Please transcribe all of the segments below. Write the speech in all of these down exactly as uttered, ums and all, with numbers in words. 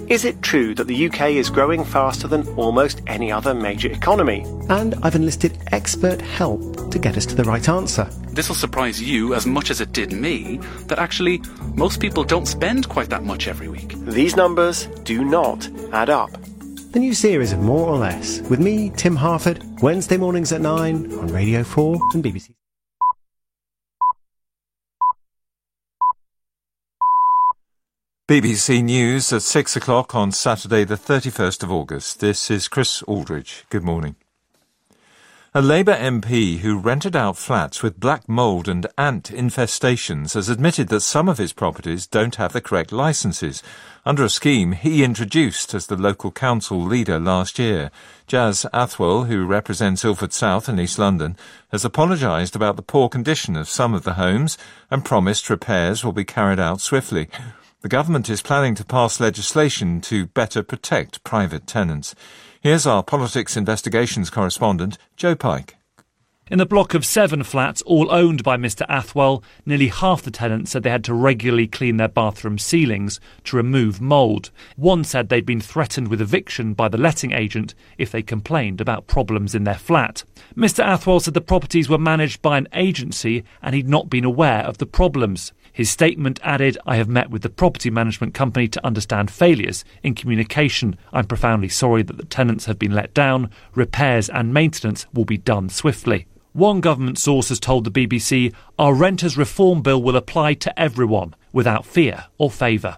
Is it true that the U K is growing faster than almost any other major economy? And I've enlisted expert help to get us to the right answer. This will surprise you as much as it did me, that actually most people don't spend quite that much every week. These numbers do not add up. The new series of More or Less, with me, Tim Harford, Wednesday mornings at nine on Radio four and B B C. B B C News at six o'clock on Saturday the thirty-first of August. This is Chris Aldridge. Good morning. A Labour M P who rented out flats with black mould and ant infestations has admitted that some of his properties don't have the correct licences, under a scheme he introduced as the local council leader last year. Jazz Athwell, who represents Ilford South and East London, has apologised about the poor condition of some of the homes and promised repairs will be carried out swiftly. The government is planning to pass legislation to better protect private tenants. Here's our politics investigations correspondent, Joe Pike. In a block of seven flats, all owned by Mr Athwell, nearly half the tenants said they had to regularly clean their bathroom ceilings to remove mould. One said they'd been threatened with eviction by the letting agent if they complained about problems in their flat. Mr Athwell said the properties were managed by an agency and he'd not been aware of the problems. His statement added, "I have met with the property management company to understand failures in communication. I'm profoundly sorry that the tenants have been let down. Repairs and maintenance will be done swiftly." One government source has told the B B C, "Our renters reform bill will apply to everyone, without fear or favour."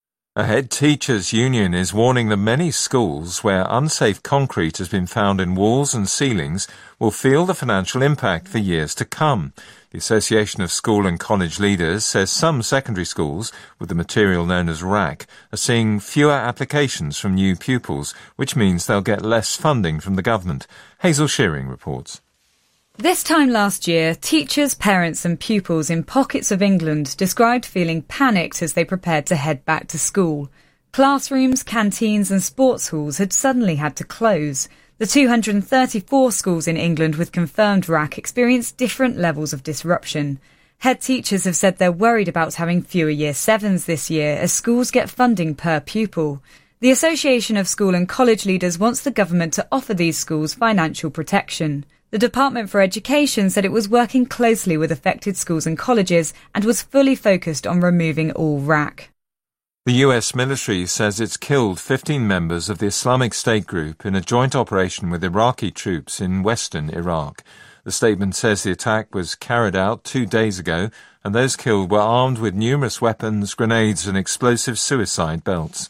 A head teachers' union is warning that many schools where unsafe concrete has been found in walls and ceilings will feel the financial impact for years to come. The Association of School and College Leaders says some secondary schools, with the material known as R A C, are seeing fewer applications from new pupils, which means they'll get less funding from the government. Hazel Shearing reports. This time last year, teachers, parents and pupils in pockets of England described feeling panicked as they prepared to head back to school. Classrooms, canteens and sports halls had suddenly had to close. The two hundred thirty-four schools in England with confirmed R A C experienced different levels of disruption. Head teachers have said they're worried about having fewer Year sevens this year as schools get funding per pupil. The Association of School and College Leaders wants the government to offer these schools financial protection. The Department for Education said it was working closely with affected schools and colleges and was fully focused on removing all R A C. The U S military says it's killed fifteen members of the Islamic State group in a joint operation with Iraqi troops in western Iraq. The statement says the attack was carried out two days ago and those killed were armed with numerous weapons, grenades and explosive suicide belts.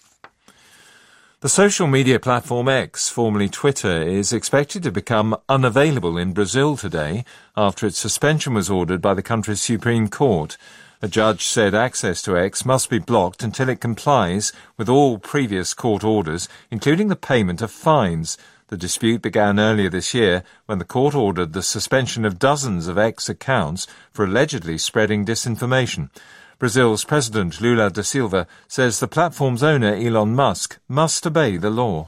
The social media platform X, formerly Twitter, is expected to become unavailable in Brazil today after its suspension was ordered by the country's Supreme Court. A judge said access to X must be blocked until it complies with all previous court orders, including the payment of fines. The dispute began earlier this year when the court ordered the suspension of dozens of X accounts for allegedly spreading disinformation. Brazil's President Lula da Silva says the platform's owner, Elon Musk, must obey the law.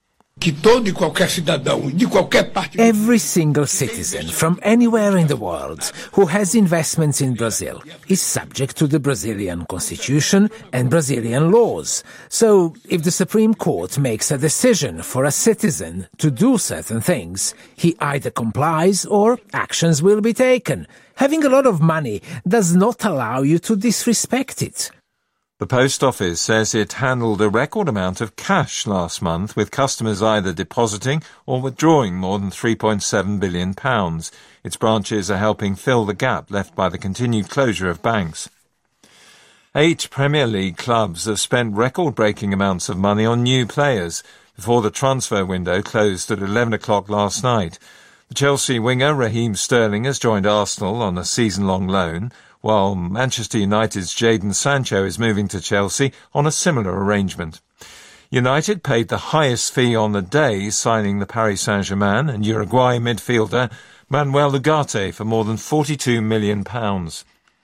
Every single citizen from anywhere in the world who has investments in Brazil is subject to the Brazilian constitution and Brazilian laws. So if the Supreme Court makes a decision for a citizen to do certain things, he either complies or actions will be taken. Having a lot of money does not allow you to disrespect it. The Post Office says it handled a record amount of cash last month, with customers either depositing or withdrawing more than three point seven billion pounds. Its branches are helping fill the gap left by the continued closure of banks. Eight Premier League clubs have spent record-breaking amounts of money on new players before the transfer window closed at eleven o'clock last night. The Chelsea winger Raheem Sterling has joined Arsenal on a season-long loan, while Manchester United's Jadon Sancho is moving to Chelsea on a similar arrangement. United paid the highest fee on the day, signing the Paris Saint-Germain and Uruguay midfielder Manuel Ugarte for more than forty-two million pounds.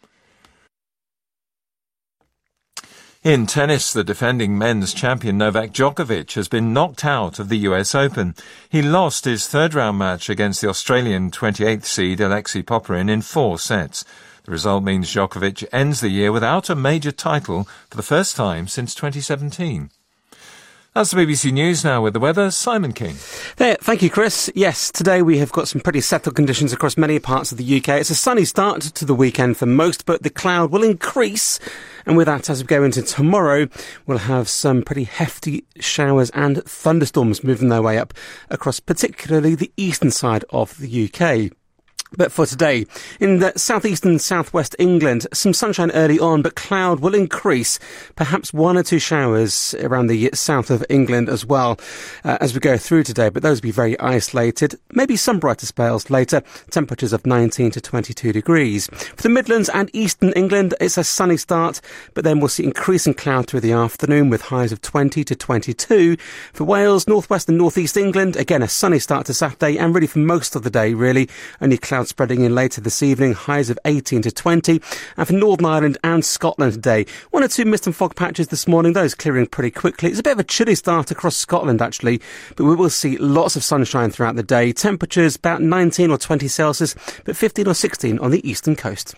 In tennis, the defending men's champion Novak Djokovic has been knocked out of the U S Open. He lost his third-round match against the Australian twenty-eighth seed Alexei Popyrin in four sets. The result means Djokovic ends the year without a major title for the first time since twenty seventeen. That's the B B C News now with the weather. Simon King. There, thank you, Chris. Yes, today we have got some pretty settled conditions across many parts of the U K. It's a sunny start to the weekend for most, but the cloud will increase. And with that, as we go into tomorrow, we'll have some pretty hefty showers and thunderstorms moving their way up across particularly the eastern side of the U K. But for today, in the southeast and southwest England, some sunshine early on, but cloud will increase. Perhaps one or two showers around the south of England as well uh, as we go through today, but those will be very isolated. Maybe some brighter spells later, temperatures of nineteen to twenty-two degrees. For the Midlands and eastern England, it's a sunny start, but then we'll see increasing cloud through the afternoon with highs of twenty to twenty-two. For Wales, northwest and northeast England, again a sunny start to Saturday, and really for most of the day, really, only cloud spreading in later this evening, highs of eighteen to twenty. And for Northern Ireland and Scotland today, one or two mist and fog patches this morning, those clearing pretty quickly. It's a bit of a chilly start across Scotland actually, but we will see lots of sunshine throughout the day. Temperatures about nineteen or twenty Celsius, but fifteen or sixteen on the eastern coast.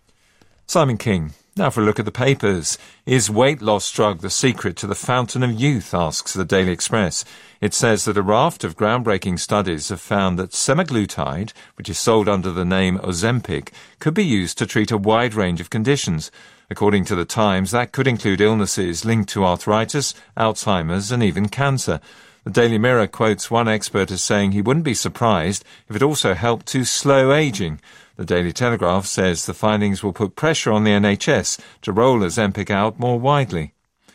Simon King. Now for a look at the papers. Is weight loss drug the secret to the fountain of youth, asks the Daily Express. It says that a raft of groundbreaking studies have found that semaglutide, which is sold under the name Ozempic, could be used to treat a wide range of conditions. According to the Times, that could include illnesses linked to arthritis, Alzheimer's and even cancer. The Daily Mirror quotes one expert as saying he wouldn't be surprised if it also helped to slow ageing. The Daily Telegraph says the findings will put pressure on the N H S to roll Ozempic out more widely.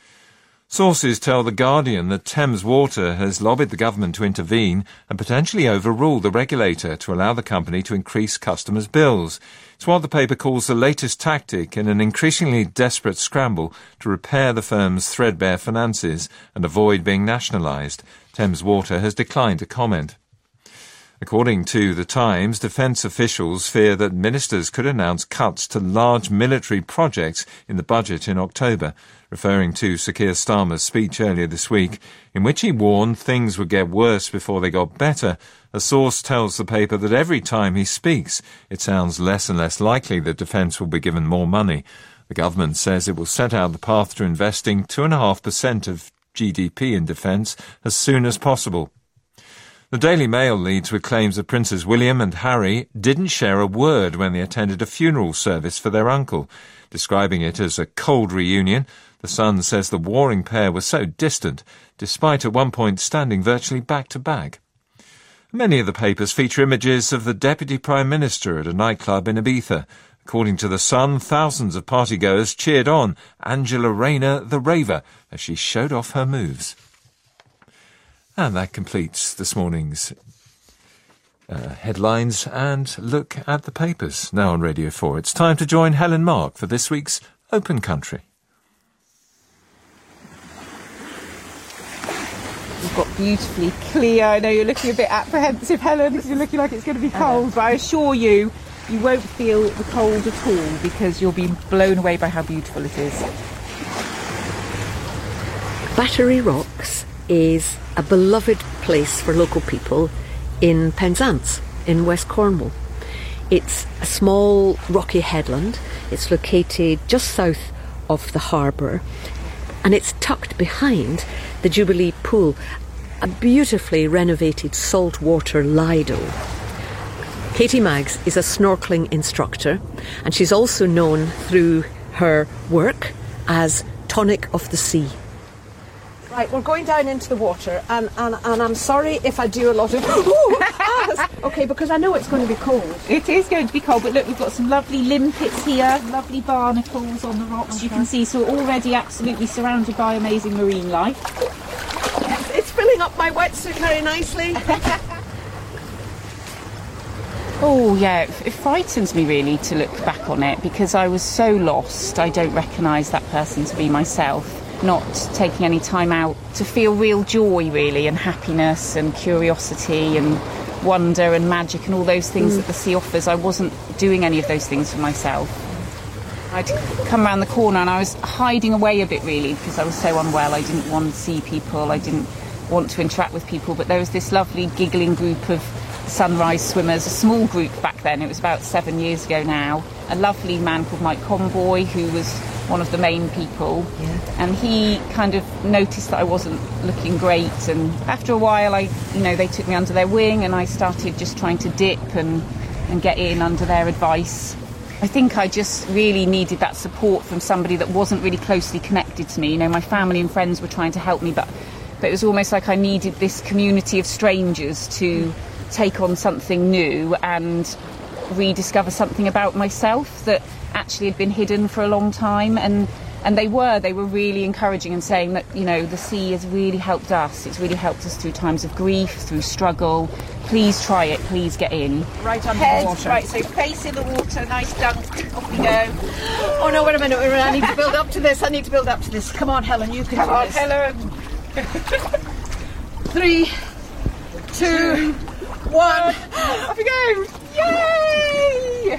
Sources tell The Guardian that Thames Water has lobbied the government to intervene and potentially overrule the regulator to allow the company to increase customers' bills. It's what the paper calls the latest tactic in an increasingly desperate scramble to repair the firm's threadbare finances and avoid being nationalised. Thames Water has declined to comment. According to The Times, defence officials fear that ministers could announce cuts to large military projects in the budget in October, referring to Sir Keir Starmer's speech earlier this week, in which he warned things would get worse before they got better. A source tells the paper that every time he speaks, it sounds less and less likely that defence will be given more money. The government says it will set out the path to investing two point five percent of G D P in defence as soon as possible. The Daily Mail leads with claims that Princes William and Harry didn't share a word when they attended a funeral service for their uncle. Describing it as a cold reunion, The Sun says the warring pair were so distant, despite at one point standing virtually back-to-back. Many of the papers feature images of the Deputy Prime Minister at a nightclub in Ibiza. According to The Sun, thousands of partygoers cheered on Angela Rayner, the raver, as she showed off her moves. And that completes this morning's uh, headlines and look at the papers. Now on Radio four, it's time to join Helen Mark for this week's Open Country. You've got beautifully clear. I know you're looking a bit apprehensive, Helen, because you're looking like it's going to be cold, but I assure you, you won't feel the cold at all because you'll be blown away by how beautiful it is. Battery Rocks is a beloved place for local people in Penzance, in West Cornwall. It's a small rocky headland. It's located just south of the harbour, and it's tucked behind the Jubilee Pool, a beautifully renovated saltwater lido. Katie Maggs is a snorkelling instructor, and she's also known through her work as Tonic of the Sea. Right, we're going down into the water, and, and, and I'm sorry if I do a lot of... okay, because I know it's going to be cold. It is going to be cold, but look, we've got some lovely limpets here, lovely barnacles on the rocks, okay. You can see, so we're already absolutely surrounded by amazing marine life. It's, it's filling up my wetsuit very nicely. Oh, yeah, it, it frightens me really to look back on it, because I was so lost, I don't recognise that person to be myself. Not taking any time out to feel real joy, really, and happiness and curiosity and wonder and magic and all those things mm. that the sea offers. I wasn't doing any of those things for myself. I'd come around the corner and I was hiding away a bit, really, because I was so unwell. I didn't want to see people, I didn't want to interact with people, but there was this lovely giggling group of sunrise swimmers, a small group back then, it was about seven years ago now, a lovely man called Mike Conboy, who was one of the main people, yeah. and he kind of noticed that I wasn't looking great, and after a while I, you know, they took me under their wing and I started just trying to dip and, and get in under their advice. I think I just really needed that support from somebody that wasn't really closely connected to me. You know, my family and friends were trying to help me, but, but it was almost like I needed this community of strangers to mm. take on something new and rediscover something about myself that actually had been hidden for a long time. And and they were they were really encouraging and saying that, you know, the sea has really helped us. It's really helped us through times of grief, through struggle. Please try it, please get in. Right under Head, the water. Right, so face in the water, nice dunk, off we go. Oh no, wait a minute, wait a minute, I need to build up to this, I need to build up to this. Come on, Helen, you can Come do on, this. Helen. Three, two, one, off we go. Yay!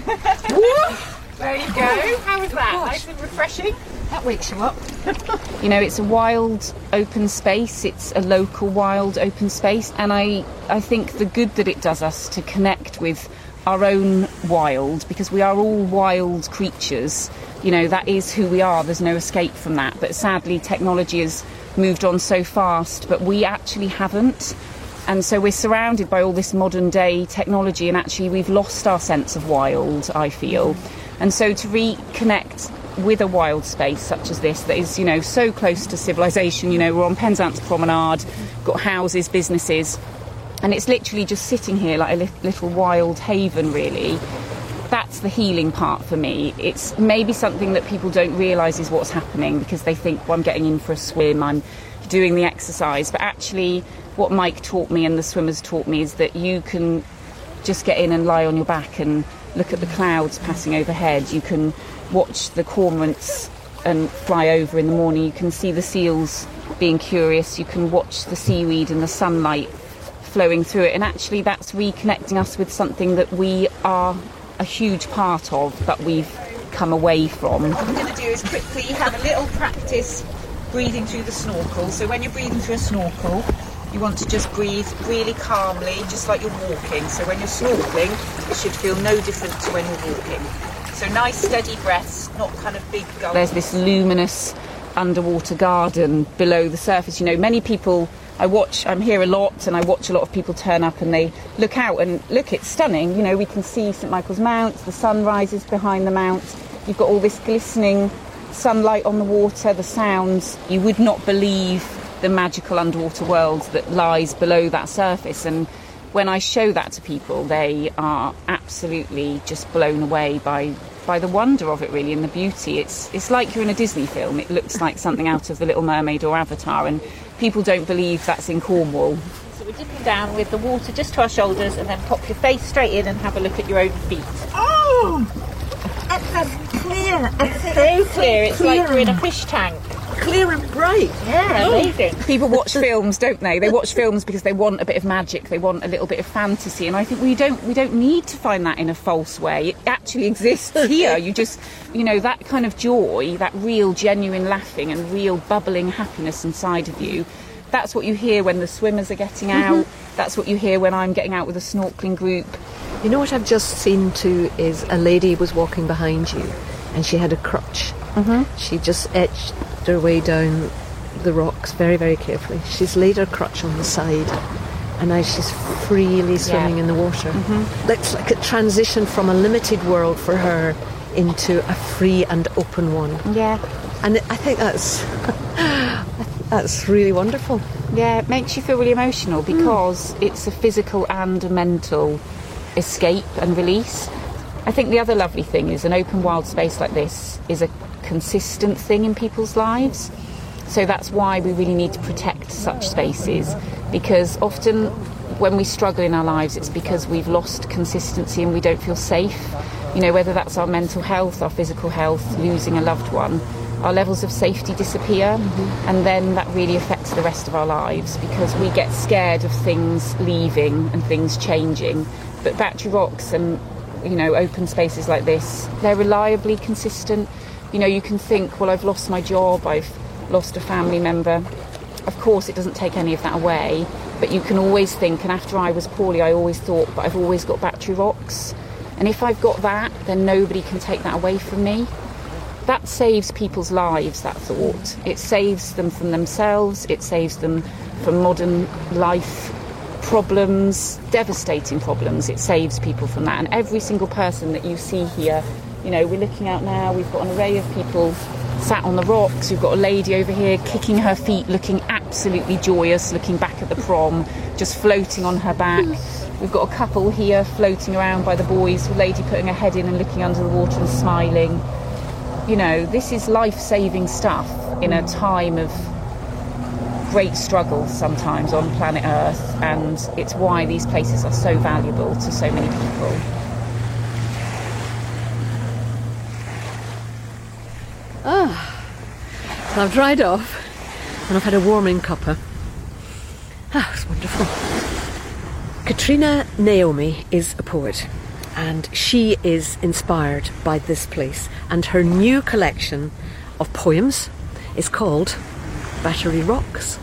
There you go. How was that? Oh, nice and refreshing. That wakes you up. You know, it's a wild open space. It's a local wild open space. And I, I think the good that it does us to connect with our own wild, because we are all wild creatures. You know, that is who we are. There's no escape from that. But sadly, technology has moved on so fast, but we actually haven't. And so we're surrounded by all this modern day technology, and actually we've lost our sense of wild, I feel. And so to reconnect with a wild space such as this that is, you know, so close to civilization, you know, we're on Penzance Promenade, got houses, businesses, and it's literally just sitting here like a li- little wild haven, really. That's the healing part for me. It's maybe something that people don't realise is what's happening, because they think, well, I'm getting in for a swim, I'm doing the exercise. But actually, what Mike taught me and the swimmers taught me is that you can just get in and lie on your back and look at the clouds passing overhead. You can watch the cormorants and fly over in the morning. You can see the seals being curious. You can watch the seaweed and the sunlight flowing through it. And actually that's reconnecting us with something that we are a huge part of, but we've come away from. What we're going to do is quickly have a little practice breathing through the snorkel. So when you're breathing through a snorkel, you want to just breathe really calmly, just like you're walking. So when you're snorkeling, it should feel no different to when you're walking. So nice steady breaths, not kind of big gulps. There's this luminous underwater garden below the surface. You know, many people, I watch, I'm here a lot, and I watch a lot of people turn up and they look out and look, it's stunning. You know, we can see St Michael's Mount, the sun rises behind the mount. You've got all this glistening sunlight on the water, the sounds. You would not believe the magical underwater world that lies below that surface. And when I show that to people, they are absolutely just blown away by by the wonder of it, really, and the beauty. It's it's like you're in a Disney film. It looks like something out of The Little Mermaid or Avatar, and people don't believe that's in Cornwall. So we're dipping down with the water just to our shoulders, and then pop your face straight in and have a look at your own feet. Oh! It's clear. It's so clear. It's clear. Like you're in a fish tank. Clear and bright. Yeah, amazing. People watch films, don't they? They watch films because they want a bit of magic, they want a little bit of fantasy, and I think we don't we don't need to find that in a false way. It actually exists here. You just, you know, that kind of joy, that real genuine laughing and real bubbling happiness inside of you, that's what you hear when the swimmers are getting out. Mm-hmm. That's what you hear when I'm getting out with a snorkelling group. You know what I've just seen too is a lady was walking behind you and she had a crutch. Mm-hmm. She just etched her way down the rocks very, very carefully. She's laid her crutch on the side and now she's freely swimming yeah. in the water. Mm-hmm. It's like a transition from a limited world for her into a free and open one. Yeah. And I think that's that's really wonderful. Yeah, it makes you feel really emotional because mm. it's a physical and a mental escape and release. I think the other lovely thing is an open wild space like this is a consistent thing in people's lives. So that's why we really need to protect such spaces, because often when we struggle in our lives it's because we've lost consistency and we don't feel safe. You know, whether that's our mental health, our physical health, losing a loved one, our levels of safety disappear, mm-hmm. and then that really affects the rest of our lives because we get scared of things leaving and things changing. But Battery Rocks and, you know, open spaces like this, they're reliably consistent. You know, you can think, well, I've lost my job, I've lost a family member. Of course, it doesn't take any of that away, but you can always think, and after I was poorly, I always thought, but I've always got Battery Rocks. And if I've got that, then nobody can take that away from me. That saves people's lives, that thought. It saves them from themselves, it saves them from modern life problems, devastating problems. It saves people from that. And every single person that you see here, you know, we're looking out now, we've got an array of people sat on the rocks. We've got a lady over here kicking her feet, looking absolutely joyous, looking back at the prom, just floating on her back. We've got a couple here floating around by the buoys, a lady putting her head in and looking under the water and smiling. You know, this is life-saving stuff in a time of great struggle sometimes on planet Earth, and it's why these places are so valuable to so many people. Ah, so I've dried off and I've had a warming cuppa. Ah, it's wonderful. Katrina Naomi is a poet, and she is inspired by this place, and her new collection of poems is called Battery Rocks.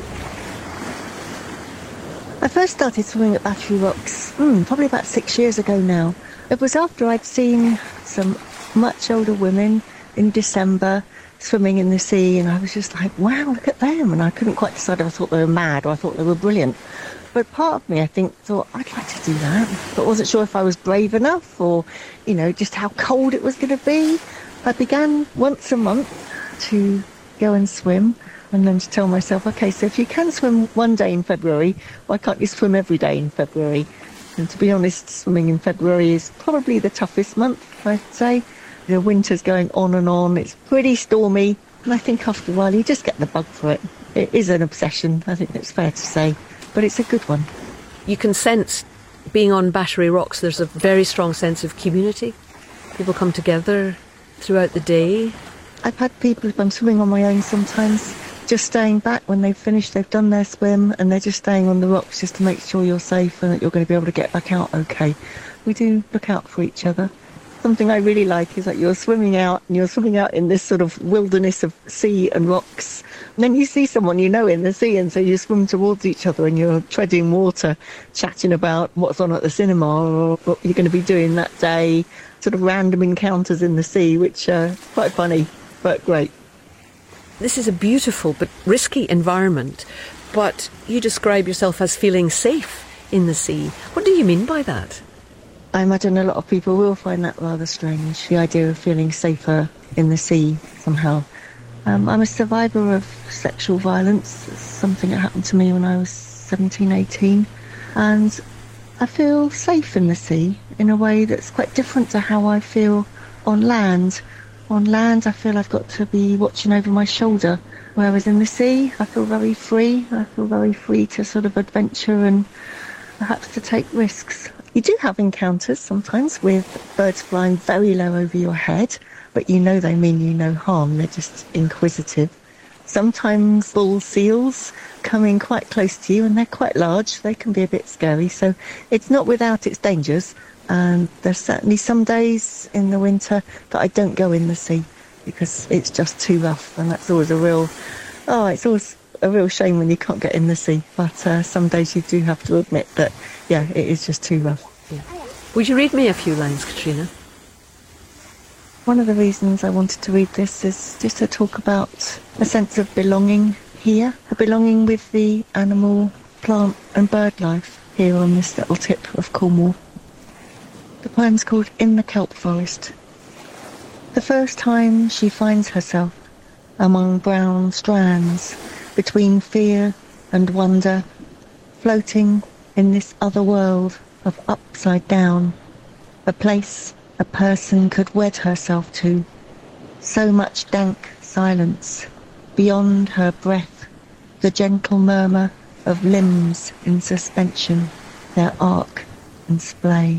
I first started swimming at Battery Rocks mm, probably about six years ago now. It was after I'd seen some much older women in December swimming in the sea, and I was just like, wow, look at them. And I couldn't quite decide if I thought they were mad or I thought they were brilliant. But part of me, I think, thought, I'd like to do that, but wasn't sure if I was brave enough or, you know, just how cold it was going to be. I began once a month to go and swim, and then to tell myself, OK, so if you can swim one day in February, why can't you swim every day in February? And to be honest, swimming in February is probably the toughest month, I'd say. The winter's going on and on, it's pretty stormy, and I think after a while you just get the bug for it. It is an obsession, I think it's fair to say. But it's a good one. You can sense, being on Battery Rocks, there's a very strong sense of community. People come together throughout the day. I've had people, if I'm swimming on my own sometimes, just staying back when they've finished, they've done their swim, and they're just staying on the rocks just to make sure you're safe and that you're going to be able to get back out okay. We do look out for each other. Something I really like is that you're swimming out, and you're swimming out in this sort of wilderness of sea and rocks. And then you see someone you know in the sea, and so you swim towards each other and you're treading water, chatting about what's on at the cinema or what you're going to be doing that day. Sort of random encounters in the sea, which are quite funny, but great. This is a beautiful but risky environment, but you describe yourself as feeling safe in the sea. What do you mean by that? I imagine a lot of people will find that rather strange, the idea of feeling safer in the sea somehow. Um, I'm a survivor of sexual violence. It's something that happened to me when I was seventeen, eighteen. And I feel safe in the sea in a way that's quite different to how I feel on land. On land, I feel I've got to be watching over my shoulder, whereas in the sea, I feel very free. I feel very free to sort of adventure and perhaps to take risks. You do have encounters sometimes with birds flying very low over your head, but you know they mean you no harm, they're just inquisitive. Sometimes bull seals come in quite close to you, and they're quite large, they can be a bit scary, so it's not without its dangers. And there's certainly some days in the winter that I don't go in the sea because it's just too rough, and that's always a real, oh, it's always a real shame when you can't get in the sea. But uh, some days you do have to admit that, yeah, it is just too rough. Yeah. Would you read me a few lines, Katrina? One of the reasons I wanted to read this is just to talk about a sense of belonging here, a belonging with the animal, plant and bird life here on this little tip of Cornwall. The poem's called In the Kelp Forest. The first time she finds herself among brown strands, between fear and wonder, floating in this other world of upside down, a place a person could wed herself to, so much dank silence, beyond her breath, the gentle murmur of limbs in suspension, their arc and splay.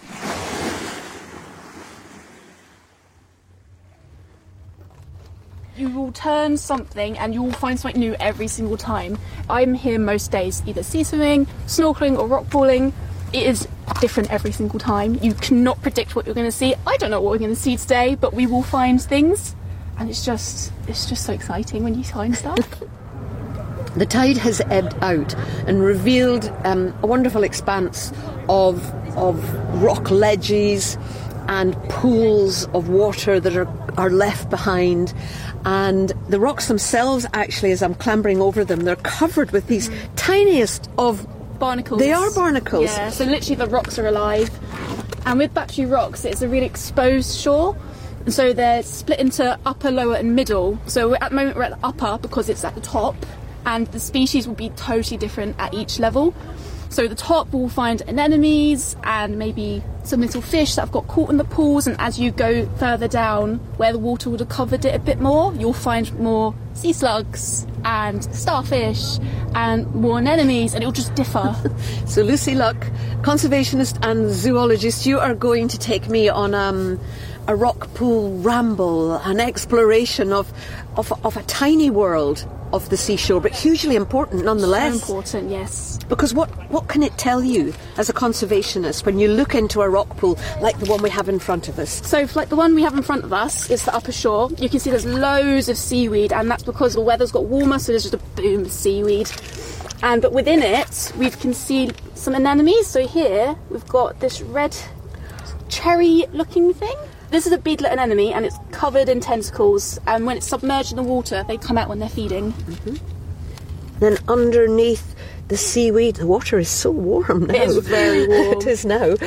You will turn something and you will find something new every single time. I'm here most days, either sea swimming, snorkeling or rock crawling. It is different every single time. You cannot predict what you're going to see. I don't know what we're going to see today, but we will find things. And it's just, it's just so exciting when you find stuff. the tide has ebbed out and revealed um, a wonderful expanse of of rock ledges and pools of water that are, are left behind. And the rocks themselves, actually, as I'm clambering over them, they're covered with these mm. tiniest of... barnacles. They are barnacles. Yeah, so literally the rocks are alive. And with Battersea Rocks, it's a really exposed shore. And so they're split into upper, lower and middle. So we're, at the moment we're at the upper because it's at the top. And the species will be totally different at each level. So the top will find anemones and maybe some little fish that have got caught in the pools, and as you go further down where the water would have covered it a bit more, you'll find more sea slugs and starfish and more anemones, and it'll just differ. So Lucy Luck, conservationist and zoologist, you are going to take me on um, a rock pool ramble, an exploration of, of, of a tiny world of the seashore, but hugely important nonetheless. So important, yes. Because what, what can it tell you as a conservationist when you look into a rock pool like the one we have in front of us? So like the one we have in front of us is the upper shore. You can see there's loads of seaweed, and that's because the weather's got warmer, so there's just a boom of seaweed. And but within it, we can see some anemones. So here we've got this red cherry-looking thing. This is a beadlet anemone, and it's covered in tentacles, and when it's submerged in the water, they come out when they're feeding. Mm-hmm. Then underneath the seaweed, the water is so warm now. It is very warm. It is now.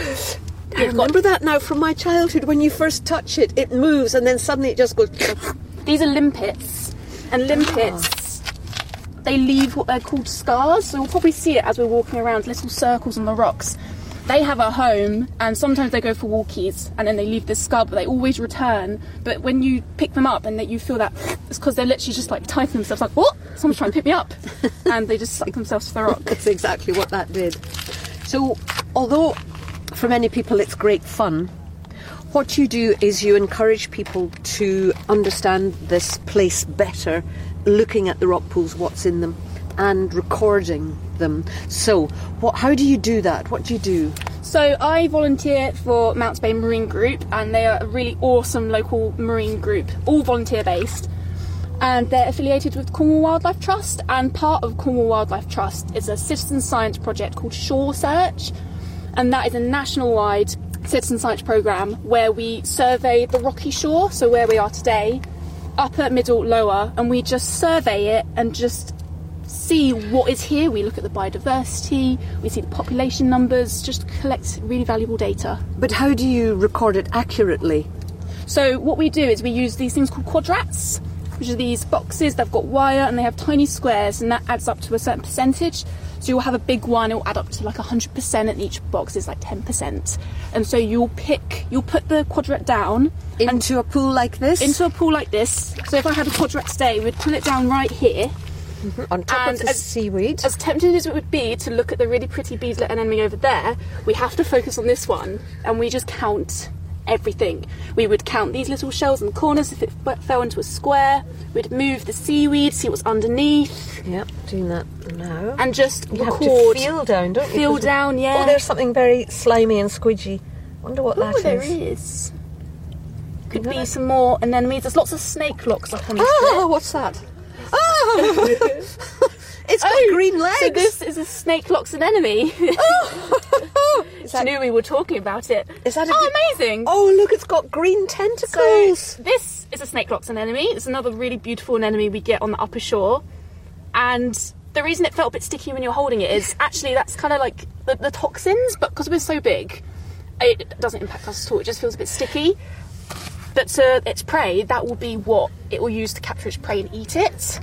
I remember that now from my childhood. When you first touch it, it moves, and then suddenly it just goes... These are limpets, and limpets, they leave what they're called scars, so we'll probably see it as we're walking around, little circles on the rocks. They have a home, and sometimes they go for walkies, and then they leave this scar, but they always return. But when you pick them up and that you feel that, it's because they're literally just like typing themselves like, what? Someone's trying to pick me up. And they just suck themselves to the rock. That's exactly what that did. So, although for many people it's great fun, what you do is you encourage people to understand this place better, looking at the rock pools, what's in them, and recording them. So, what? How do you do that? What do you do? So, I volunteer for Mounts Bay Marine Group, and they are a really awesome local marine group, all volunteer-based. And they're affiliated with Cornwall Wildlife Trust, and part of Cornwall Wildlife Trust is a citizen science project called Shore Search, and that is a national-wide citizen science programme where we survey the rocky shore, so where we are today, upper, middle, lower, and we just survey it and just see what is here. We look at the biodiversity, we see the population numbers, just collect really valuable data. But how do you record it accurately? So what we do is we use these things called quadrats, which are these boxes. They've got wire and they have tiny squares, and that adds up to a certain percentage. So you'll have a big one, it'll add up to like one hundred percent, and each box is like ten percent. And so you'll pick, you'll put the quadrat down. Into a pool like this? Into a pool like this. So if I had a quadrat today, we'd put it down right here. Mm-hmm. On top and of the as, seaweed. As tempting as it would be to look at the really pretty beadlet anemone over there, we have to focus on this one, and we just count everything. We would count these little shells in the corners if it fell into a square. We'd move the seaweed, see what's underneath. Yep, doing that now. And just you record. Have to feel down, don't you? Feel down, yeah. Oh, there's something very slimy and squidgy. Wonder what Ooh, that is. there is. Could be some more anemones. There's lots of snake locks up on this Oh, bit. what's that? Oh! It's got oh, green legs. So this is a snake locks anemone. Oh. Is that, knew we were talking about it. Is that a oh, amazing. Oh, look, it's got green tentacles. So this is a snake locks anemone. It's another really beautiful anemone we get on the upper shore. And the reason it felt a bit sticky when you're holding it is actually that's kind of like the, the toxins, but because we're so big, it doesn't impact us at all. It just feels a bit sticky. But to its prey, that will be what it will use to capture its prey and eat it.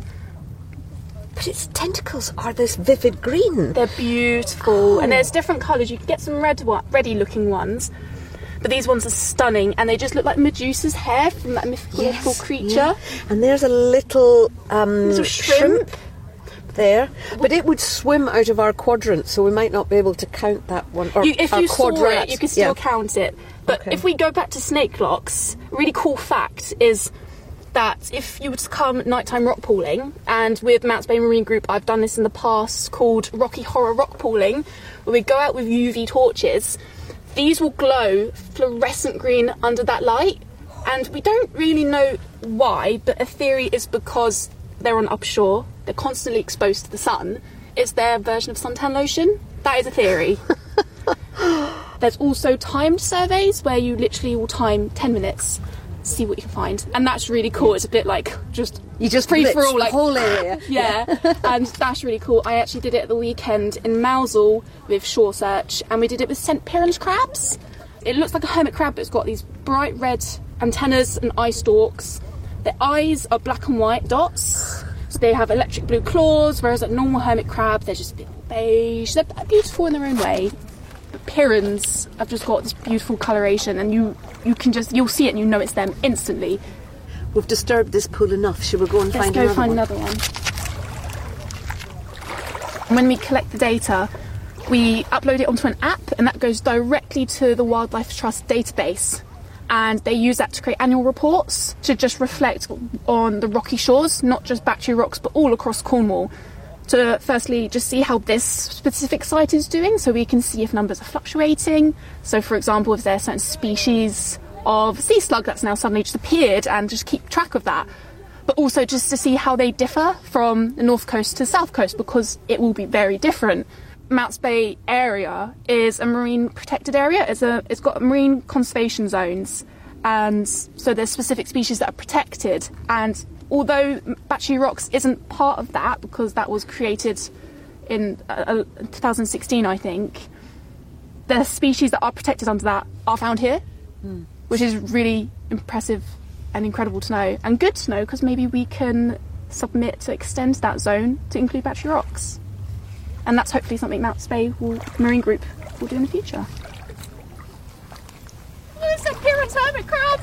But its tentacles are this vivid green. They're beautiful. Oh. And there's different colours. You can get some red, reddy looking ones. But these ones are stunning. And they just look like Medusa's hair from that mythical yes, little creature. Yeah. And there's a little, um, little shrimp. shrimp there. But it would swim out of our quadrant, so we might not be able to count that one. Or you, if our you quadrat. saw it, you can still yeah. count it. But okay. If we go back to snake locks, a really cool fact is that if you were to come nighttime rock pooling, and with Mounts Bay Marine Group, I've done this in the past called Rocky Horror Rock Pooling, where we go out with U V torches, these will glow fluorescent green under that light, and we don't really know why, but a theory is because they're on upshore, they're constantly exposed to the sun. It's their version of suntan lotion. That is a theory. There's also timed surveys where you literally will time ten minutes, see what you can find, and that's really cool. It's a bit like just you just free for all, like whole area. Yeah, and that's really cool. I actually did it at the weekend in Mousehole with Shore Search, and we did it with Saint Piran's crabs. It looks like a hermit crab, but it's got these bright red antennas and eye stalks. Their eyes are black and white dots. So they have electric blue claws, whereas a normal hermit crab, they're just a bit more beige. They're beautiful in their own way. But Pirans have just got this beautiful coloration, and you you can just, you'll see it and you know it's them instantly. We've disturbed this pool enough. Should we go and Let's find go another find one? another one. When we collect the data, we upload it onto an app, and that goes directly to the Wildlife Trust database. And they use that to create annual reports to just reflect on the rocky shores, not just Battery Rocks, but all across Cornwall, to firstly just see how this specific site is doing, so we can see if numbers are fluctuating. So, for example, if there's certain species of sea slug that's now suddenly just appeared, and just keep track of that. But also just to see how they differ from the north coast to the south coast, because it will be very different. Mounts Bay area is a marine protected area. It's a it's got marine conservation zones, and so there's specific species that are protected. And although Battery Rocks isn't part of that, because that was created in uh, twenty sixteen, I think, the species that are protected under that are found here, mm. which is really impressive and incredible to know, and good to know, because maybe we can submit to extend that zone to include Battery Rocks. And that's hopefully something Mounts Bay will, Marine Group will do in the future. There's a Piran's hermit crab!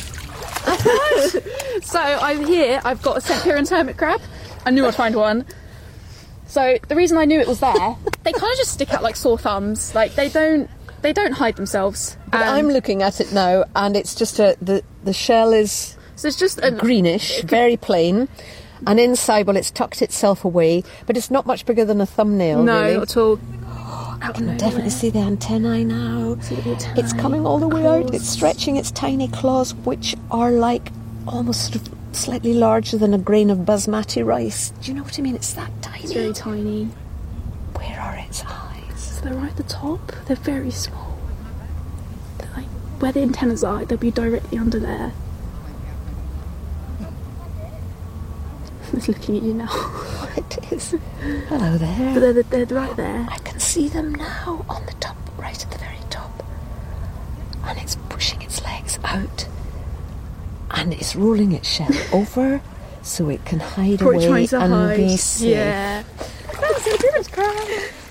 So I'm here, I've got a Saint Piran's hermit crab. I knew I'd find one. So the reason I knew it was there, they kind of just stick out like sore thumbs. Like they don't, they don't hide themselves. But And I'm looking at it now, and it's just a the the shell is so it's just a, greenish, very plain. And inside, well, it's tucked itself away, but it's not much bigger than a thumbnail, No, really. not at all. Oh, I can definitely see the antennae now. It's coming all the way out. It's stretching its tiny claws, which are like almost slightly larger than a grain of basmati rice. Do you know what I mean? It's that tiny. It's very tiny. Where are its eyes? So they're right at the top. They're very small. They're like, where the antennas are, they'll be directly under there. It's looking at you now. It is. Hello there. But they're, they're right there. I can see them now on the top, right at the very top. And it's pushing its legs out. And it's rolling its shell over so it can hide Probably away trying to and hide. be safe. Yeah. That's a Piran's crab.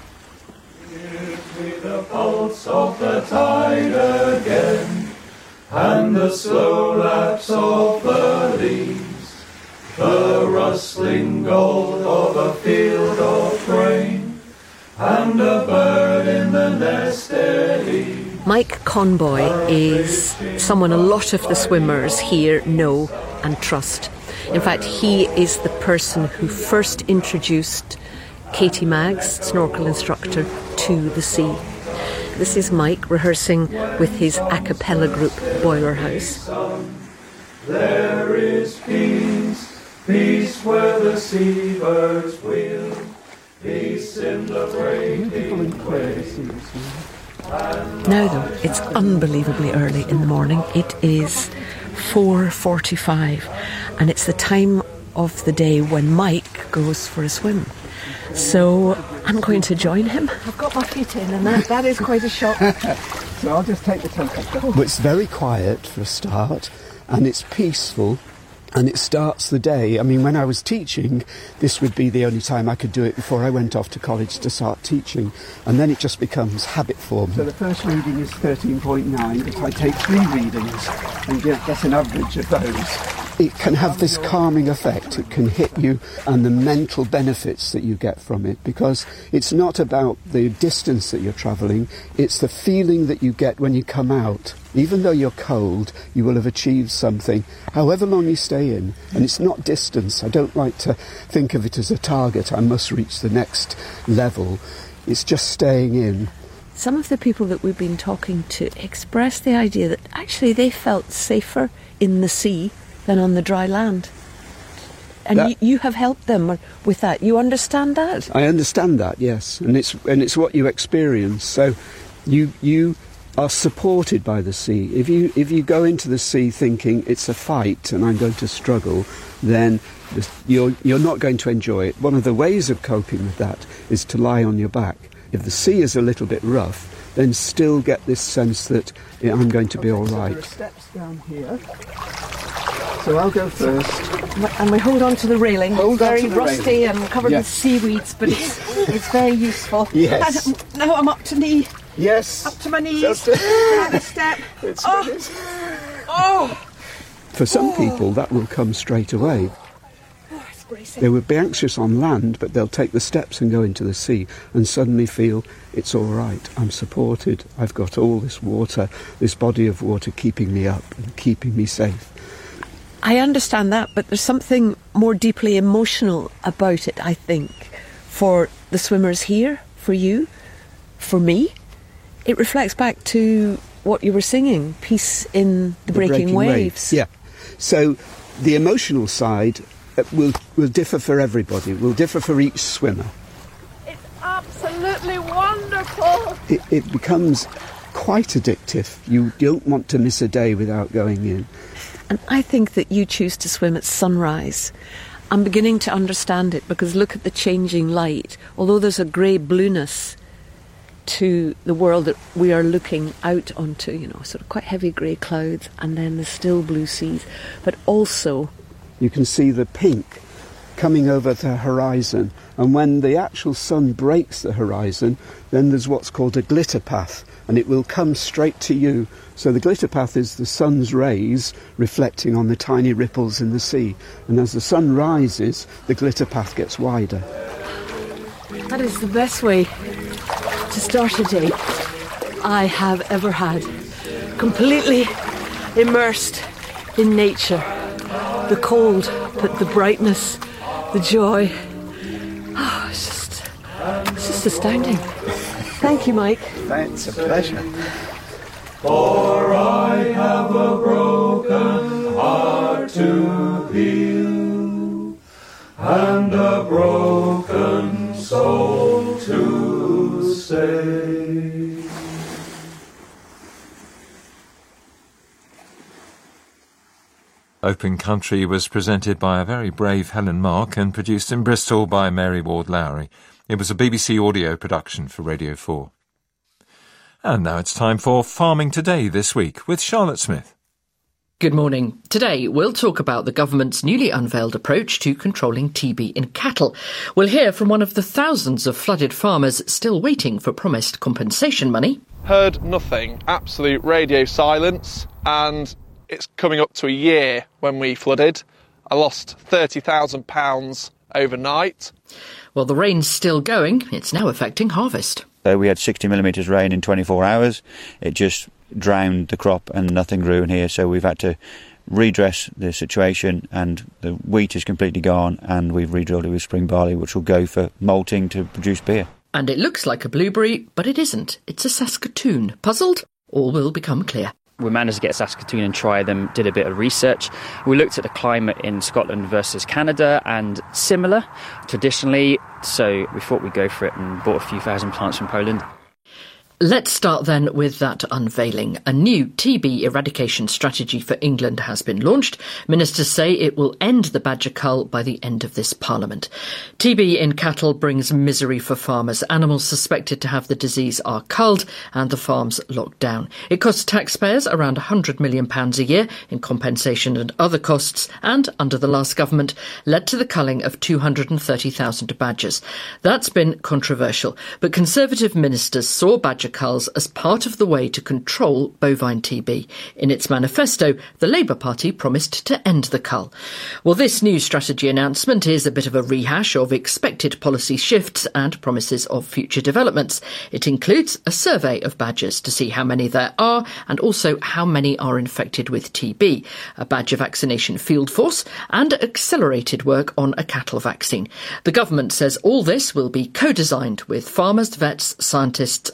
Give me the pulse of the tide again, and the slow lapse of the leaves. The rustling gold of a field of grain, and a bird in the nest eddy. Mike Conboy is someone a lot of the swimmers here know and trust. In fact, he is the person who first introduced Katie Maggs, snorkel instructor, to the sea. This is Mike rehearsing with his a cappella group Boiler House. There is peace. Peace where the seabirds wheel, peace in the breaking waves. Now though, it's unbelievably early in the morning. It is four forty-five, and it's the time of the day when Mike goes for a swim. So I'm going to join him. I've got my feet in, and that, that is quite a shock. So I'll just take the temperature. Well, it's very quiet for a start, and it's peaceful. And it starts the day. I mean, when I was teaching, this would be the only time I could do it before I went off to college to start teaching. And then it just becomes habit form. So the first reading is thirteen point nine, but I take three readings and get, get an average of those. It can have this calming effect. It can hit you and the mental benefits that you get from it, because it's not about the distance that you're travelling, it's the feeling that you get when you come out. Even though you're cold, you will have achieved something, however long you stay in. And it's not distance. I don't like to think of it as a target. I must reach the next level. It's just staying in. Some of the people that we've been talking to express the idea that actually they felt safer in the sea than on the dry land. And that, you, you have helped them with that. You understand that? I understand that, yes, and it's and it's what you experience. So, you you are supported by the sea. If you if you go into the sea thinking it's a fight and I'm going to struggle, then you're you're not going to enjoy it. One of the ways of coping with that is to lie on your back. If the sea is a little bit rough, then still get this sense that yeah, I'm going to be all right. There are steps down here, so I'll go first. And we hold on to the railing. Hold it's very on to the rusty railing. and covered Yes. with seaweeds, but it's it's very useful. Yes. And now I'm up to knee. Yes. Up to my knees. Another step. It's oh. oh. For some people, that will come straight away. They would be anxious on land, but they'll take the steps and go into the sea and suddenly feel it's all right, I'm supported, I've got all this water, this body of water keeping me up and keeping me safe. I understand that, but there's something more deeply emotional about it, I think, for the swimmers here, for you, for me. It reflects back to what you were singing, Peace in the, the Breaking, breaking waves. waves. Yeah. So the emotional side will will differ for everybody, will differ for each swimmer. It's absolutely wonderful. It, it becomes quite addictive. You don't want to miss a day without going in. And I think that you choose to swim at sunrise. I'm beginning to understand it, because look at the changing light. Although there's a grey blueness to the world that we are looking out onto, you know, sort of quite heavy grey clouds and then the still blue seas, but also you can see the pink coming over the horizon, and when the actual sun breaks the horizon, then there's what's called a glitter path, and it will come straight to you. So the glitter path is the sun's rays reflecting on the tiny ripples in the sea, and as the sun rises, the glitter path gets wider. That is the best way to start a day I have ever had. Completely immersed in nature. The cold, but the brightness, the joy. Oh, it's just, it's just astounding. Thank you, Mike. It's a pleasure. For I have a broken heart to heal, and a broken soul to save. Open Country was presented by a very brave Helen Mark and produced in Bristol by Mary Ward Lowry. It was a B B C audio production for Radio four. And now it's time for Farming Today this week with Charlotte Smith. Good morning. Today we'll talk about the government's newly unveiled approach to controlling T B in cattle. We'll hear from one of the thousands of flooded farmers still waiting for promised compensation money. Heard nothing, absolute radio silence, and it's coming up to a year when we flooded. I lost thirty thousand pounds overnight. Well, the rain's still going. It's now affecting harvest. So we had sixty millimetres rain in twenty-four hours. It just drowned the crop and nothing grew in here. So we've had to redress the situation, and the wheat is completely gone, and we've redrilled it with spring barley, which will go for malting to produce beer. And it looks like a blueberry, but it isn't. It's a Saskatoon. Puzzled? All will become clear. We managed to get Saskatoon and try them, did a bit of research. We looked at the climate in Scotland versus Canada, and similar traditionally, so we thought we'd go for it and bought a few thousand plants from Poland. Let's start then with that unveiling. A new T B eradication strategy for England has been launched. Ministers say it will end the badger cull by the end of this Parliament. T B in cattle brings misery for farmers. Animals suspected to have the disease are culled and the farms locked down. It costs taxpayers around one hundred million pounds a year in compensation and other costs, and, under the last government, led to the culling of two hundred thirty thousand badgers. That's been controversial, but Conservative ministers saw badger culls as part of the way to control bovine T B. In its manifesto, the Labour Party promised to end the cull. Well, this new strategy announcement is a bit of a rehash of expected policy shifts and promises of future developments. It includes a survey of badgers to see how many there are and also how many are infected with T B, a badger vaccination field force, and accelerated work on a cattle vaccine. The government says all this will be co-designed with farmers, vets, scientists and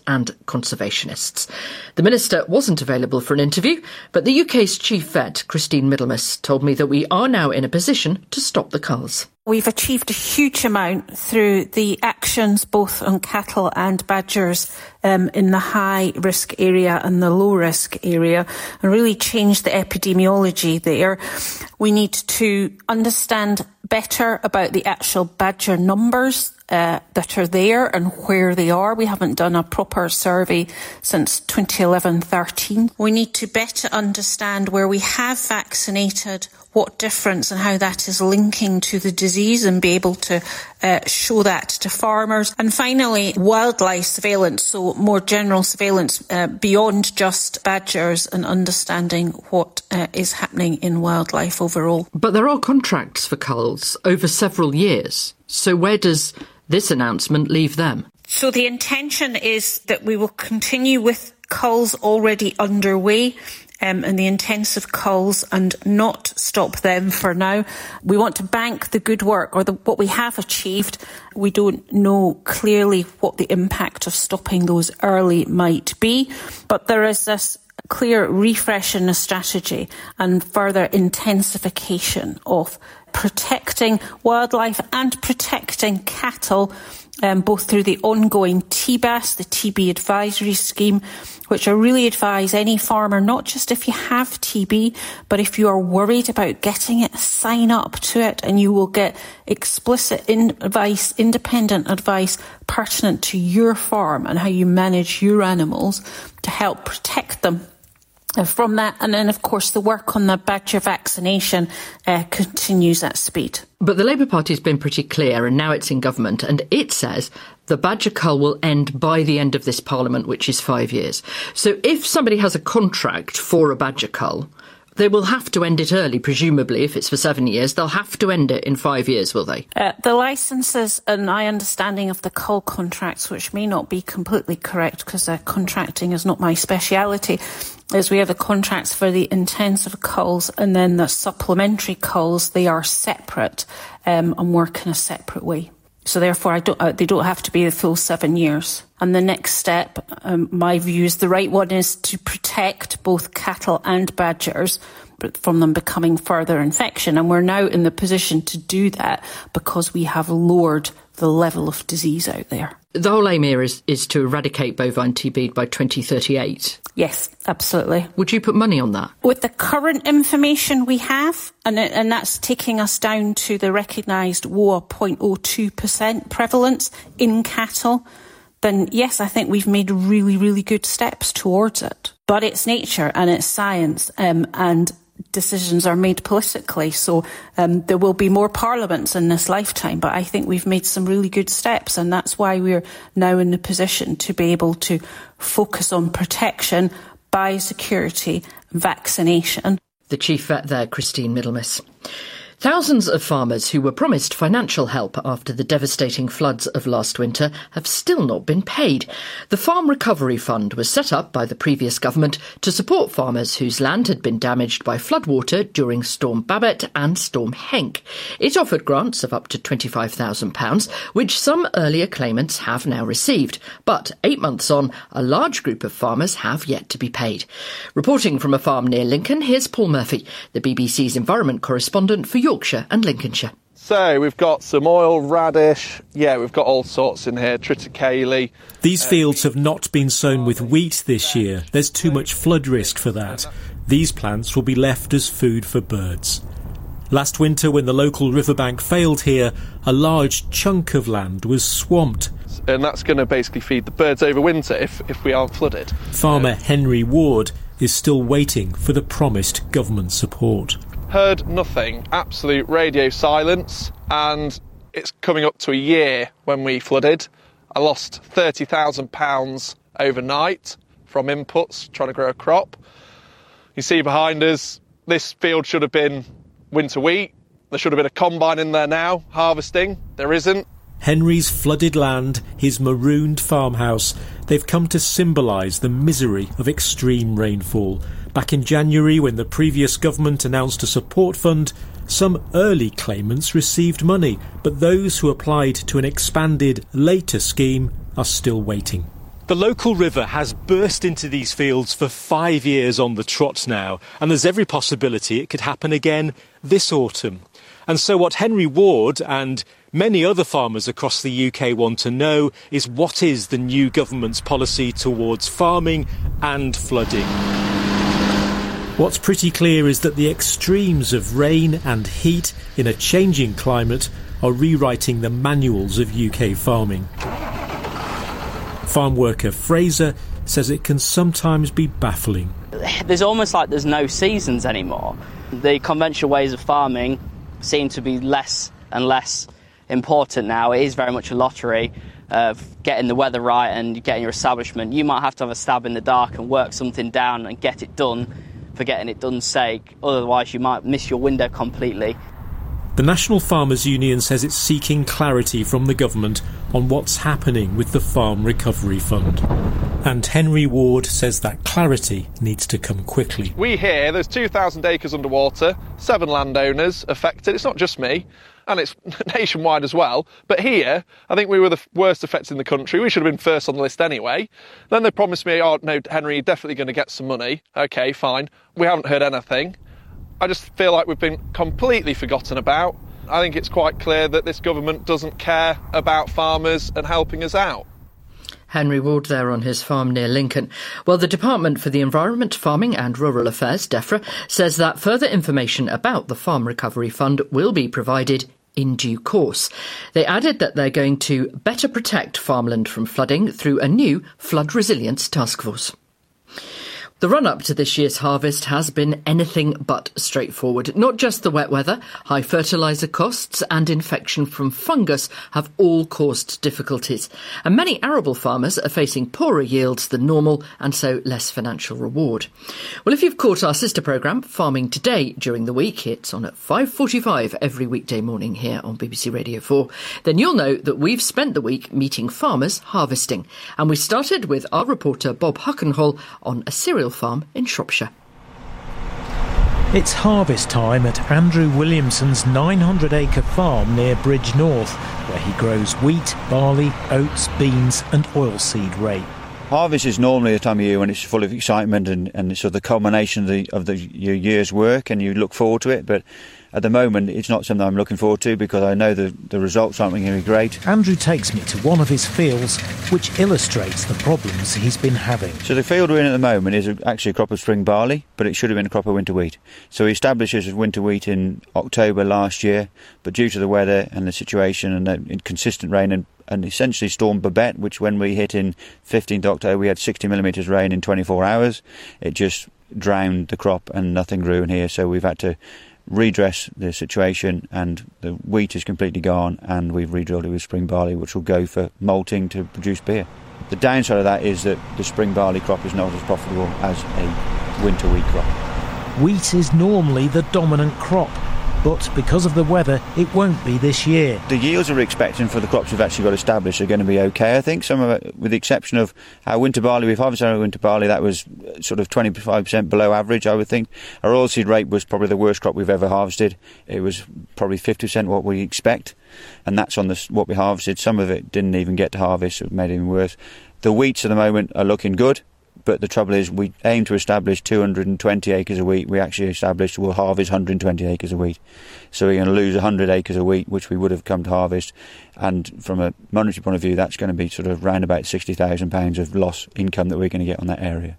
conservationists. The Minister wasn't available for an interview, but the U K's chief vet, Christine Middlemas, told me that we are now in a position to stop the culls. We've achieved a huge amount through the actions both on cattle and badgers um, in the high-risk area and the low-risk area, and really changed the epidemiology there. We need to understand better about the actual badger numbers uh, that are there and where they are. We haven't done a proper survey since twenty eleven thirteen. We need to better understand where we have vaccinated, what difference and how that is linking to the disease, and be able to uh, show that to farmers. And finally, wildlife surveillance, so more general surveillance uh, beyond just badgers, and understanding what uh, is happening in wildlife overall. But there are contracts for culls over several years. So where does this announcement leave them? So the intention is that we will continue with culls already underway. Um, and the intensive culls, and not stop them for now. We want to bank the good work, or the, what we have achieved. We don't know clearly what the impact of stopping those early might be, but there is this clear refresh in the strategy and further intensification of protecting wildlife and protecting cattle, um, both through the ongoing T B A S, the T B advisory scheme, which I really advise any farmer, not just if you have T B, but if you are worried about getting it, sign up to it, and you will get explicit in advice, independent advice pertinent to your farm and how you manage your animals to help protect them from that. And then, of course, the work on the badger vaccination uh, continues at speed. But the Labour Party's been pretty clear, and now it's in government, and it says the badger cull will end by the end of this Parliament, which is five years. So if somebody has a contract for a badger cull, they will have to end it early, presumably. If it's for seven years, they'll have to end it in five years, will they? Uh, the licences and my understanding of the cull contracts, which may not be completely correct because uh, contracting is not my speciality, is we have the contracts for the intensive culls and then the supplementary culls. They are separate um, and work in a separate way. So therefore, I don't, uh, they don't have to be the full seven years. And the next step, um, my view is the right one, is to protect both cattle and badgers from them becoming further infection. And we're now in the position to do that because we have lowered the level of disease out there. The whole aim here is, is to eradicate bovine T B by twenty thirty-eight. Yes, absolutely. Would you put money on that? With the current information we have, and and that's taking us down to the recognised W O A zero point zero two percent prevalence in cattle, then yes, I think we've made really, really good steps towards it. But it's nature and it's science, um, and decisions are made politically, so um, there will be more parliaments in this lifetime, but I think we've made some really good steps, and that's why we're now in the position to be able to focus on protection, biosecurity, vaccination. The chief vet there, Christine Middlemas. Thousands of farmers who were promised financial help after the devastating floods of last winter have still not been paid. The Farm Recovery Fund was set up by the previous government to support farmers whose land had been damaged by floodwater during Storm Babet and Storm Henk. It offered grants of up to twenty-five thousand pounds, which some earlier claimants have now received. But eight months on, a large group of farmers have yet to be paid. Reporting from a farm near Lincoln, here's Paul Murphy, the B B C's environment correspondent for Yorkshire. Yorkshire and Lincolnshire. So we've got some oil, radish, yeah, we've got all sorts in here, triticale. These fields have not been sown with wheat this year. There's too much flood risk for that. These plants will be left as food for birds. Last winter, when the local riverbank failed here, a large chunk of land was swamped. And that's going to basically feed the birds over winter if, if we are flooded. Farmer Henry Ward is still waiting for the promised government support. Heard nothing, absolute radio silence, and it's coming up to a year when we flooded. I lost thirty thousand pounds overnight from inputs trying to grow a crop. You see behind us, this field should have been winter wheat. There should have been a combine in there now, harvesting. There isn't. Henry's flooded land, his marooned farmhouse, they've come to symbolise the misery of extreme rainfall. Back in January, when the previous government announced a support fund, some early claimants received money, but those who applied to an expanded later scheme are still waiting. The local river has burst into these fields for five years on the trot now, and there's every possibility it could happen again this autumn. And so what Henry Ward and many other farmers across the U K want to know is what is the new government's policy towards farming and flooding. What's pretty clear is that the extremes of rain and heat in a changing climate are rewriting the manuals of U K farming. Farm worker Fraser says it can sometimes be baffling. There's almost like there's no seasons anymore. The conventional ways of farming seem to be less and less important now. It is very much a lottery of getting the weather right and getting your establishment. You might have to have a stab in the dark and work something down and get it done for getting it done's sake. Otherwise, you might miss your window completely. The National Farmers Union says it's seeking clarity from the government on what's happening with the Farm Recovery Fund. And Henry Ward says that clarity needs to come quickly. We hear there's two thousand acres underwater, seven landowners affected. It's not just me, and it's nationwide as well. But here, I think we were the worst affected in the country. We should have been first on the list anyway. Then they promised me, oh, no, Henry, you're definitely going to get some money. OK, fine. We haven't heard anything. I just feel like we've been completely forgotten about. I think it's quite clear that this government doesn't care about farmers and helping us out. Henry Ward there on his farm near Lincoln. Well, the Department for the Environment, Farming and Rural Affairs, DEFRA, says that further information about the Farm Recovery Fund will be provided in due course. They added that they're going to better protect farmland from flooding through a new flood resilience task force. The run-up to this year's harvest has been anything but straightforward. Not just the wet weather, high fertiliser costs and infection from fungus have all caused difficulties. And many arable farmers are facing poorer yields than normal and so less financial reward. Well, if you've caught our sister programme, Farming Today, during the week, it's on at five forty-five every weekday morning here on B B C Radio four, then you'll know that we've spent the week meeting farmers harvesting. And we started with our reporter Bob Huckenhall on a cereal farm in Shropshire. It's harvest time at Andrew Williamson's nine hundred acre farm near Bridge North, where he grows wheat, barley, oats, beans and oilseed rape. Harvest is normally a time of year when it's full of excitement and, and it's sort of the culmination of, the, of the, your year's work, and you look forward to it, but at the moment it's not something I'm looking forward to because I know the, the results aren't going to be great. Andrew takes me to one of his fields which illustrates the problems he's been having. So the field we're in at the moment is actually a crop of spring barley, but it should have been a crop of winter wheat. So he establishes winter wheat in October last year, but due to the weather and the situation and the inconsistent rain and and essentially Storm Babette, which when we hit in fifteenth of October we had sixty millimetres rain in twenty-four hours, it just drowned the crop and nothing grew in here, so we've had to redress the situation, and the wheat is completely gone, and we've re-drilled it with spring barley, which will go for malting to produce beer. The downside of that is that the spring barley crop is not as profitable as a winter wheat crop. Wheat is normally the dominant crop, but because of the weather, it won't be this year. The yields we're expecting for the crops we've actually got established are going to be okay, I think. Some of it, with the exception of our winter barley, we've harvested our winter barley, that was sort of twenty-five percent below average, I would think. Our oilseed rape was probably the worst crop we've ever harvested. It was probably fifty percent what we expect, and that's on the, what we harvested. Some of it didn't even get to harvest, so it made it even worse. The wheats at the moment are looking good. But the trouble is, we aim to establish two hundred twenty acres of wheat. We actually established we'll harvest one hundred twenty acres of wheat. So we're going to lose one hundred acres of wheat, which we would have come to harvest. And from a monetary point of view, that's going to be sort of round about sixty thousand pounds of loss income that we're going to get on that area.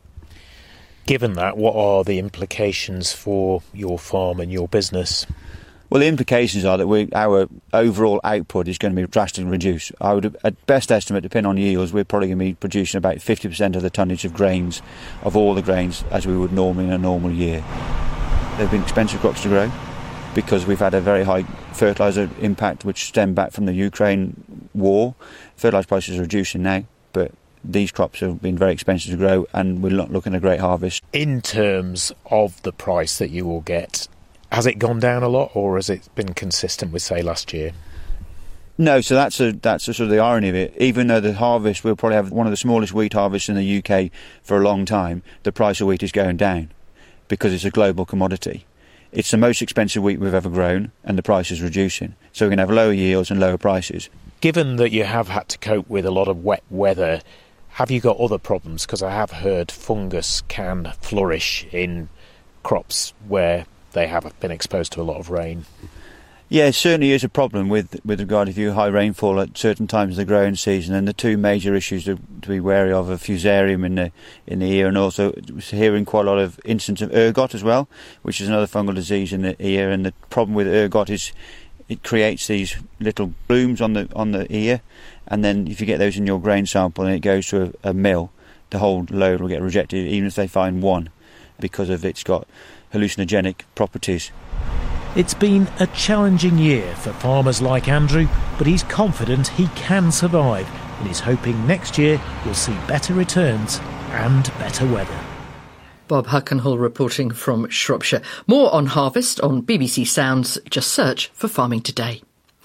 Given that, what are the implications for your farm and your business? Well, the implications are that we, our overall output is going to be drastically reduced. I would, at best estimate, depending on yields, we're probably going to be producing about fifty percent of the tonnage of grains, of all the grains, as we would normally in a normal year. They've been expensive crops to grow because we've had a very high fertiliser impact, which stemmed back from the Ukraine war. Fertiliser prices are reducing now, but these crops have been very expensive to grow, and we're not looking at a great harvest. In terms of the price that you will get, has it gone down a lot, or has it been consistent with, say, last year? No, so that's a, that's a sort of the irony of it. Even though the harvest, we'll probably have one of the smallest wheat harvests in the U K for a long time, the price of wheat is going down because it's a global commodity. It's the most expensive wheat we've ever grown, and the price is reducing. So we're going to have lower yields and lower prices. Given that you have had to cope with a lot of wet weather, Have you got other problems? Because I have heard fungus can flourish in crops where they have been exposed to a lot of rain. Yeah, it certainly is a problem with with regard to high rainfall at certain times of the growing season, and the two major issues to, to be wary of are Fusarium in the in the ear, and also hearing quite a lot of instances of ergot as well, which is another fungal disease in the ear. And the problem with ergot is it creates these little blooms on the on the ear, and then if you get those in your grain sample and it goes to a, a mill, the whole load will get rejected, even if they find one, because of it's got hallucinogenic properties. It's been a challenging year for farmers like Andrew, but he's confident he can survive and is hoping next year we'll see better returns and better weather. Bob Huckenhull reporting from Shropshire. More on harvest on B B C Sounds. Just search for Farming Today.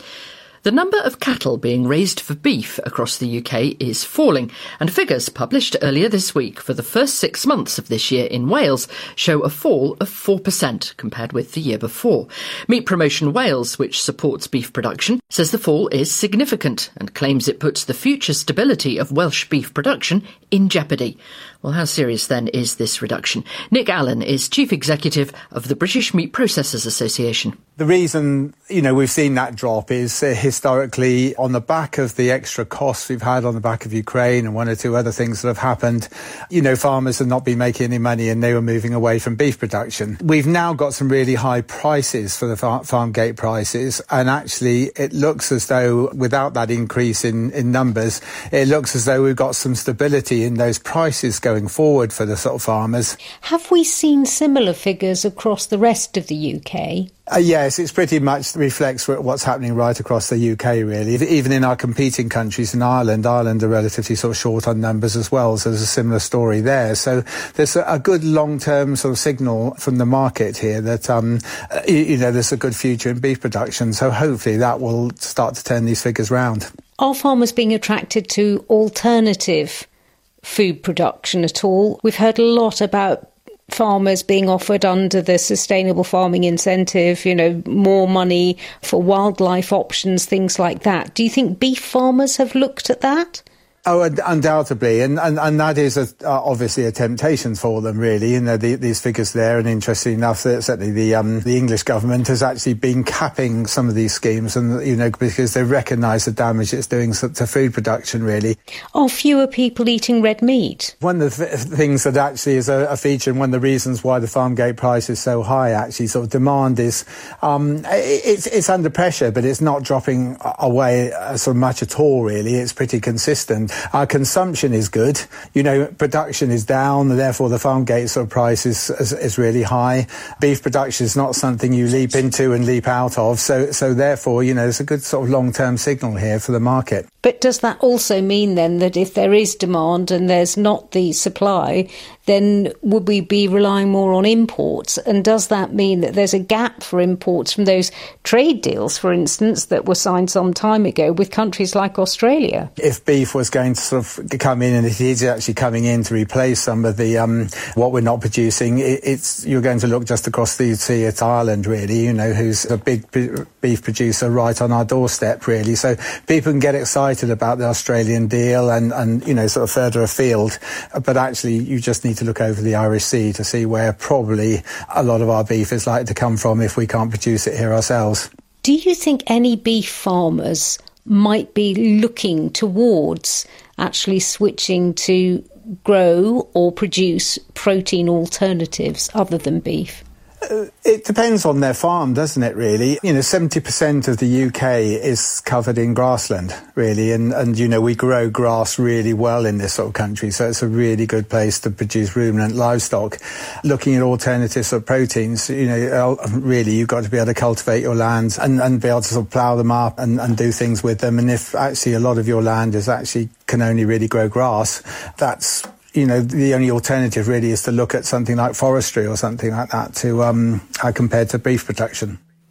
The number of cattle being raised for beef across the U K is falling, and figures published earlier this week for the first six months of this year in Wales show a fall of four percent compared with the year before. Meat Promotion Wales, which supports beef production, says the fall is significant and claims it puts the future stability of Welsh beef production in jeopardy. Well, how serious then is this reduction? Nick Allen is Chief Executive of the British Meat Processors Association. The reason, you know, we've seen that drop is uh, historically on the back of the extra costs we've had on the back of Ukraine and one or two other things that have happened. You know, farmers have not been making any money and they were moving away from beef production. We've now got some really high prices for the far- farm gate prices, and actually it looks as though without that increase in, in numbers, it looks as though we've got some stability in those prices going forward for the sort of farmers. Have we seen similar figures across the rest of the U K? Uh, yes, it's pretty much reflects what's happening right across the U K, really. Even in our competing countries in Ireland, Ireland are relatively sort of short on numbers as well, so there's a similar story there. So there's a, a good long-term sort of signal from the market here that, um, you, you know, there's a good future in beef production, so hopefully that will start to turn these figures round. Are farmers being attracted to alternative food production at all? We've heard a lot about farmers being offered under the sustainable farming incentive, you know, more money for wildlife options, things like that. Do you think beef farmers have looked at that? Oh, undoubtedly, and and, and that is a, uh, obviously a temptation for them, really. You know, the, these figures there, and interesting enough, that certainly the um, the English government has actually been capping some of these schemes, and you know, because they recognise the damage it's doing to food production, really. Are fewer people eating red meat? One of the th- things that actually is a, a feature, and one of the reasons why the farm gate price is so high, actually, sort of demand is um, it, it's it's under pressure, but it's not dropping away so much at all. Really, it's pretty consistent. Our consumption is good. You know, production is down, and therefore the farm gate sort of price is, is, is really high. Beef production is not something you leap into and leap out of. So, so therefore, you know, there's a good sort of long-term signal here for the market. But does that also mean then that if there is demand and there's not the supply, then would we be relying more on imports? And does that mean that there's a gap for imports from those trade deals, for instance, that were signed some time ago with countries like Australia? If beef was going to sort of come in, and it is actually coming in to replace some of the um, what we're not producing, it, it's you're going to look just across the sea at Ireland, really, you know, who's a big beef producer right on our doorstep, really. So people can get excited about the Australian deal and, and, you know, sort of further afield. But actually, you just need to look over the Irish Sea to see where probably a lot of our beef is likely to come from if we can't produce it here ourselves. Do you think any beef farmers might be looking towards actually switching to grow or produce protein alternatives other than beef? Uh, it depends on their farm, doesn't it, really? You know, seventy percent of the U K is covered in grassland, really, and, and, you know, we grow grass really well in this sort of country, so it's a really good place to produce ruminant livestock. Looking at alternatives of proteins, you know, really, you've got to be able to cultivate your lands and, and be able to sort of plough them up and, and do things with them, and if actually a lot of your land is actually can only really grow grass, that's you know, the only alternative really is to look at something like forestry or something like that to um, uh, compared to beef production.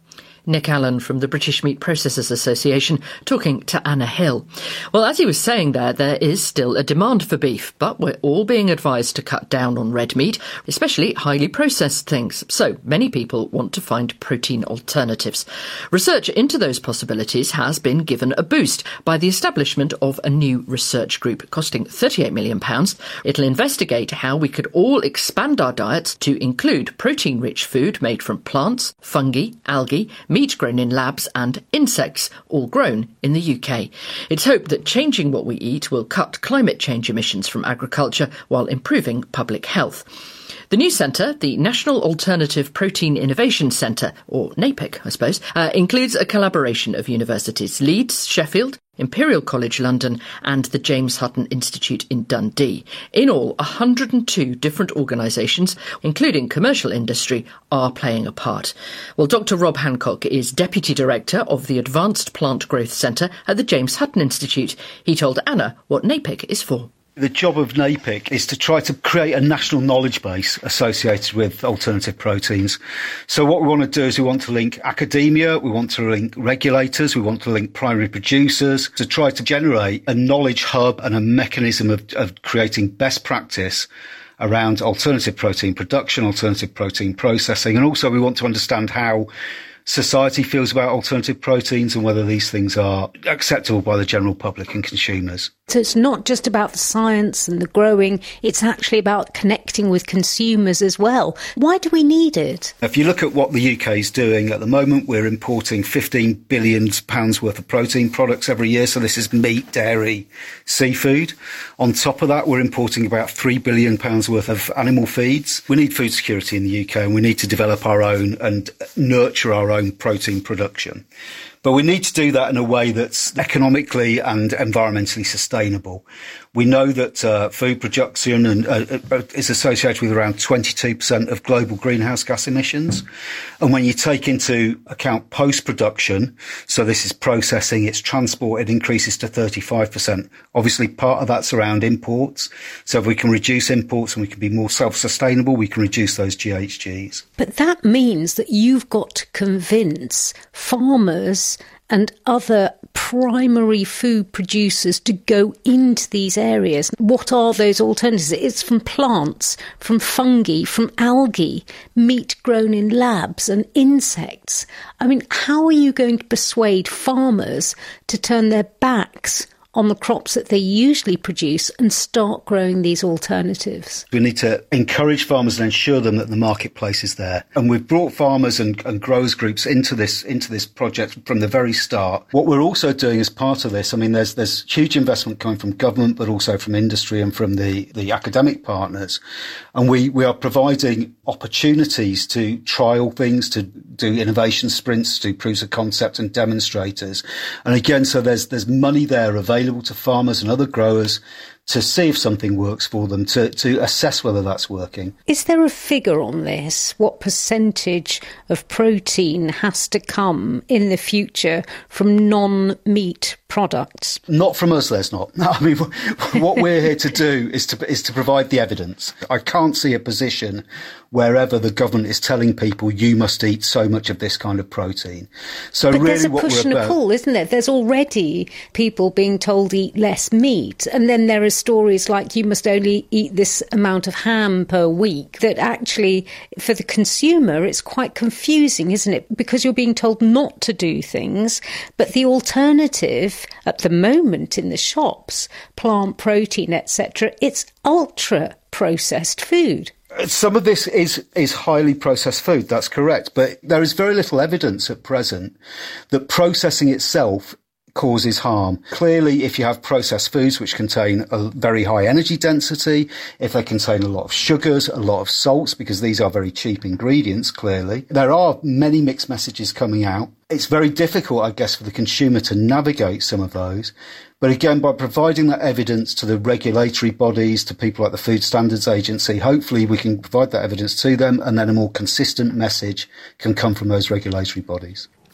Nick Allen from the British Meat Processors Association talking to Anna Hill. Well, as he was saying there, there is still a demand for beef, but we're all being advised to cut down on red meat, especially highly processed things. So many people want to find protein alternatives. Research into those possibilities has been given a boost by the establishment of a new research group costing thirty-eight million pounds. It'll investigate how we could all expand our diets to include protein-rich food made from plants, fungi, algae, meat grown in labs and insects, all grown in the U K. It's hoped that changing what we eat will cut climate change emissions from agriculture while improving public health. The new centre, the National Alternative Protein Innovation Centre, or NAPIC, I suppose, uh, includes a collaboration of universities Leeds, Sheffield, Imperial College London and the James Hutton Institute in Dundee. In all, one hundred two different organisations, including commercial industry, are playing a part. Well, Doctor Rob Hancock is Deputy Director of the Advanced Plant Growth Centre at the James Hutton Institute. He told Anna what NAPIC is for. The job of NAPIC is to try to create a national knowledge base associated with alternative proteins. So what we want to do is we want to link academia, we want to link regulators, we want to link primary producers to try to generate a knowledge hub and a mechanism of, of creating best practice around alternative protein production, alternative protein processing. And also we want to understand how society feels about alternative proteins and whether these things are acceptable by the general public and consumers. So it's not just about the science and the growing, it's actually about connecting with consumers as well. Why do we need it? If you look at what the U K is doing at the moment, we're importing fifteen billion pounds worth of protein products every year. So this is meat, dairy, seafood. On top of that, we're importing about three billion pounds worth of animal feeds. We need food security in the U K and we need to develop our own and nurture our own protein production. But we need to do that in a way that's economically and environmentally sustainable. We know that uh, food production and, uh, is associated with around twenty-two percent of global greenhouse gas emissions. And when you take into account post-production, so this is processing, it's transport, it increases to thirty-five percent. Obviously, part of that's around imports. So if we can reduce imports and we can be more self-sustainable, we can reduce those G H Gs. But that means that you've got to convince farmers and other primary food producers to go into these areas. What are those alternatives? It's from plants, from fungi, from algae, meat grown in labs and insects. I mean, how are you going to persuade farmers to turn their backs on the crops that they usually produce and start growing these alternatives? We need to encourage farmers and ensure them that the marketplace is there. And we've brought farmers and, and growers groups into this into this project from the very start. What we're also doing as part of this, I mean, there's there's huge investment coming from government, but also from industry and from the, the academic partners. And we, we are providing opportunities to trial things, to do innovation sprints, to do proofs of concept and demonstrators. And again, so there's there's money there available to farmers and other growers to see if something works for them, to, to assess whether that's working. Is there a figure on this? What percentage of protein has to come in the future from non-meat products? Not from us, there's not. I mean, what we're here to do is to is to provide the evidence. I can't see a position wherever the government is telling people you must eat so much of this kind of protein. So but really there's a what push we're and about, a pull, isn't there? There's already people being told eat less meat, and then there are stories like you must only eat this amount of ham per week, that actually for the consumer it's quite confusing, isn't it? Because you're being told not to do things, but the alternative at the moment in the shops, plant protein, et cetera, it's ultra processed food. Some of this is, is highly processed food, that's correct, but there is very little evidence at present that processing itself causes harm. Clearly, if you have processed foods which contain a very high energy density, if they contain a lot of sugars, a lot of salts, because these are very cheap ingredients, clearly, there are many mixed messages coming out. It's very difficult, I guess, for the consumer to navigate some of those. But again, by providing that evidence to the regulatory bodies, to people like the Food Standards Agency, hopefully we can provide that evidence to them, and then a more consistent message can come from those regulatory bodies.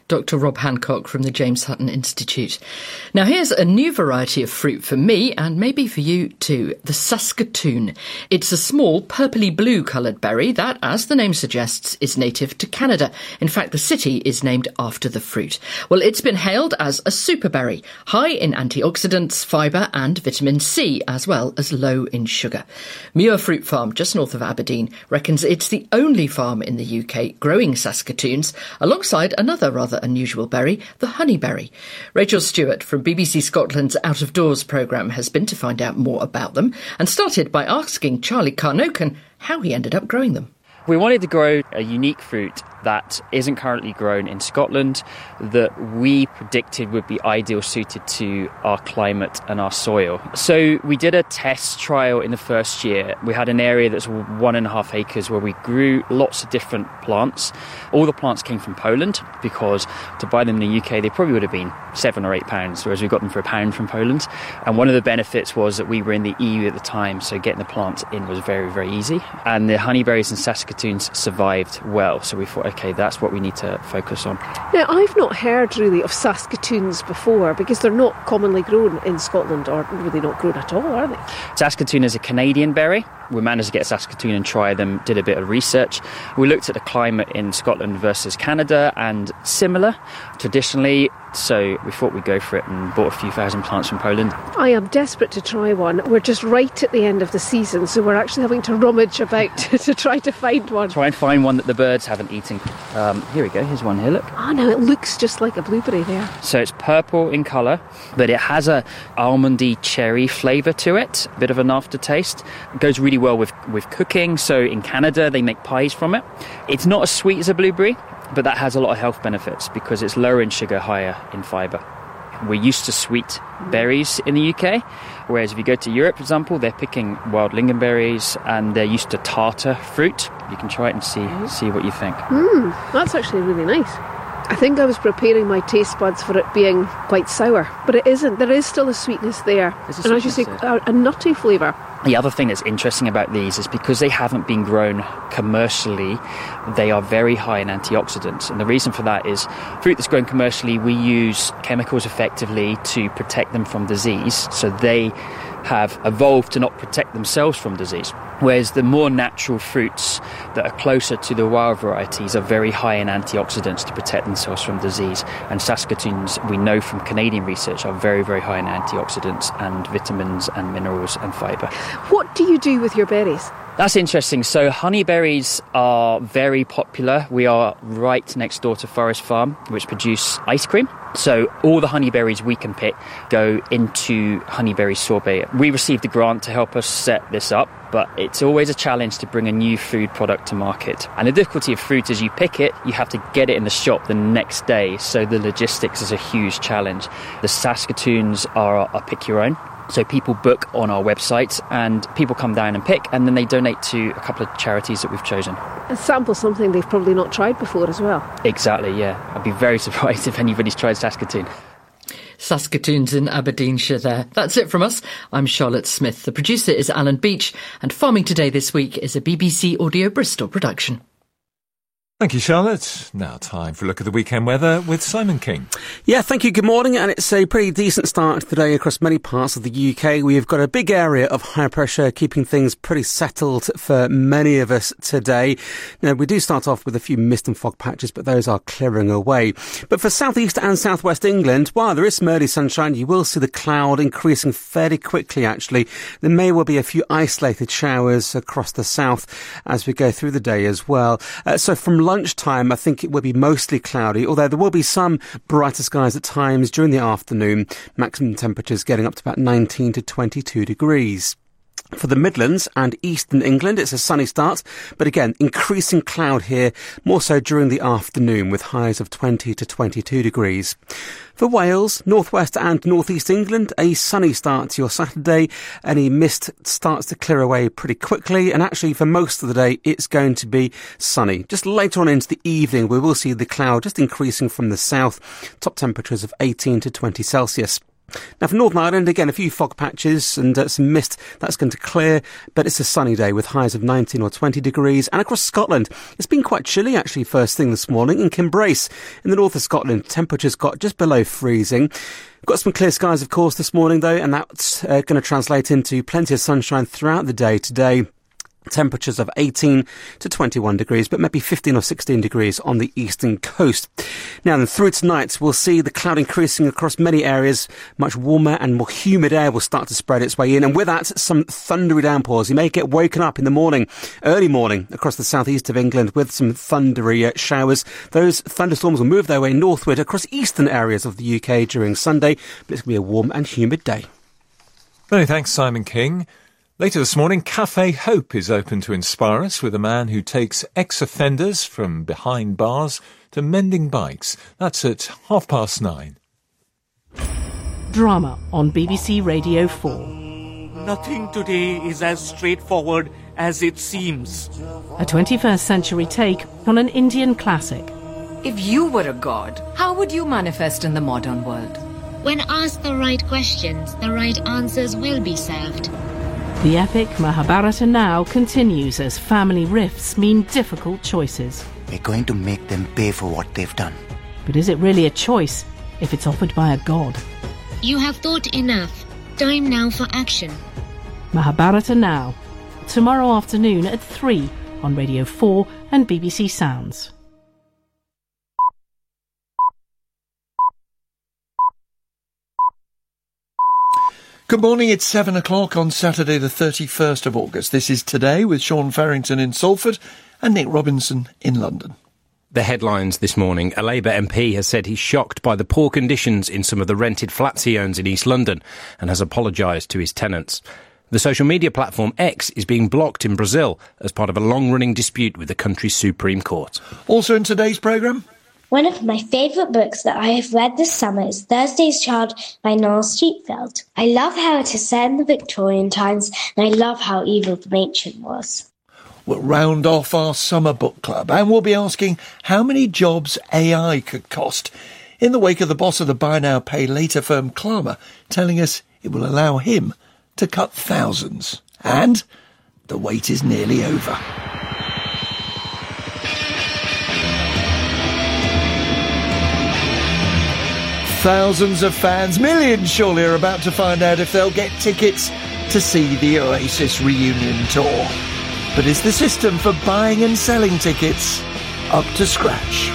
Doctor Rob Hancock from the James Hutton Institute. Now here's a new variety of fruit for me, and maybe for you too, the Saskatoon. It's a small purpley blue coloured berry that, as the name suggests, is native to Canada. In fact, the city is named after the fruit. Well, it's been hailed as a superberry, high in antioxidants, fibre and vitamin C, as well as low in sugar. Muir Fruit Farm, just north of Aberdeen, reckons it's the only farm in the U K growing Saskatoons, alongside another rather unusual berry, the honeyberry. Rachel Stewart from B B C Scotland's Out of Doors programme has been to find out more about them and started by asking Charlie Carnocan how he ended up growing them. We wanted to grow a unique fruit that isn't currently grown in Scotland, that we predicted would be ideal suited to our climate and our soil. So we did a test trial in the first year. We had an area that's one and a half acres where we grew lots of different plants. All the plants came from Poland, because to buy them in the U K they probably would have been seven or eight pounds, whereas we got them for a pound from Poland. And one of the benefits was that we were in the E U at the time, so getting the plants in was very, very easy. And the honeyberries and Saskatoons survived well, so we thought, okay, that's what we need to focus on. Now, I've not heard really of Saskatoons before, because they're not commonly grown in Scotland, or really not grown at all, are they? Saskatoon is a Canadian berry. We managed to get Saskatoon and try them, did a bit of research. We looked at the climate in Scotland versus Canada, and similar traditionally, so we thought we'd go for it and bought a few thousand plants from Poland. I am desperate to try one. We're just right at the end of the season, so we're actually having to rummage about to try to find one. Try and find one that the birds haven't eaten. Um, here we go, here's one here, look. Oh no, it looks just like a blueberry there. So it's purple in colour, but it has a almondy cherry flavour to it, a bit of an aftertaste. It goes really well with, with cooking, so in Canada they make pies from it. It's not as sweet as a blueberry, but that has a lot of health benefits because it's lower in sugar, higher in fibre. We're used to sweet berries in the U K, whereas if you go to Europe, for example, they're picking wild lingonberries and they're used to tartar fruit. You can try it and see see what you think. Mmm, that's actually really nice. I think I was preparing my taste buds for it being quite sour, but it isn't. There is still a sweetness there. And as you say, a, a nutty flavour. The other thing that's interesting about these is because they haven't been grown commercially, they are very high in antioxidants. And the reason for that is fruit that's grown commercially, we use chemicals effectively to protect them from disease. So they have evolved to not protect themselves from disease. Whereas the more natural fruits that are closer to the wild varieties are very high in antioxidants to protect themselves from disease. And Saskatoons, we know from Canadian research, are very, very high in antioxidants and vitamins and minerals and fibre. What do you do with your berries? That's interesting. So honeyberries are very popular. We are right next door to Forest Farm, which produce ice cream. So all the honeyberries we can pick go into honeyberry sorbet. We received a grant to help us set this up, but it's always a challenge to bring a new food product to market. And the difficulty of fruit is you pick it, you have to get it in the shop the next day. So the logistics is a huge challenge. The Saskatoons are a pick your own. So people book on our website and people come down and pick, and then they donate to a couple of charities that we've chosen. And sample something they've probably not tried before as well. Exactly, yeah. I'd be very surprised if anybody's tried Saskatoon. Saskatoons in Aberdeenshire there. That's it from us. I'm Charlotte Smith. The producer is Alan Beach, and Farming Today this week is a B B C Audio Bristol production. Thank you, Charlotte. Now time for a look at the weekend weather with Simon King. Yeah, thank you. Good morning. And it's a pretty decent start to the day across many parts of the U K. We've got a big area of high pressure keeping things pretty settled for many of us today. Now, we do start off with a few mist and fog patches, but those are clearing away. But for southeast and southwest England, while there is some early sunshine, you will see the cloud increasing fairly quickly, actually. There may well be a few isolated showers across the south as we go through the day as well. Uh, so from lunchtime, I think it will be mostly cloudy, although there will be some brighter skies at times during the afternoon. Maximum temperatures getting up to about nineteen to twenty-two degrees. For the Midlands and eastern England, it's a sunny start, but again, increasing cloud here, more so during the afternoon, with highs of twenty to twenty-two degrees. For Wales, northwest and northeast England, a sunny start to your Saturday. Any mist starts to clear away pretty quickly, and actually for most of the day, it's going to be sunny. Just later on into the evening, we will see the cloud just increasing from the south, top temperatures of eighteen to twenty Celsius. Now for Northern Ireland, again, a few fog patches and uh, some mist. That's going to clear, but it's a sunny day with highs of nineteen or twenty degrees. And across Scotland, it's been quite chilly actually first thing this morning. In Kinbrace, in the north of Scotland, temperatures got just below freezing. Got some clear skies, of course, this morning, though, and that's uh, going to translate into plenty of sunshine throughout the day today. Temperatures of eighteen to twenty-one degrees, but maybe fifteen or sixteen degrees on the eastern coast. Now then, through tonight, we'll see the cloud increasing across many areas. Much warmer and more humid air will start to spread its way in, and with that, some thundery downpours. You may get woken up in the morning, early morning, across the southeast of England with some thundery uh, showers. Those thunderstorms will move their way northward across eastern areas of the U K during Sunday, but it's going to be a warm and humid day. Many thanks, Simon King. Later this morning, Cafe Hope is open to inspire us with a man who takes ex-offenders from behind bars to mending bikes. That's at half past nine. Drama on B B C Radio four. Nothing today is as straightforward as it seems. A twenty-first century take on an Indian classic. If you were a god, how would you manifest in the modern world? When asked the right questions, the right answers will be served. The epic Mahabharata now continues as family rifts mean difficult choices. We're going to make them pay for what they've done. But is it really a choice if it's offered by a god? You have thought enough. Time now for action. Mahabharata Now, tomorrow afternoon at three on Radio four and B B C Sounds. Good morning, it's seven o'clock on Saturday the thirty-first of August. This is Today with Sean Farrington in Salford and Nick Robinson in London. The headlines this morning. A Labour M P has said he's shocked by the poor conditions in some of the rented flats he owns in East London and has apologised to his tenants. The social media platform X is being blocked in Brazil as part of a long-running dispute with the country's Supreme Court. Also in today's programme, one of my favourite books that I have read this summer is Thursday's Child by Noel Streatfeild. I love how it is set in the Victorian times, and I love how evil the matron was. We'll round off our summer book club, and we'll be asking how many jobs A I could cost, in the wake of the boss of the buy now, pay later firm Klarna telling us it will allow him to cut thousands. And the wait is nearly over. Thousands of fans, millions surely, are about to find out if they'll get tickets to see the Oasis reunion tour. But is the system for buying and selling tickets up to scratch?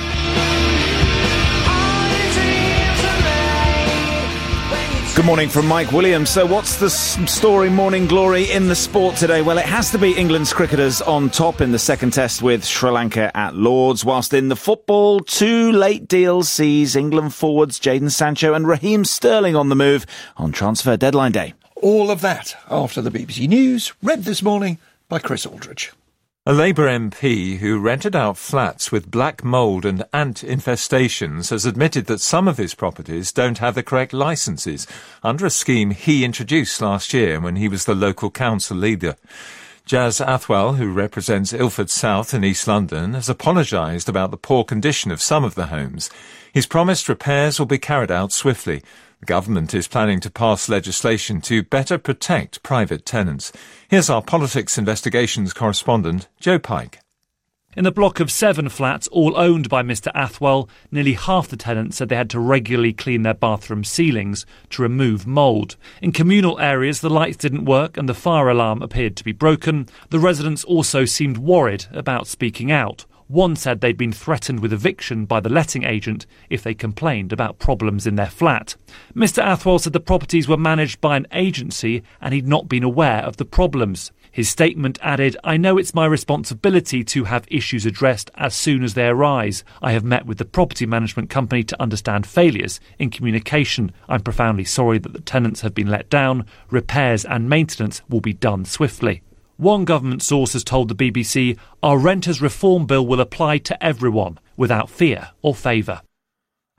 Good morning from Mike Williams. So what's the story, morning glory, in the sport today? Well, it has to be England's cricketers on top in the second test with Sri Lanka at Lord's. Whilst in the football, two late deals sees England forwards Jadon Sancho and Raheem Sterling on the move on transfer deadline day. All of that after the B B C News, read this morning by Chris Aldridge. A Labour M P who rented out flats with black mould and ant infestations has admitted that some of his properties don't have the correct licences under a scheme he introduced last year when he was the local council leader. Jazz Athwell, who represents Ilford South in East London, has apologised about the poor condition of some of the homes. He's promised repairs will be carried out swiftly. The government is planning to pass legislation to better protect private tenants. Here's our politics investigations correspondent, Joe Pike. In a block of seven flats, all owned by Mr Athwell, nearly half the tenants said they had to regularly clean their bathroom ceilings to remove mould. In communal areas, the lights didn't work and the fire alarm appeared to be broken. The residents also seemed worried about speaking out. One said they'd been threatened with eviction by the letting agent if they complained about problems in their flat. Mr Athwell said the properties were managed by an agency and he'd not been aware of the problems. His statement added, "I know it's my responsibility to have issues addressed as soon as they arise. I have met with the property management company to understand failures in communication. I'm profoundly sorry that the tenants have been let down. Repairs and maintenance will be done swiftly." One government source has told the B B C, "Our renters reform bill will apply to everyone, without fear or favour."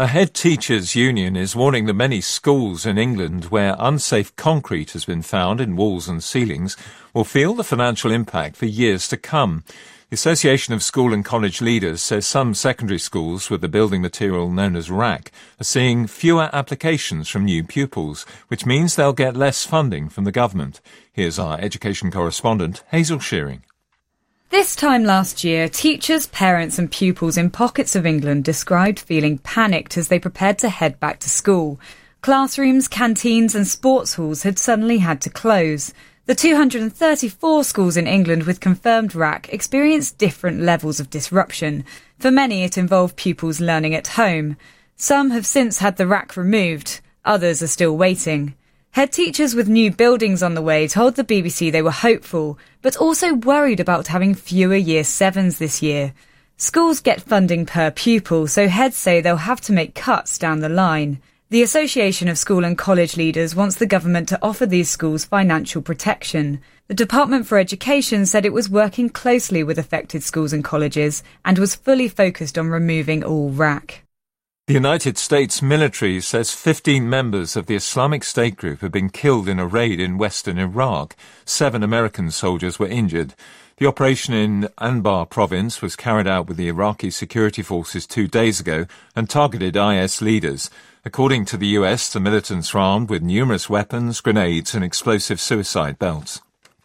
A head teachers' union is warning that many schools in England where unsafe concrete has been found in walls and ceilings will feel the financial impact for years to come. The Association of School and College Leaders says some secondary schools with the building material known as R A C are seeing fewer applications from new pupils, which means they'll get less funding from the government. Here's our education correspondent, Hazel Shearing. This time last year, teachers, parents and pupils in pockets of England described feeling panicked as they prepared to head back to school. Classrooms, canteens and sports halls had suddenly had to close. The two hundred thirty-four schools in England with confirmed R A C experienced different levels of disruption. For many, it involved pupils learning at home. Some have since had the R A C removed. Others are still waiting. Head teachers with new buildings on the way told the B B C they were hopeful, but also worried about having fewer Year sevens this year. Schools get funding per pupil, so heads say they'll have to make cuts down the line. The Association of School and College Leaders wants the government to offer these schools financial protection. The Department for Education said it was working closely with affected schools and colleges and was fully focused on removing all R A C. The United States military says fifteen members of the Islamic State group have been killed in a raid in western Iraq. Seven American soldiers were injured. The operation in Anbar province was carried out with the Iraqi security forces two days ago and targeted I S leaders. According to the U S, the militants are armed with numerous weapons, grenades and explosive suicide belts.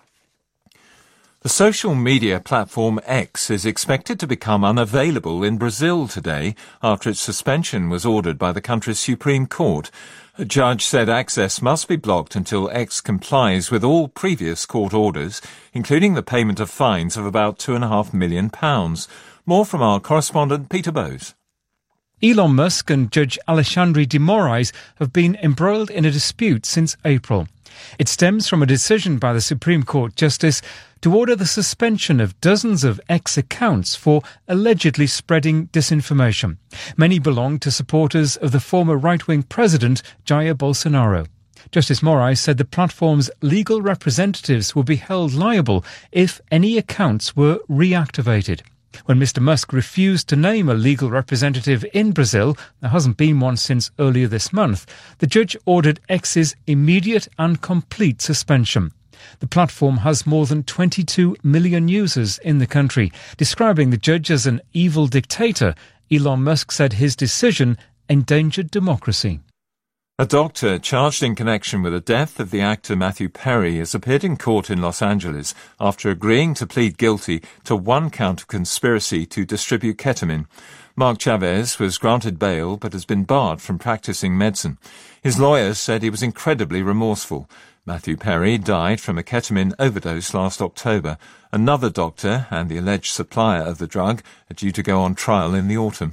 The social media platform X is expected to become unavailable in Brazil today after its suspension was ordered by the country's Supreme Court. A judge said access must be blocked until X complies with all previous court orders, including the payment of fines of about two and a half million pounds. More from our correspondent Peter Bowes. Elon Musk and Judge Alexandre de Moraes have been embroiled in a dispute since April. It stems from a decision by the Supreme Court Justice to order the suspension of dozens of X accounts for allegedly spreading disinformation. Many belong to supporters of the former right-wing president, Jair Bolsonaro. Justice Moraes said the platform's legal representatives would be held liable if any accounts were reactivated. When Mister Musk refused to name a legal representative in Brazil, there hasn't been one since earlier this month, the judge ordered X's immediate and complete suspension. The platform has more than twenty-two million users in the country. Describing the judge as an evil dictator, Elon Musk said his decision endangered democracy. A doctor charged in connection with the death of the actor Matthew Perry has appeared in court in Los Angeles after agreeing to plead guilty to one count of conspiracy to distribute ketamine. Mark Chavez was granted bail but has been barred from practicing medicine. His lawyers said he was incredibly remorseful. Matthew Perry died from a ketamine overdose last October. Another doctor and the alleged supplier of the drug are due to go on trial in the autumn.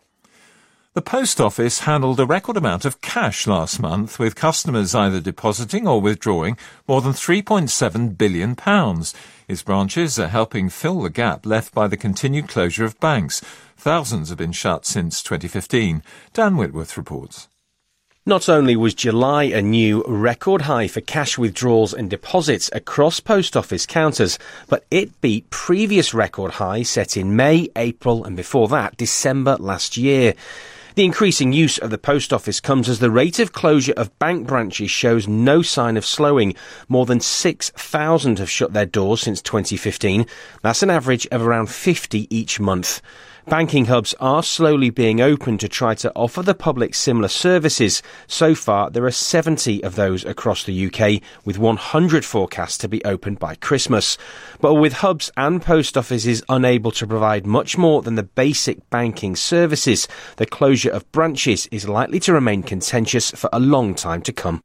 The Post Office handled a record amount of cash last month, with customers either depositing or withdrawing more than three point seven billion pounds. Its branches are helping fill the gap left by the continued closure of banks. Thousands have been shut since twenty fifteen. Dan Whitworth reports. Not only was July a new record high for cash withdrawals and deposits across post office counters, but it beat previous record highs set in May, April and before that December last year. The increasing use of the post office comes as the rate of closure of bank branches shows no sign of slowing. More than six thousand have shut their doors since twenty fifteen. That's an average of around fifty each month. Banking hubs are slowly being opened to try to offer the public similar services. So far, there are seventy of those across the U K, with one hundred forecast to be opened by Christmas. But with hubs and post offices unable to provide much more than the basic banking services, the closure of branches is likely to remain contentious for a long time to come.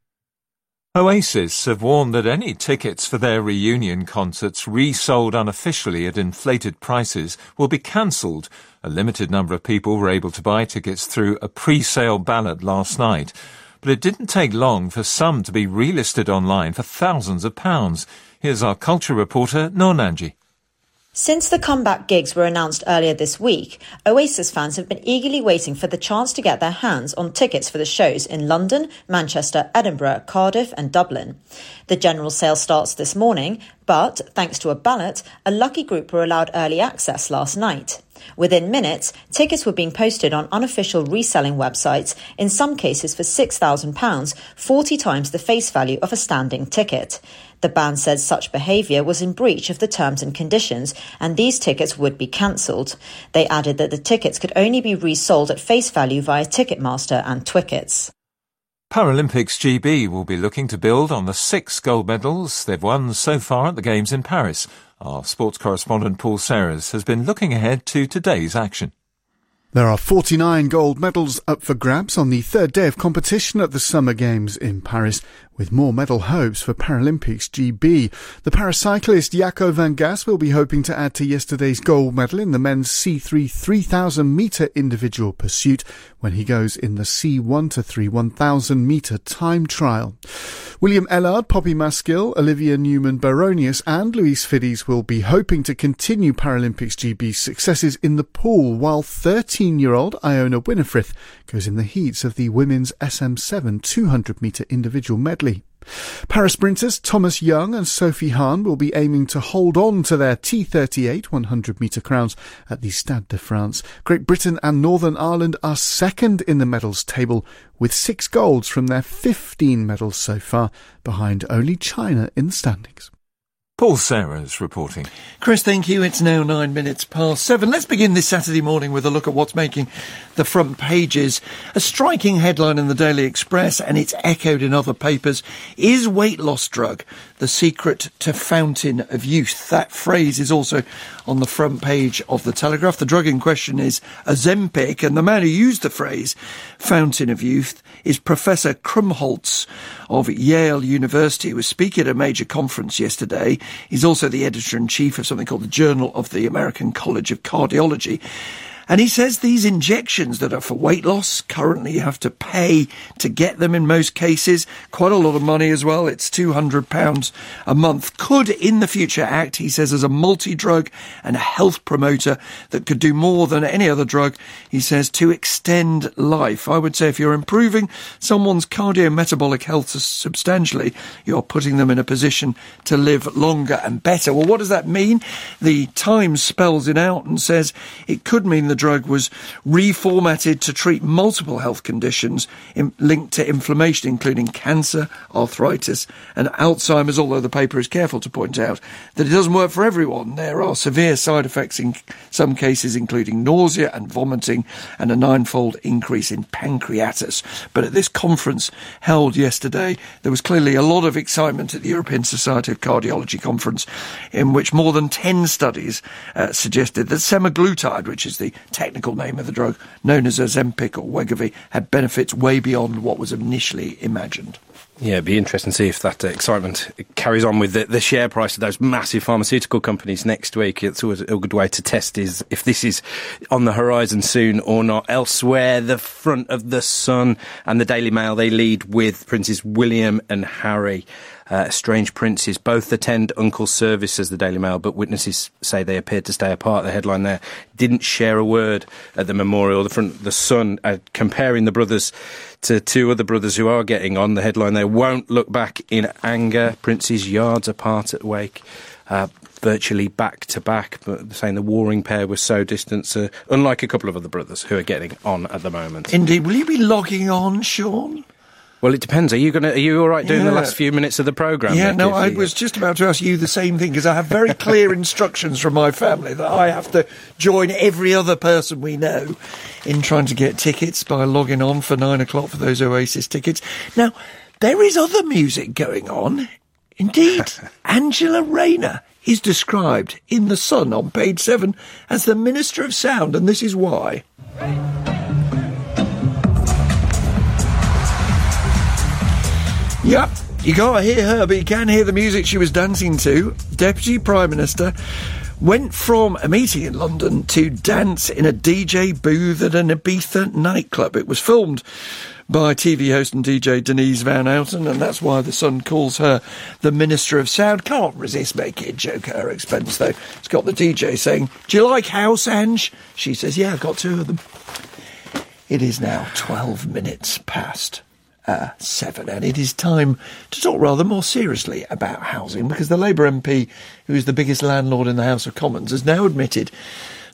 Oasis have warned that any tickets for their reunion concerts resold unofficially at inflated prices will be cancelled. A limited number of people were able to buy tickets through a pre-sale ballot last night. But it didn't take long for some to be relisted online for thousands of pounds. Here's our culture reporter, Noor Nanji. Since the comeback gigs were announced earlier this week, Oasis fans have been eagerly waiting for the chance to get their hands on tickets for the shows in London, Manchester, Edinburgh, Cardiff and Dublin. The general sale starts this morning, but thanks to a ballot, a lucky group were allowed early access last night. Within minutes, tickets were being posted on unofficial reselling websites, in some cases for six thousand pounds, forty times the face value of a standing ticket. The band said such behaviour was in breach of the terms and conditions, and these tickets would be cancelled. They added that the tickets could only be resold at face value via Ticketmaster and Twickets. Paralympics G B will be looking to build on the six gold medals they've won so far at the Games in Paris. Our sports correspondent Paul Serres has been looking ahead to today's action. There are forty-nine gold medals up for grabs on the third day of competition at the Summer Games in Paris, with more medal hopes for Paralympics G B. The paracyclist Jaco van Gas will be hoping to add to yesterday's gold medal in the men's C three three thousand metre individual pursuit when he goes in the C one to three one thousand metre time trial. William Ellard, Poppy Maskill, Olivia Newman-Baronius and Louise Fides will be hoping to continue Paralympics G B's successes in the pool, while thirteen-year-old Iona Winifrith goes in the heats of the women's S M seven two hundred metre individual medley. Parasprinters Thomas Young and Sophie Hahn will be aiming to hold on to their T thirty-eight hundred metre crowns at the Stade de France. Great Britain and Northern Ireland are second in the medals table, with six golds from their fifteen medals so far, behind only China in the standings. Paul Serres reporting. Chris, thank you. It's now nine minutes past seven. Let's begin this Saturday morning with a look at what's making the front pages. A striking headline in the Daily Express, and it's echoed in other papers. Is weight loss drug the secret to fountain of youth? That phrase is also on the front page of the Telegraph. The drug in question is Ozempic, and the man who used the phrase fountain of youth is Professor Krumholtz of Yale University, who was speaking at a major conference yesterday. He's also the editor-in-chief of something called the Journal of the American College of Cardiology. And he says these injections that are for weight loss, currently you have to pay to get them in most cases. Quite a lot of money as well. It's two hundred pounds a month. Could, in the future, act, he says, as a multi-drug and a health promoter that could do more than any other drug, he says, to extend life. I would say if you're improving someone's cardiometabolic health substantially, you're putting them in a position to live longer and better. Well, what does that mean? The Times spells it out and says it could mean the drug was reformatted to treat multiple health conditions in, linked to inflammation, including cancer, arthritis and Alzheimer's, although the paper is careful to point out that it doesn't work for everyone. There are severe side effects in some cases, including nausea and vomiting and a ninefold increase in pancreatitis. But at this conference held yesterday, there was clearly a lot of excitement at the European Society of Cardiology conference, in which more than ten studies uh, suggested that semaglutide, which is the technical name of the drug, known as Ozempic or Wegovy, had benefits way beyond what was initially imagined. Yeah, it'd be interesting to see if that uh, excitement carries on with the, the share price of those massive pharmaceutical companies next week. It's always a good way to test is if this is on the horizon soon or not. Elsewhere, the front of the Sun and the Daily Mail, they lead with Princes William and Harry. Uh, strange princes both attend uncle's service, says the Daily Mail, but witnesses say they appeared to stay apart. The headline there, didn't share a word at the memorial. The front, the Sun, uh, comparing the brothers to two other brothers who are getting on. The headline there, won't look back in anger. Princes yards apart at wake. Uh, virtually back to back, but saying the warring pair was so distant, uh, unlike a couple of other brothers who are getting on at the moment. Indeed. Will you be logging on, Sean? Well, it depends. Are you going to? Are you all right doing yeah. the last few minutes of the programme? Yeah, no, I was just about to ask you the same thing, because I have very clear instructions from my family that I have to join every other person we know in trying to get tickets by logging on for nine o'clock for those Oasis tickets. Now, there is other music going on. Indeed, Angela Rayner is described in The Sun on page seven as the Minister of Sound, and this is why. Yep, you can't hear her, but you can hear the music she was dancing to. Deputy Prime Minister went from a meeting in London to dance in a D J booth at an Ibiza nightclub. It was filmed by T V host and D J Denise Van Outen, and that's why The Sun calls her the Minister of Sound. Can't resist making a joke at her expense, though. It's got the D J saying, "Do you like house, Ange?" She says, "Yeah, I've got two of them." It is now twelve minutes past Uh, seven, and it is time to talk rather more seriously about housing, because the Labour M P, who is the biggest landlord in the House of Commons, has now admitted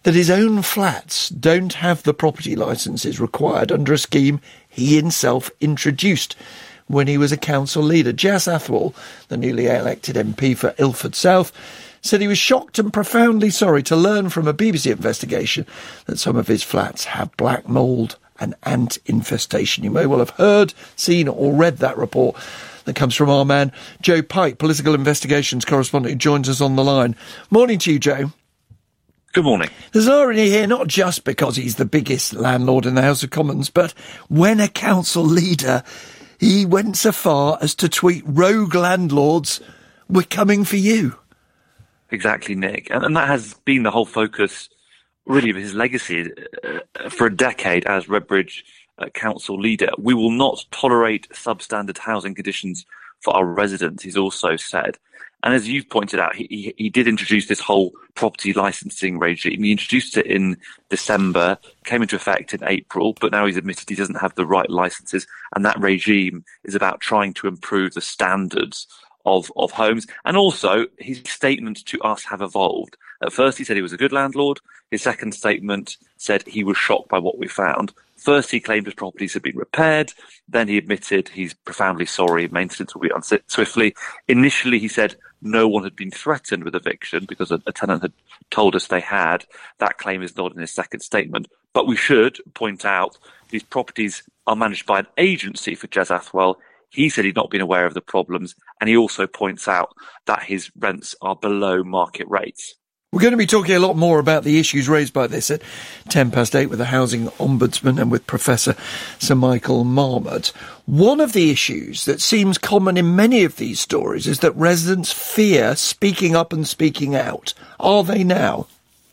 that his own flats don't have the property licences required under a scheme he himself introduced when he was a council leader. Jas Athwal, the newly elected M P for Ilford South, said he was shocked and profoundly sorry to learn from a B B C investigation that some of his flats have black mould and ant infestation. You may well have heard, seen or read that report that comes from our man Joe Pike, political investigations correspondent, who joins us on the line. Morning to you, Joe. Good morning. There's irony here, not just because he's the biggest landlord in the House of Commons, but when a council leader, he went so far as to tweet, "Rogue landlords, we're coming for you." Exactly, Nick. And, and that has been the whole focus, really, of his legacy uh, for a decade as Redbridge uh, council leader. We will not tolerate substandard housing conditions for our residents, he's also said. And as you've pointed out, he, he, he did introduce this whole property licensing regime. He introduced it in December, came into effect in April, but now he's admitted he doesn't have the right licences. And that regime is about trying to improve the standards of, of homes. And also, his statements to us have evolved. At first, he said he was a good landlord. His second statement said he was shocked by what we found. First, he claimed his properties had been repaired. Then he admitted he's profoundly sorry. Maintenance will be done swiftly. Initially, he said no one had been threatened with eviction because a, a tenant had told us they had. That claim is not in his second statement. But we should point out these properties are managed by an agency for Jas Athwal. He said he'd not been aware of the problems. And he also points out that his rents are below market rates. We're going to be talking a lot more about the issues raised by this at ten past eight with the Housing Ombudsman and with Professor Sir Michael Marmot. One of the issues that seems common in many of these stories is that residents fear speaking up and speaking out. Are they now?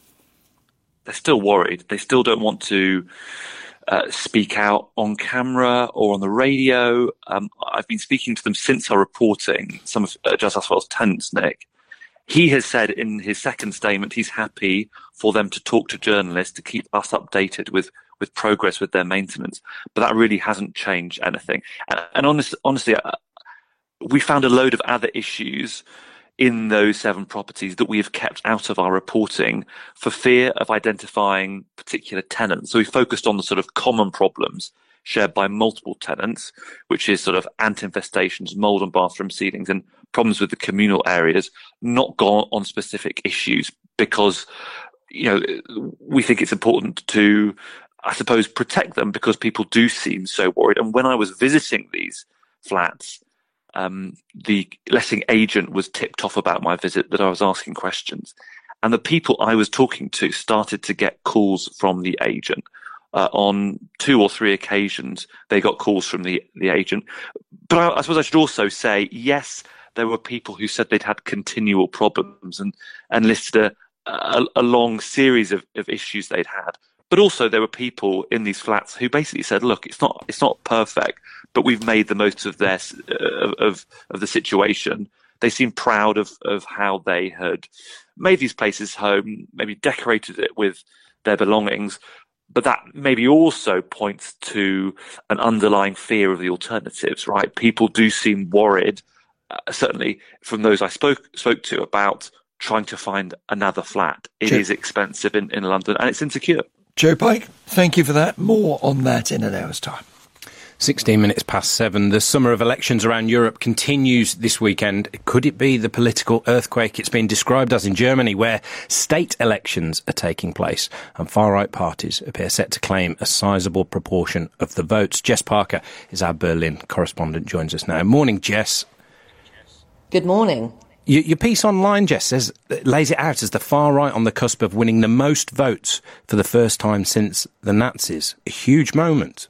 They're still worried. They still don't want to uh, speak out on camera or on the radio. Um, I've been speaking to them since our reporting, some of uh, Jas Athwal's tenants, Nick. He has said in his second statement he's happy for them to talk to journalists to keep us updated with, with progress with their maintenance. But that really hasn't changed anything. And, and honest, honestly, uh, we found a load of other issues in those seven properties that we have kept out of our reporting for fear of identifying particular tenants. So we focused on the sort of common problems shared by multiple tenants, which is sort of ant infestations, mould on bathroom ceilings, and problems with the communal areas, not gone on specific issues because, you know, we think it's important to, I suppose, protect them because people do seem so worried. And when I was visiting these flats, um, the letting agent was tipped off about my visit that I was asking questions. And the people I was talking to started to get calls from the agent. Uh, on two or three occasions, they got calls from the, the agent. But I, I suppose I should also say, yes, there were people who said they'd had continual problems and, and listed a, a, a long series of, of issues they'd had. But also there were people in these flats who basically said, look, it's not it's not perfect, but we've made the most of this, uh, of, of the situation. They seemed proud of, of how they had made these places home, maybe decorated it with their belongings. But that maybe also points to an underlying fear of the alternatives, right? People do seem worried, uh, certainly from those I spoke spoke to, about trying to find another flat. It Joe. is expensive in, in London and it's insecure. Joe Pike, thank you for that. More on that in an hour's time. sixteen minutes past seven. The summer of elections around Europe continues this weekend. Could it be the political earthquake it's been described as in Germany, where state elections are taking place and far-right parties appear set to claim a sizable proportion of the votes? Jess Parker is our Berlin correspondent, joins us now. Morning, Jess. Good morning. Your, your piece online, Jess, says, lays it out as the far-right on the cusp of winning the most votes for the first time since the Nazis. A huge moment.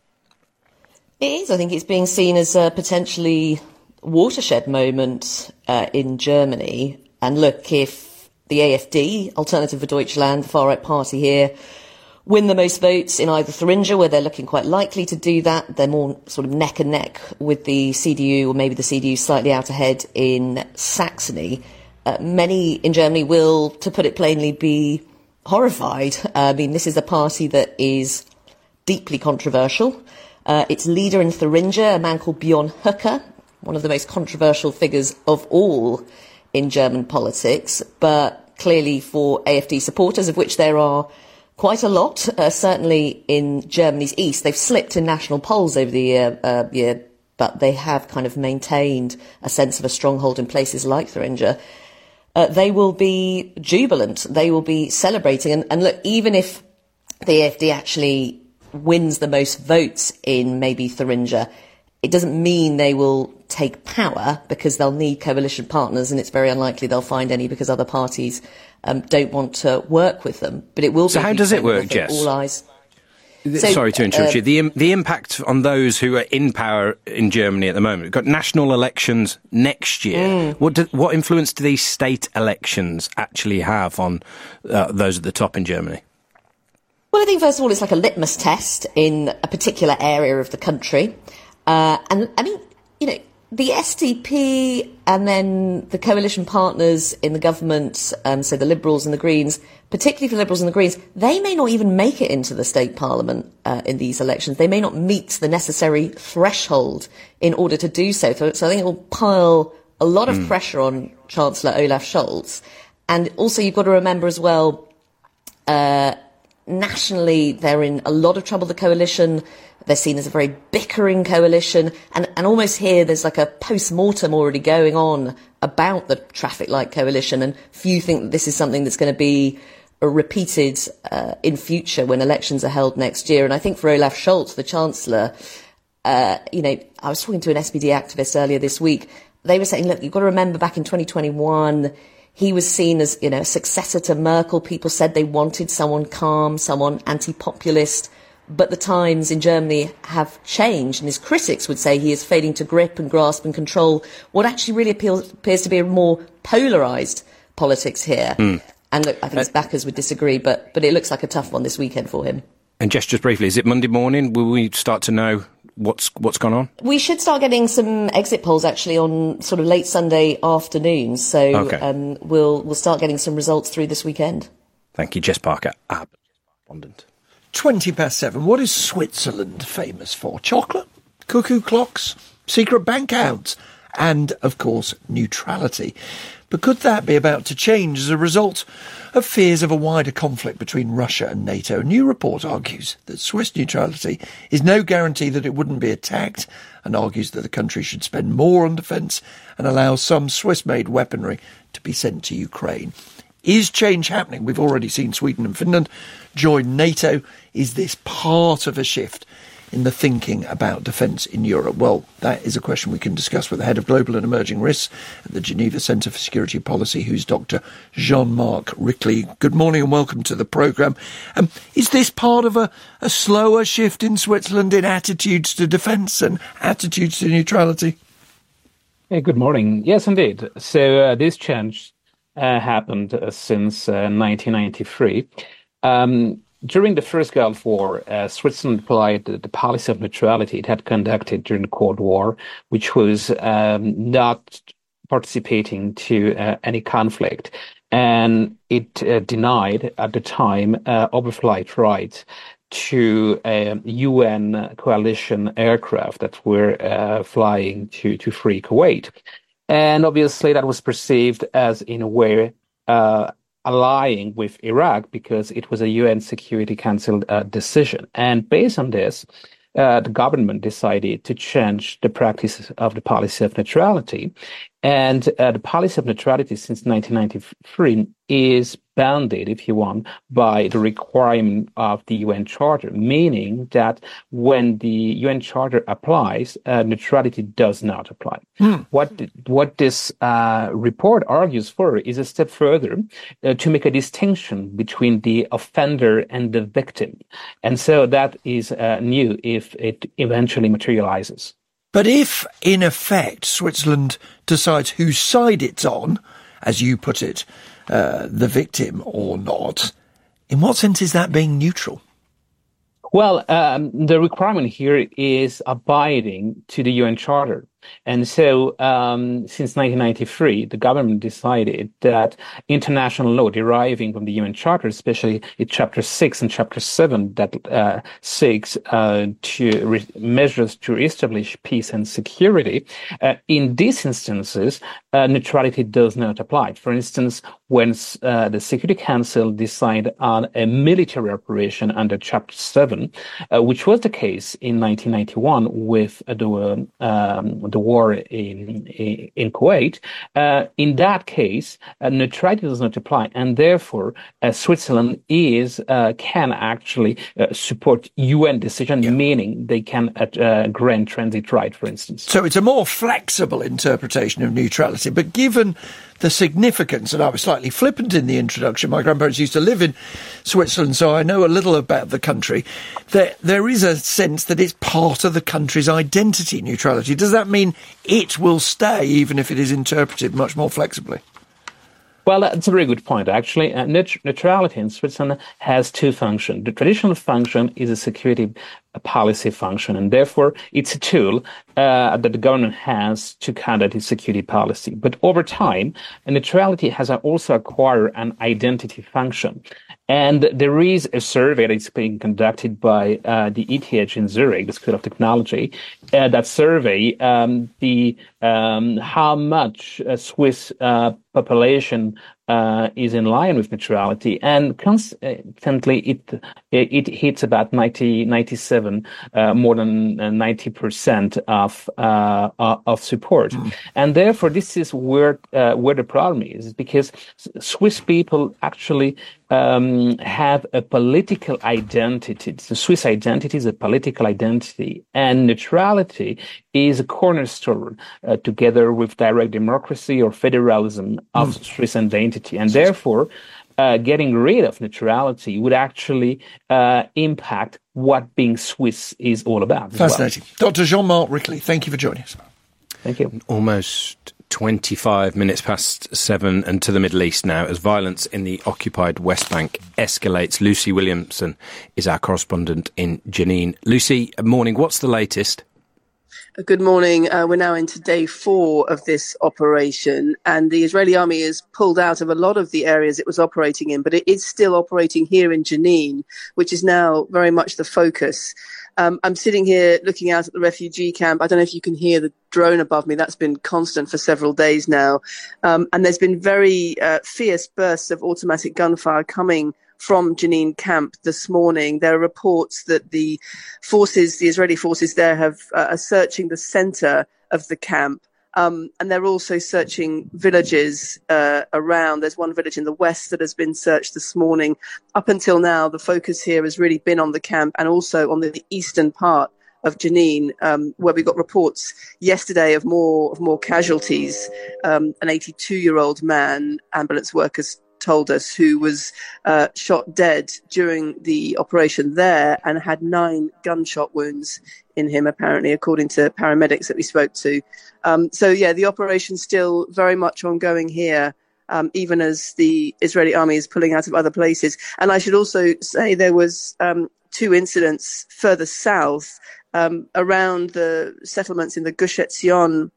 It is. I think it's being seen as a potentially watershed moment uh, in Germany. And look, if the A F D, Alternative for Deutschland, the far-right party here, win the most votes in either Thuringia, where they're looking quite likely to do that, they're more sort of neck and neck with the C D U, or maybe the C D U slightly out ahead in Saxony. Uh, many in Germany will, to put it plainly, be horrified. Uh, I mean, this is a party that is deeply controversial. Uh, its leader in Thuringia, a man called Björn Höcke, one of the most controversial figures of all in German politics, but clearly for A F D supporters, of which there are quite a lot, uh, certainly in Germany's east. They've slipped in national polls over the year, uh, year, but they have kind of maintained a sense of a stronghold in places like Thuringia. Uh, they will be jubilant. They will be celebrating. And, and look, even if the A F D actually wins the most votes in maybe Thuringia, it doesn't mean they will take power, because they'll need coalition partners, and it's very unlikely they'll find any, because other parties um, don't want to work with them. But it will. So be how does it work, Jess? All eyes. So, Sorry to interrupt uh, you. The the impact on those who are in power in Germany at the moment. We've got national elections next year. Mm. What do, what influence do these state elections actually have on uh, those at the top in Germany? Well, I think first of all, it's like a litmus test in a particular area of the country. Uh, and I mean, you know, the S D P and then the coalition partners in the government, um, so the Liberals and the Greens, particularly for the Liberals and the Greens, they may not even make it into the state parliament uh, in these elections. They may not meet the necessary threshold in order to do so. So, so I think it will pile a lot of mm. pressure on Chancellor Olaf Scholz. And also you've got to remember as well, uh, nationally, they're in a lot of trouble, the coalition. They're seen as a very bickering coalition. And, and almost here, there's like a post-mortem already going on about the traffic light coalition. And few think that this is something that's going to be repeated uh, in future when elections are held next year. And I think for Olaf Scholz, the Chancellor, uh, you know, I was talking to an S P D activist earlier this week. They were saying, look, you've got to remember back in twenty twenty-one, he was seen as, you know, a successor to Merkel. People said they wanted someone calm, someone anti-populist. But the times in Germany have changed, and his critics would say he is failing to grip and grasp and control what actually really appeals, appears to be a more polarised politics here. Mm. And look, I think his backers would disagree, but, but it looks like a tough one this weekend for him. And just, just briefly, is it Monday morning? Will we start to know what's what's gone on? We should start getting some exit polls actually on sort of late Sunday afternoons. So okay. um, we'll we'll start getting some results through this weekend. Thank you, Jess Parker, our correspondent. twenty past seven. What is Switzerland famous for? Chocolate, cuckoo clocks, secret bank accounts, and, of course, neutrality. But could that be about to change as a result of fears of a wider conflict between Russia and NATO? A new report argues that Swiss neutrality is no guarantee that it wouldn't be attacked, and argues that the country should spend more on defence and allow some Swiss-made weaponry to be sent to Ukraine. Is change happening? We've already seen Sweden and Finland join NATO. Is this part of a shift in the thinking about defence in Europe? Well, that is a question we can discuss with the head of Global and Emerging Risks at the Geneva Centre for Security Policy, who's Doctor Jean-Marc Rickley. Good morning and welcome to the programme. Um, is this part of a, a slower shift in Switzerland in attitudes to defence and attitudes to neutrality? Hey, good morning. Yes, indeed. So uh, this change uh, happened uh, since uh, nineteen ninety-three. Um, During the First Gulf War, uh, Switzerland applied the, the policy of neutrality it had conducted during the Cold War, which was um, not participating to uh, any conflict. And it uh, denied, at the time, uh, overflight rights to uh, U N coalition aircraft that were uh, flying to, to free Kuwait. And obviously that was perceived as, in a way, uh, allying with Iraq because it was a U N Security Council uh, decision. And based on this, uh, the government decided to change the practice of the policy of neutrality. And uh, the policy of neutrality since nineteen ninety-three is bounded, if you want, by the requirement of the U N Charter, meaning that when the U N Charter applies, uh, neutrality does not apply. Hmm. What what this uh, report argues for is a step further uh, to make a distinction between the offender and the victim. And so that is uh, new if it eventually materializes. But if, in effect, Switzerland decides whose side it's on, as you put it, uh, the victim or not, in what sense is that being neutral? Well, um, the requirement here is abiding to the U N Charter. And so um, since nineteen ninety-three, the government decided that international law deriving from the U N Charter, especially in Chapter six and Chapter seven, that uh, seeks uh, to re- measures to establish peace and security, uh, in these instances, uh, neutrality does not apply. For instance, when uh, the Security Council decided on a military operation under Chapter seven, uh, which was the case in nineteen ninety-one with uh, the, um, the war in, in, in Kuwait, uh, in that case, uh, neutrality does not apply, and therefore uh, Switzerland is uh, can actually uh, support U N decision, yeah. meaning they can uh, grant transit right, for instance. So it's a more flexible interpretation of neutrality, but given the significance, and I was slightly flippant in the introduction, my grandparents used to live in Switzerland, so I know a little about the country, there, there is a sense that it's part of the country's identity, neutrality. Does that mean it will stay, even if it is interpreted much more flexibly? Well, that's a very good point, actually. Uh, neut- neutrality in Switzerland has two functions. The traditional function is a security a policy function, and therefore it's a tool uh, that the government has to conduct its security policy. But over time, neutrality has also acquired an identity function. And there is a survey that's being conducted by uh, the E T H in Zurich, the School of Technology. Uh, that survey, um, the um, how much uh, Swiss uh, population uh, is in line with neutrality, and constantly it it hits about ninety, ninety-seven, uh, more than ninety percent of uh, of support, mm. and therefore this is where uh, where the problem is, because Swiss people actually um, have a political identity. The Swiss identity is a political identity, and neutrality is a cornerstone, uh, together with direct democracy or federalism, of mm. Swiss identity. And therefore, uh, getting rid of neutrality would actually uh, impact what being Swiss is all about. Fascinating. Well. Doctor Jean-Marc Rickley, thank you for joining us. Thank you. Almost twenty-five minutes past seven, and to the Middle East now, as violence in the occupied West Bank escalates. Lucy Williamson is our correspondent in Jenin. Lucy, morning. What's the latest? Good morning. Uh, we're now into day four of this operation, and the Israeli army has pulled out of a lot of the areas it was operating in, but it is still operating here in Jenin, which is now very much the focus. Um, I'm sitting here looking out at the refugee camp. I don't know if you can hear the drone above me. That's been constant for several days now. Um, and there's been very uh, fierce bursts of automatic gunfire coming from Jenin camp this morning. There are reports that the forces, the Israeli forces there, have uh, are searching the center of the camp. Um, and they're also searching villages uh, around. There's one village in the west that has been searched this morning. Up until now, the focus here has really been on the camp and also on the eastern part of Jenin, um, where we got reports yesterday of more of more casualties. Um, an eighty-two-year-old man, ambulance workers told us, who was uh, shot dead during the operation there and had nine gunshot wounds in him, apparently, according to paramedics that we spoke to. Um, so, yeah, the operation's still very much ongoing here, um, even as the Israeli army is pulling out of other places. And I should also say there was um, two incidents further south, um, around the settlements in the Gush Etzion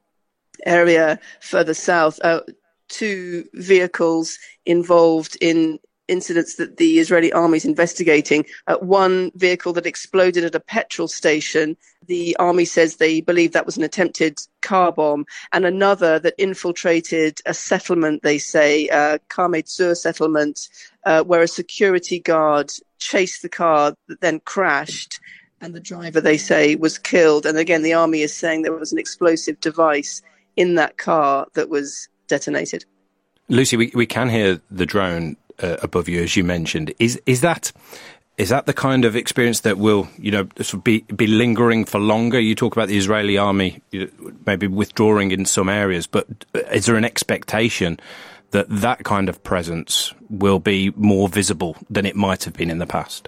area further south. Uh, two vehicles involved in incidents that the Israeli army is investigating. Uh, one vehicle that exploded at a petrol station. The army says they believe that was an attempted car bomb. And another that infiltrated a settlement, they say, uh, Karmei Tzur settlement, uh, where a security guard chased the car that then crashed. And the driver, they say, was killed. And again, the army is saying there was an explosive device in that car that was detonated. Lucy, we, we can hear the drone uh, above you, as you mentioned. Is is that is that the kind of experience that will, you know, sort of be be lingering for longer? You talk about the Israeli army, you know, maybe withdrawing in some areas, but is there an expectation that that kind of presence will be more visible than it might have been in the past?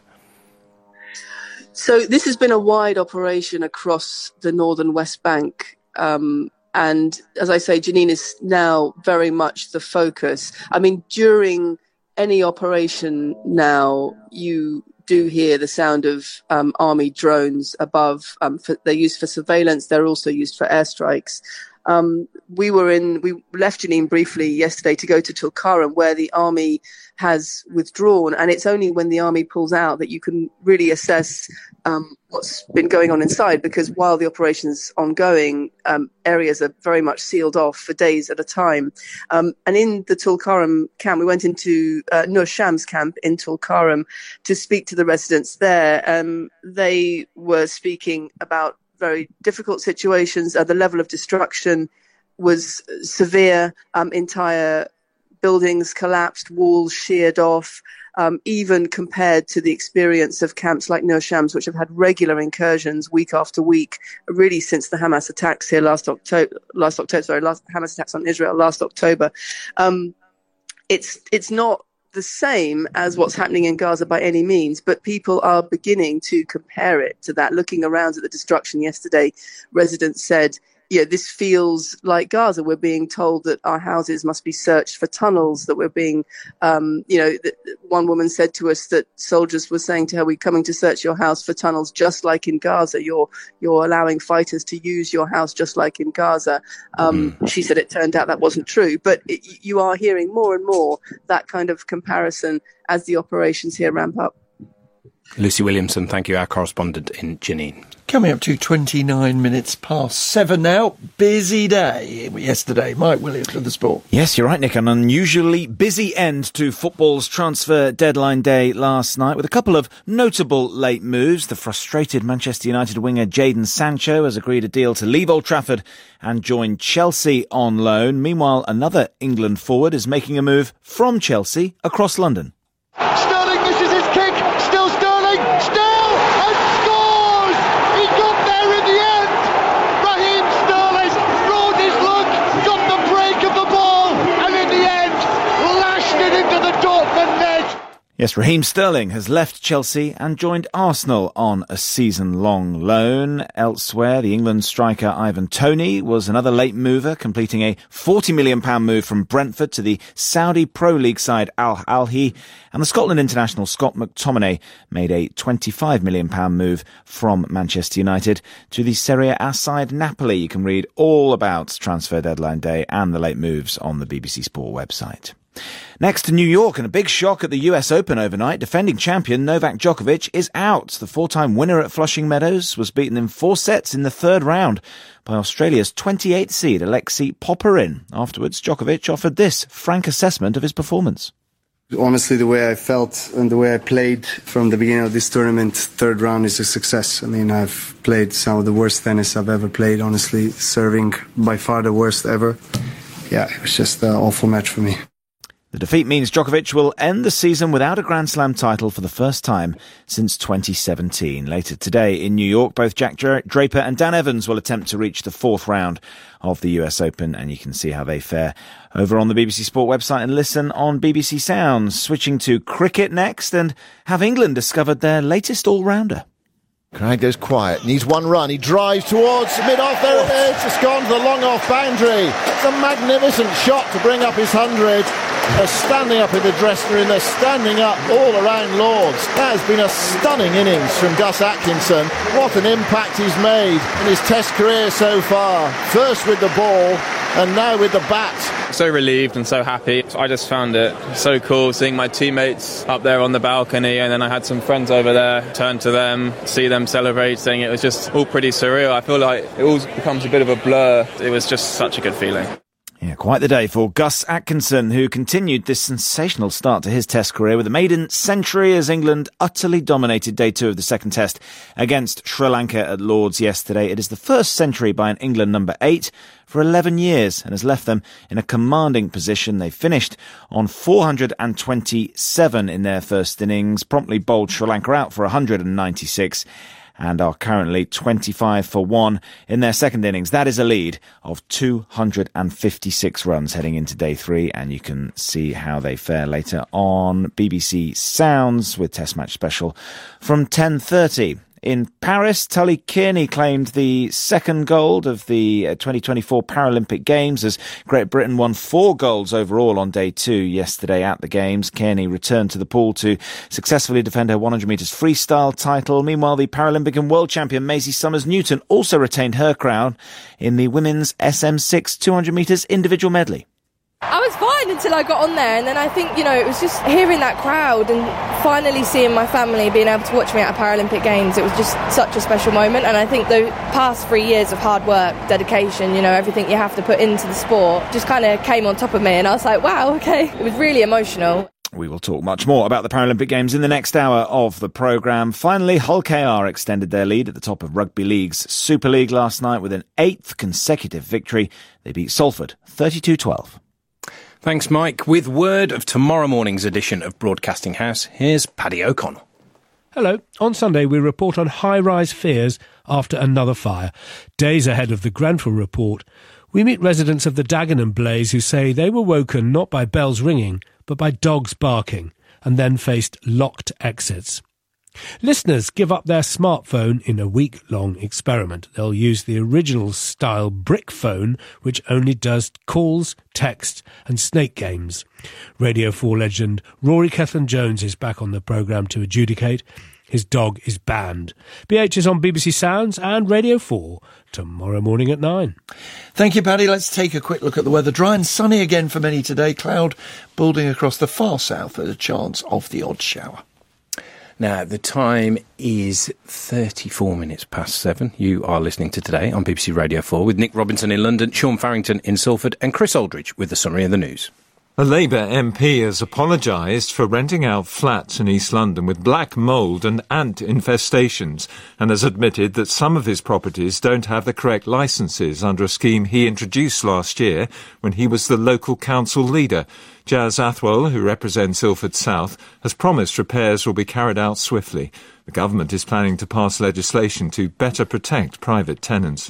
So this has been a wide operation across the northern West Bank. Um, And as I say, Jenin is now very much the focus. I mean, during any operation now, you do hear the sound of um, army drones above. Um, for, they're used for surveillance. They're also used for airstrikes. Um, we were in, we left Jenin briefly yesterday to go to Tulkarm, where the army has withdrawn, and it's only when the army pulls out that you can really assess um, what's been going on inside, because while the operation's ongoing, um, areas are very much sealed off for days at a time. Um, and in the Tulkarm camp, we went into uh, Nur Shams camp in Tulkarm to speak to the residents there. Um, they were speaking about very difficult situations. Uh, the level of destruction was severe. Um, entire buildings collapsed, walls sheared off, um, even compared to the experience of camps like Nur Shams, which have had regular incursions week after week, really since the Hamas attacks here last October, last October, sorry, last Hamas attacks on Israel last October. Um, it's, it's not the same as what's happening in Gaza by any means, but people are beginning to compare it to that. Looking around at the destruction yesterday, residents said, yeah, this feels like Gaza. We're being told that our houses must be searched for tunnels, that we're being, um, you know, th- one woman said to us that soldiers were saying to her, we're coming to search your house for tunnels just like in Gaza. You're, you're allowing fighters to use your house just like in Gaza. Um, mm. She said it turned out that wasn't true, but it, you are hearing more and more that kind of comparison as the operations here ramp up. Lucy Williamson, thank you, our correspondent in Jenin. Coming up to twenty-nine minutes past seven now. Busy day yesterday. Mike Williams of the Sport. Yes, you're right, Nick. An unusually busy end to football's transfer deadline day last night, with a couple of notable late moves. The frustrated Manchester United winger Jadon Sancho has agreed a deal to leave Old Trafford and join Chelsea on loan. Meanwhile, another England forward is making a move from Chelsea across London. Sterling misses his kick. Still Sterling. Still and scores. He got there in the end. Raheem Sterling rode his luck, got the break of the ball, and in the end lashed it into the Dortmund net. Yes, Raheem Sterling has left Chelsea and joined Arsenal on a season-long loan. Elsewhere, the England striker Ivan Toney was another late mover, completing a forty million pounds move from Brentford to the Saudi Pro League side Al Ahly. And the Scotland international Scott McTominay made a twenty-five million pounds move from Manchester United to the Serie A side Napoli. You can read all about transfer deadline day and the late moves on the B B C Sport website. Next to New York, and a big shock at the U S Open overnight. Defending champion Novak Djokovic is out. The four-time winner at Flushing Meadows was beaten in four sets in the third round by Australia's twenty-eighth seed Alexei Popyrin. Afterwards, Djokovic offered this frank assessment of his performance. Honestly, the way I felt and the way I played from the beginning of this tournament, third round is a success. I mean, I've played some of the worst tennis I've ever played, honestly, serving by far the worst ever. Yeah, it was just an awful match for me. The defeat means Djokovic will end the season without a Grand Slam title for the first time since twenty seventeen. Later today in New York, both Jack Draper and Dan Evans will attempt to reach the fourth round of the U S Open, and you can see how they fare over on the B B C Sport website and listen on B B C Sounds. Switching to cricket next, and have England discovered their latest all-rounder? Craig goes quiet, needs one run, he drives towards mid-off, there it is, it's gone to the long-off boundary. It's a magnificent shot to bring up his hundred. They're standing up in the dressing room, they're standing up all around Lords. That has been a stunning innings from Gus Atkinson. What an impact he's made in his Test career so far. First with the ball and now with the bat. So relieved and so happy. I just found it so cool seeing my teammates up there on the balcony, and then I had some friends over there, turn to them, see them celebrating. It was just all pretty surreal. I feel like it all becomes a bit of a blur. It was just such a good feeling. Yeah, quite the day for Gus Atkinson, who continued this sensational start to his Test career with a maiden century as England utterly dominated day two of the second Test against Sri Lanka at Lords yesterday. It is the first century by an England number eight for eleven years and has left them in a commanding position. They finished on four hundred twenty-seven in their first innings, promptly bowled Sri Lanka out for one hundred ninety-six. And are currently twenty-five for one in their second innings. That is a lead of two hundred fifty-six runs heading into day three, and you can see how they fare later on B B C Sounds with Test Match Special from ten thirty. In Paris, Tully Kearney claimed the second gold of the twenty twenty-four Paralympic Games as Great Britain won four golds overall on day two yesterday at the Games. Kearney returned to the pool to successfully defend her one hundred metres freestyle title. Meanwhile, the Paralympic and world champion Maisie Summers-Newton also retained her crown in the women's S M six two hundred metres individual medley. I was fine until I got on there, and then I think, you know, it was just hearing that crowd and finally seeing my family being able to watch me at a Paralympic Games. It was just such a special moment, and I think the past three years of hard work, dedication, you know, everything you have to put into the sport just kind of came on top of me, and I was like, wow, okay. It was really emotional. We will talk much more about the Paralympic Games in the next hour of the programme. Finally, Hull K R extended their lead at the top of Rugby League's Super League last night with an eighth consecutive victory. They beat Salford thirty-two twelve. Thanks, Mike. With word of tomorrow morning's edition of Broadcasting House, here's Paddy O'Connell. Hello. On Sunday, we report on high-rise fears after another fire. Days ahead of the Grenfell report, we meet residents of the Dagenham blaze who say they were woken not by bells ringing, but by dogs barking, and then faced locked exits. Listeners give up their smartphone in a week-long experiment. They'll use the original-style brick phone, which only does calls, text and snake games. Radio four legend Rory Cellan-Jones is back on the programme to adjudicate. His dog is banned. B H is on B B C Sounds and Radio four tomorrow morning at nine. Thank you, Paddy. Let's take a quick look at the weather. Dry and sunny again for many today. Cloud building across the far south with a chance of the odd shower. Now, the time is thirty-four minutes past seven. You are listening to Today on B B C Radio four with Nick Robinson in London, Sean Farrington in Salford and Chris Aldridge with the summary of the news. A Labour M P has apologised for renting out flats in East London with black mould and ant infestations and has admitted that some of his properties don't have the correct licences under a scheme he introduced last year when he was the local council leader. Jazz Athwell, who represents Ilford South, has promised repairs will be carried out swiftly. The government is planning to pass legislation to better protect private tenants.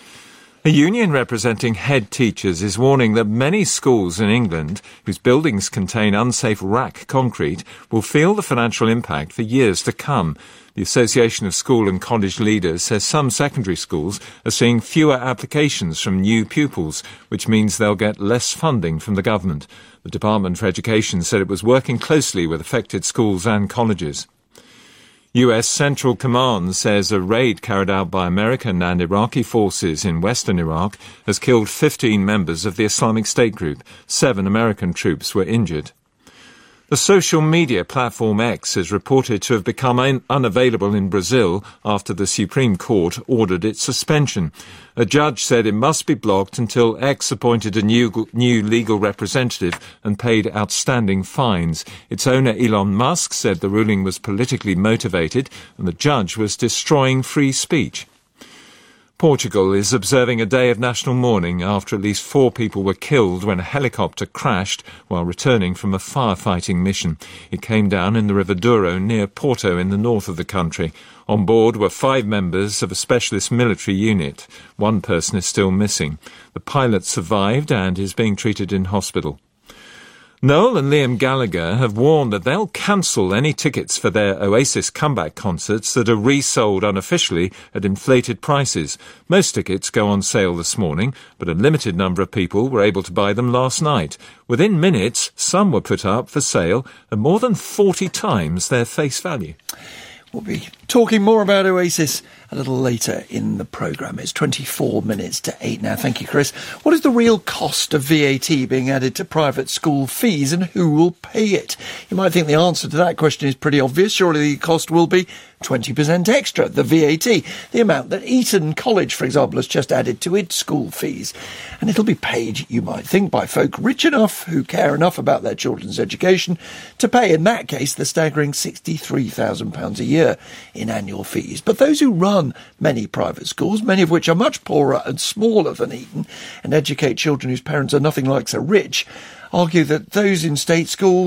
A union representing head teachers is warning that many schools in England whose buildings contain unsafe rack concrete will feel the financial impact for years to come. The Association of School and College Leaders says some secondary schools are seeing fewer applications from new pupils, which means they'll get less funding from the government. The Department for Education said it was working closely with affected schools and colleges. U S Central Command says a raid carried out by American and Iraqi forces in western Iraq has killed fifteen members of the Islamic State group. Seven American troops were injured. The social media platform X is reported to have become un- unavailable in Brazil after the Supreme Court ordered its suspension. A judge said it must be blocked until X appointed a new, new legal representative and paid outstanding fines. Its owner Elon Musk said the ruling was politically motivated and the judge was destroying free speech. Portugal is observing a day of national mourning after at least four people were killed when a helicopter crashed while returning from a firefighting mission. It came down in the River Douro near Porto in the north of the country. On board were five members of a specialist military unit. One person is still missing. The pilot survived and is being treated in hospital. Noel and Liam Gallagher have warned that they'll cancel any tickets for their Oasis comeback concerts that are resold unofficially at inflated prices. Most tickets go on sale this morning, but a limited number of people were able to buy them last night. Within minutes, some were put up for sale at more than forty times their face value. We'll be talking more about Oasis a little later in the programme. It's twenty-four minutes to eight now. Thank you, Chris. What is the real cost of V A T being added to private school fees and who will pay it? You might think the answer to that question is pretty obvious. Surely the cost will be twenty percent extra, the V A T, the amount that Eton College, for example, has just added to its school fees. And it'll be paid, you might think, by folk rich enough who care enough about their children's education to pay, in that case, the staggering sixty-three thousand pounds a year in annual fees. But those who run many private schools, many of which are much poorer and smaller than Eton, and educate children whose parents are nothing like so rich, argue that those in state schools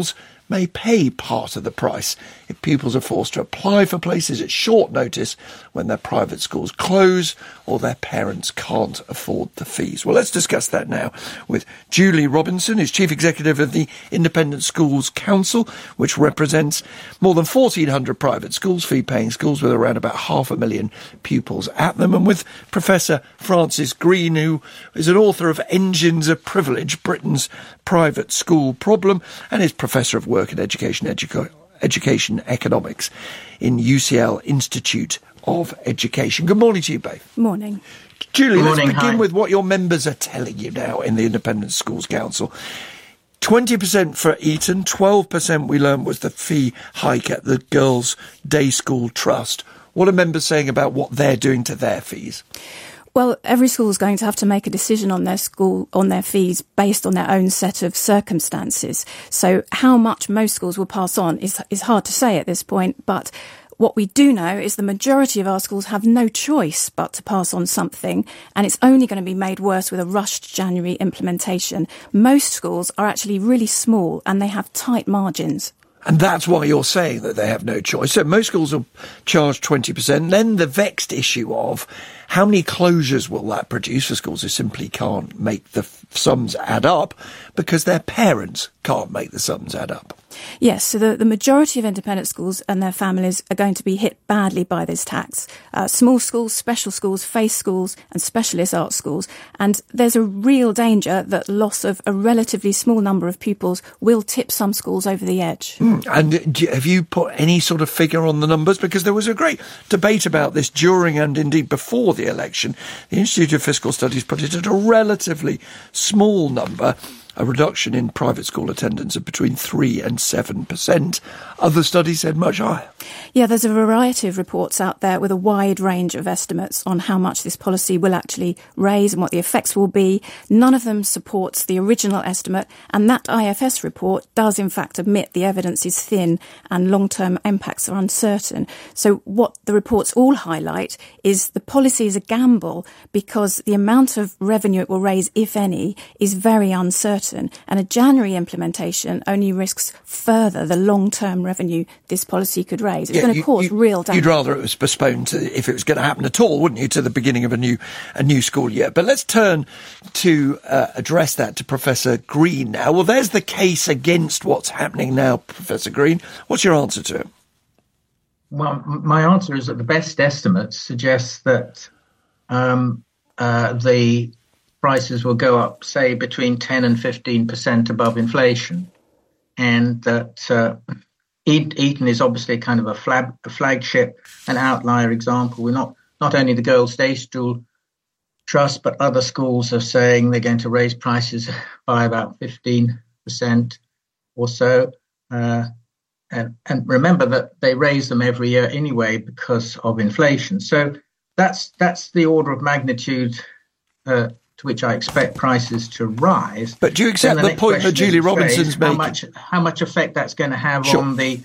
may pay part of the price if pupils are forced to apply for places at short notice when their private schools close or their parents can't afford the fees. Well, let's discuss that now with Julie Robinson, who's Chief Executive of the Independent Schools Council, which represents more than fourteen hundred private schools, fee-paying schools with around about half a million pupils at them, and with Professor Francis Green, who is an author of Engines of Privilege, Britain's Private School Problem, and is Professor of Work and Education, Educa- Education Economics in U C L Institute of Education. Good morning to you both. Morning. Julie, Good let's morning, begin hi. with what your members are telling you now in the Independent Schools Council. twenty percent for Eton, twelve percent we learned was the fee hike at the Girls' Day School Trust. What are members saying about what they're doing to their fees? Well, every school is going to have to make a decision on their school, on their fees based on their own set of circumstances. So how much most schools will pass on is, is hard to say at this point, but what we do know is the majority of our schools have no choice but to pass on something, and it's only going to be made worse with a rushed January implementation. Most schools are actually really small and they have tight margins. And that's why you're saying that they have no choice. So most schools will charge twenty percent. Then the vexed issue of how many closures will that produce for schools who simply can't make the f- sums add up because their parents can't make the sums add up. Yes, so the, the majority of independent schools and their families are going to be hit badly by this tax. Uh, small schools, special schools, faith schools and specialist art schools. And there's a real danger that loss of a relatively small number of pupils will tip some schools over the edge. Mm. And do, have you put any sort of figure on the numbers? Because there was a great debate about this during and indeed before the election. The Institute of Fiscal Studies put it at a relatively small number, a reduction in private school attendance of between three and seven percent. Other studies said much higher. Yeah, there's a variety of reports out there with a wide range of estimates on how much this policy will actually raise and what the effects will be. None of them supports the original estimate, and that I F S report does in fact admit the evidence is thin and long-term impacts are uncertain. So what the reports all highlight is the policy is a gamble because the amount of revenue it will raise, if any, is very uncertain, and a January implementation only risks further the long-term revenue this policy could raise. It's Yeah, going to you- cause you- real damage. You'd rather it was postponed to, if it was going to happen at all, wouldn't you, to the beginning of a new a new school year? But let's turn to uh, address that to Professor Green now. Well, there's the case against what's happening now, Professor Green. What's your answer to it? Well, m- my answer is that the best estimates suggest that um, uh, the prices will go up, say, between ten and fifteen percent above inflation, and that uh, E- Eton is obviously kind of a, flag, a flagship, an outlier example. We're not not only the Girls' Day School Trust, but other schools are saying they're going to raise prices by about fifteen percent or so. Uh, and, and remember that they raise them every year anyway because of inflation. So that's that's the order of magnitude uh, to which I expect prices to rise. But do you accept Then the next point that question Julie is, Robinson's how making? much how much effect that's going to have Sure. on the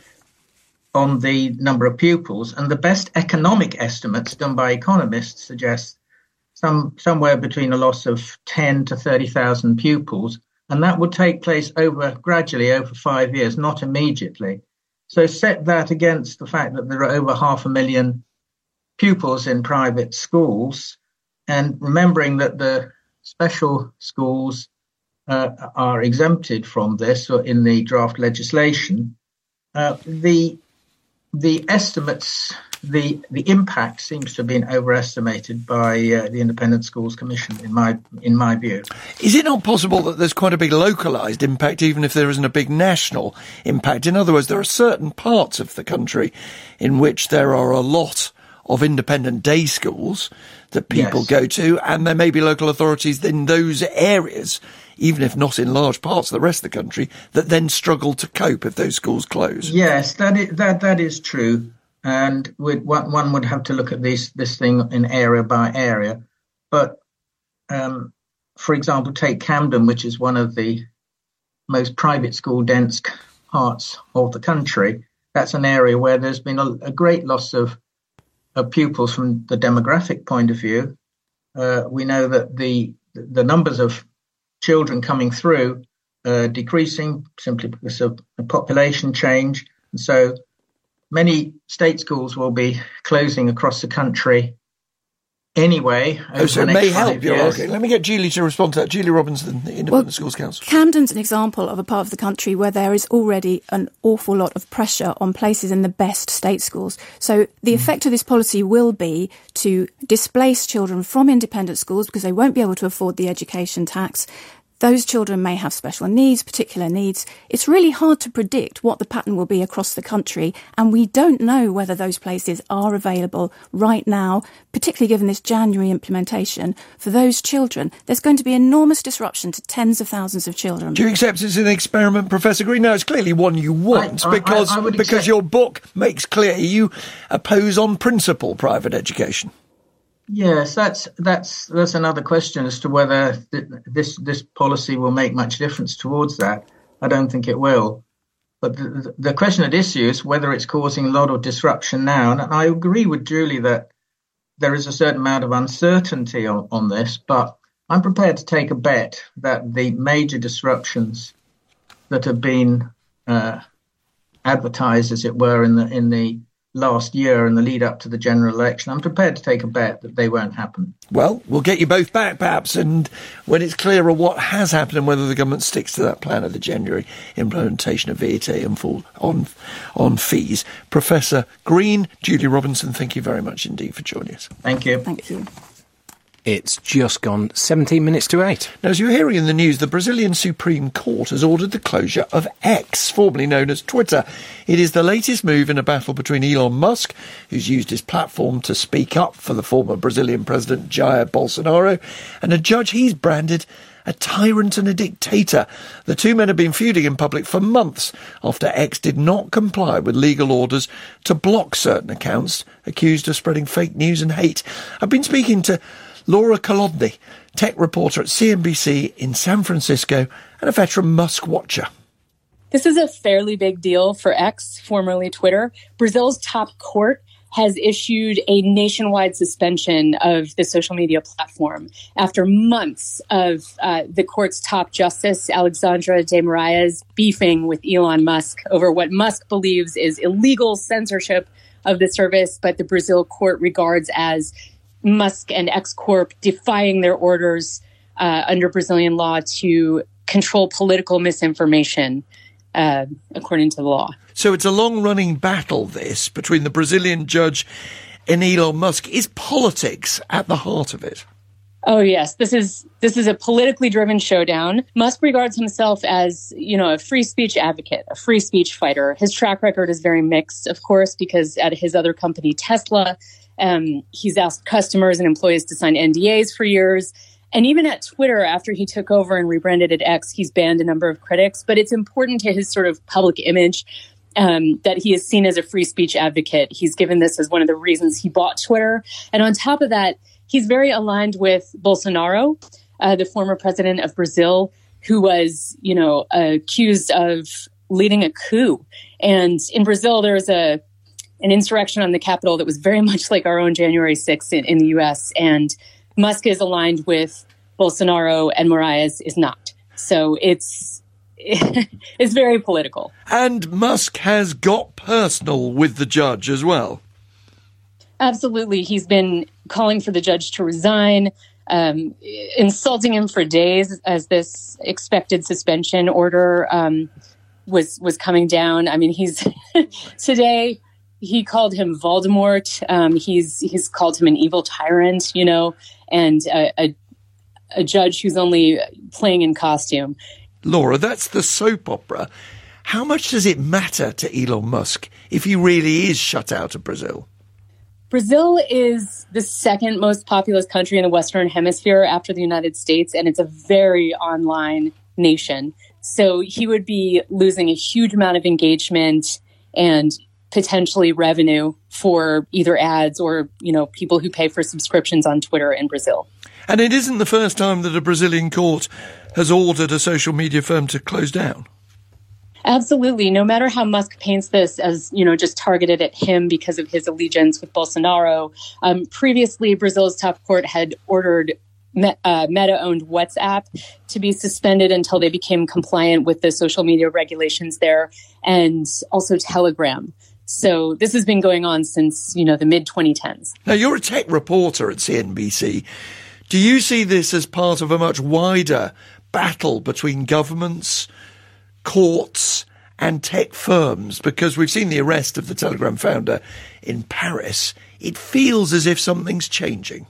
on the number of pupils? And the best economic estimates done by economists suggest some somewhere between a loss of ten to thirty thousand pupils, and that would take place over gradually over five years, not immediately. So set that against the fact that there are over half a million pupils in private schools, and remembering that the special schools uh, are exempted from this or in the draft legislation, uh, the the estimates, the the impact seems to have been overestimated by uh, the Independent Schools Commission, in my in my view. Is it not possible that there's quite a big localised impact, even if there isn't a big national impact? In other words, there are certain parts of the country in which there are a lot of independent day schools that people Yes. go to, and there may be local authorities in those areas, even if not in large parts of the rest of the country, that then struggle to cope if those schools close. Yes, that is, that that is true, and would, one, one would have to look at this this thing in area by area. But um, for example, take Camden, which is one of the most private school dense parts of the country. That's an area where there's been a, a great loss of, of pupils from the demographic point of view. Uh, we know that the the numbers of children coming through uh, decreasing simply because of the population change. And so many state schools will be closing across the country anyway. Oh, so it may help, you're arguing. Let me get Julie to respond to that. Julie Robinson, the Independent well, Schools Council. Camden's an example of a part of the country where there is already an awful lot of pressure on places in the best state schools. So the mm. effect of this policy will be to displace children from independent schools because they won't be able to afford the education tax. Those children may have special needs, particular needs. It's really hard to predict what the pattern will be across the country, and we don't know whether those places are available right now, particularly given this January implementation. For those children, there's going to be enormous disruption to tens of thousands of children. Do you accept it's an experiment, Professor Green? Now, it's clearly one you want, I, I, because, I, I because accept- your book makes clear you oppose on principle private education. Yes, that's that's that's another question as to whether th- this this policy will make much difference towards that. I don't think it will. But the, the question at issue is whether it's causing a lot of disruption now. And I agree with Julie that there is a certain amount of uncertainty on, on this, but I'm prepared to take a bet that the major disruptions that have been uh, advertised, as it were, in the in the last year and the lead up to the general election, I'm prepared to take a bet that they won't happen. Well, we'll get you both back, perhaps, and when it's clearer what has happened and whether the government sticks to that plan of the January implementation of V A T and full on, on fees. Professor Green, Julie Robinson, thank you very much indeed for joining us. Thank you. Thank you. It's just gone seventeen minutes to eight. Now, as you're hearing in the news, the Brazilian Supreme Court has ordered the closure of X, formerly known as Twitter. It is the latest move in a battle between Elon Musk, who's used his platform to speak up for the former Brazilian President Jair Bolsonaro, and a judge he's branded a tyrant and a dictator. The two men have been feuding in public for months after X did not comply with legal orders to block certain accounts accused of spreading fake news and hate. I've been speaking to Laura Kolodny, tech reporter at C N B C in San Francisco and a veteran Musk watcher. This is a fairly big deal for X, formerly Twitter. Brazil's top court has issued a nationwide suspension of the social media platform after months of uh, the court's top justice, Alexandra de Moraes, beefing with Elon Musk over what Musk believes is illegal censorship of the service, but the Brazil court regards as Musk and X Corp defying their orders uh, under Brazilian law to control political misinformation, uh, according to the law. So it's a long-running battle, this, between the Brazilian judge and Elon Musk. Is politics at the heart of it? Oh, yes. This is this is a politically driven showdown. Musk regards himself as, you know, a free speech advocate, a free speech fighter. His track record is very mixed, of course, because at his other company, Tesla, Um, he's asked customers and employees to sign N D As for years. And even at Twitter, after he took over and rebranded it X, he's banned a number of critics. But it's important to his sort of public image um, that he is seen as a free speech advocate. He's given this as one of the reasons he bought Twitter. And on top of that, he's very aligned with Bolsonaro, uh, the former president of Brazil, who was, you know, accused of leading a coup. And in Brazil, there's a an insurrection on the Capitol that was very much like our own January sixth in, in the U S. And Musk is aligned with Bolsonaro and Moraes is not. So it's it's very political. And Musk has got personal with the judge as well. Absolutely. He's been calling for the judge to resign, um, insulting him for days as this expected suspension order um, was, was coming down. I mean, he's today... He called him Voldemort. Um, he's he's called him an evil tyrant, you know, and a, a, a judge who's only playing in costume. Laura, that's the soap opera. How much does it matter to Elon Musk if he really is shut out of Brazil? Brazil is the second most populous country in the Western Hemisphere after the United States, and it's a very online nation. So he would be losing a huge amount of engagement and potentially revenue for either ads or, you know, people who pay for subscriptions on Twitter in Brazil. And it isn't the first time that a Brazilian court has ordered a social media firm to close down. Absolutely. No matter how Musk paints this as, you know, just targeted at him because of his allegiance with Bolsonaro, um, previously Brazil's top court had ordered uh, Meta-owned WhatsApp to be suspended until they became compliant with the social media regulations there, and also Telegram. So this has been going on since, you know, the mid twenty tens. Now, you're a tech reporter at C N B C. Do you see this as part of a much wider battle between governments, courts and tech firms? Because we've seen the arrest of the Telegram founder in Paris. It feels as if something's changing.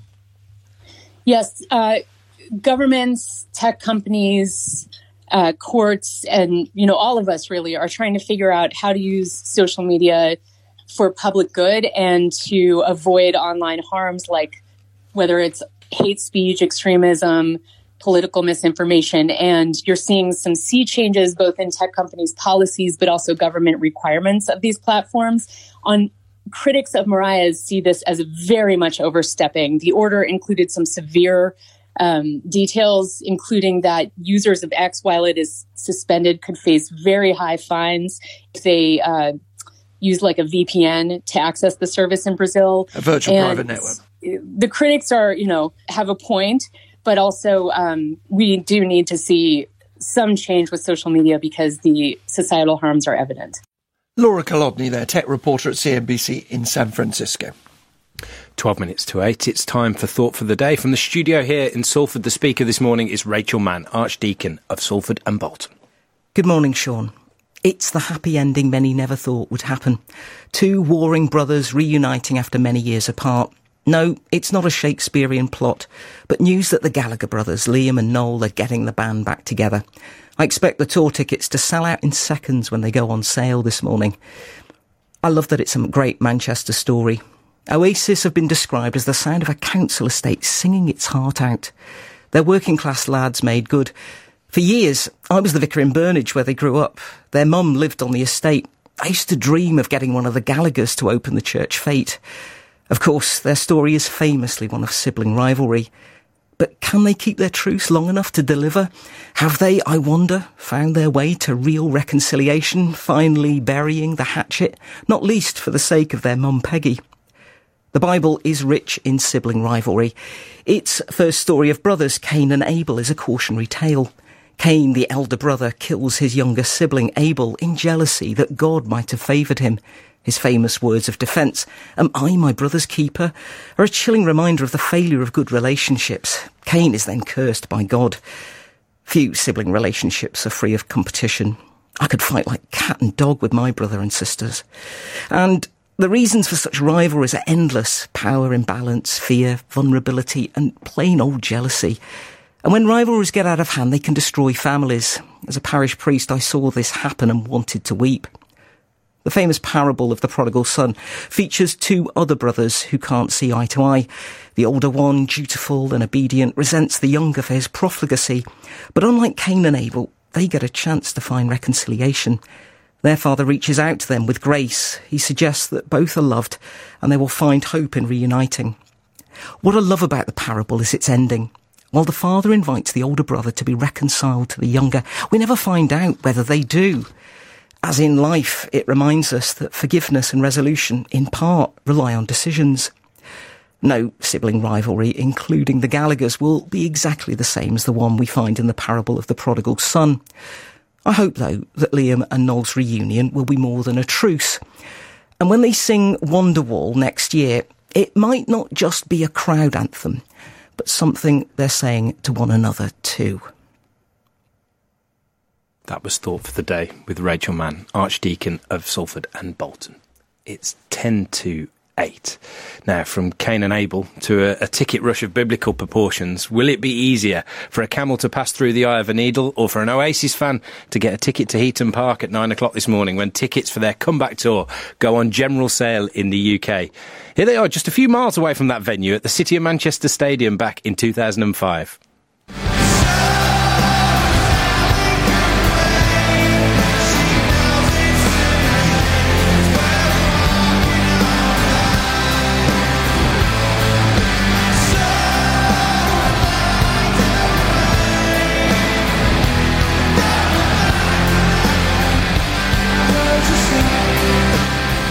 Yes, uh, governments, tech companies, uh, courts, and, you know, all of us really are trying to figure out how to use social media for public good and to avoid online harms, like whether it's hate speech, extremism, political misinformation. And you're seeing some sea changes both in tech companies' policies, but also government requirements of these platforms. On critics of Mariah's see this as very much overstepping. The order included some severe um, details, including that users of X, while it is suspended, could face very high fines if they uh, use like a V P N to access the service in Brazil. A virtual and private network. The critics are, you know, have a point, but also um, we do need to see some change with social media because the societal harms are evident. Laura Kolodny there, tech reporter at C N B C in San Francisco. twelve minutes to eight. It's time for Thought for the Day. From the studio here in Salford, the speaker this morning is Rachel Mann, Archdeacon of Salford and Bolton. Good morning, Sean. It's the happy ending many never thought would happen. Two warring brothers reuniting after many years apart. No, it's not a Shakespearean plot, but news that the Gallagher brothers, Liam and Noel, are getting the band back together. I expect the tour tickets to sell out in seconds when they go on sale this morning. I love that it's a great Manchester story. Oasis have been described as the sound of a council estate singing its heart out. They're working class lads made good. For years, I was the vicar in Burnage where they grew up. Their mum lived on the estate. I used to dream of getting one of the Gallaghers to open the church fete. Of course, their story is famously one of sibling rivalry. But can they keep their truce long enough to deliver? Have they, I wonder, found their way to real reconciliation, finally burying the hatchet, not least for the sake of their mum Peggy? The Bible is rich in sibling rivalry. Its first story of brothers, Cain and Abel, is a cautionary tale. Cain, the elder brother, kills his younger sibling Abel in jealousy that God might have favoured him. His famous words of defence, "Am I my brother's keeper?" are a chilling reminder of the failure of good relationships. Cain is then cursed by God. Few sibling relationships are free of competition. I could fight like cat and dog with my brother and sisters. And the reasons for such rivalries are endless: power imbalance, fear, vulnerability, and plain old jealousy. And when rivalries get out of hand, they can destroy families. As a parish priest, I saw this happen and wanted to weep. The famous parable of the prodigal son features two other brothers who can't see eye to eye. The older one, dutiful and obedient, resents the younger for his profligacy. But unlike Cain and Abel, they get a chance to find reconciliation. Their father reaches out to them with grace. He suggests that both are loved and they will find hope in reuniting. What I love about the parable is its ending. While the father invites the older brother to be reconciled to the younger, we never find out whether they do. As in life, it reminds us that forgiveness and resolution, in part, rely on decisions. No sibling rivalry, including the Gallaghers, will be exactly the same as the one we find in the parable of the prodigal son. I hope, though, that Liam and Noel's reunion will be more than a truce. And when they sing Wonderwall next year, it might not just be a crowd anthem, but something they're saying to one another too. That was Thought for the Day with Rachel Mann, Archdeacon of Salford and Bolton. It's ten to eight. Now, from Cain and Abel to a, a ticket rush of biblical proportions, will it be easier for a camel to pass through the eye of a needle or for an Oasis fan to get a ticket to Heaton Park at nine o'clock this morning when tickets for their comeback tour go on general sale in the U K? Here they are, just a few miles away from that venue at the City of Manchester Stadium back in two thousand five.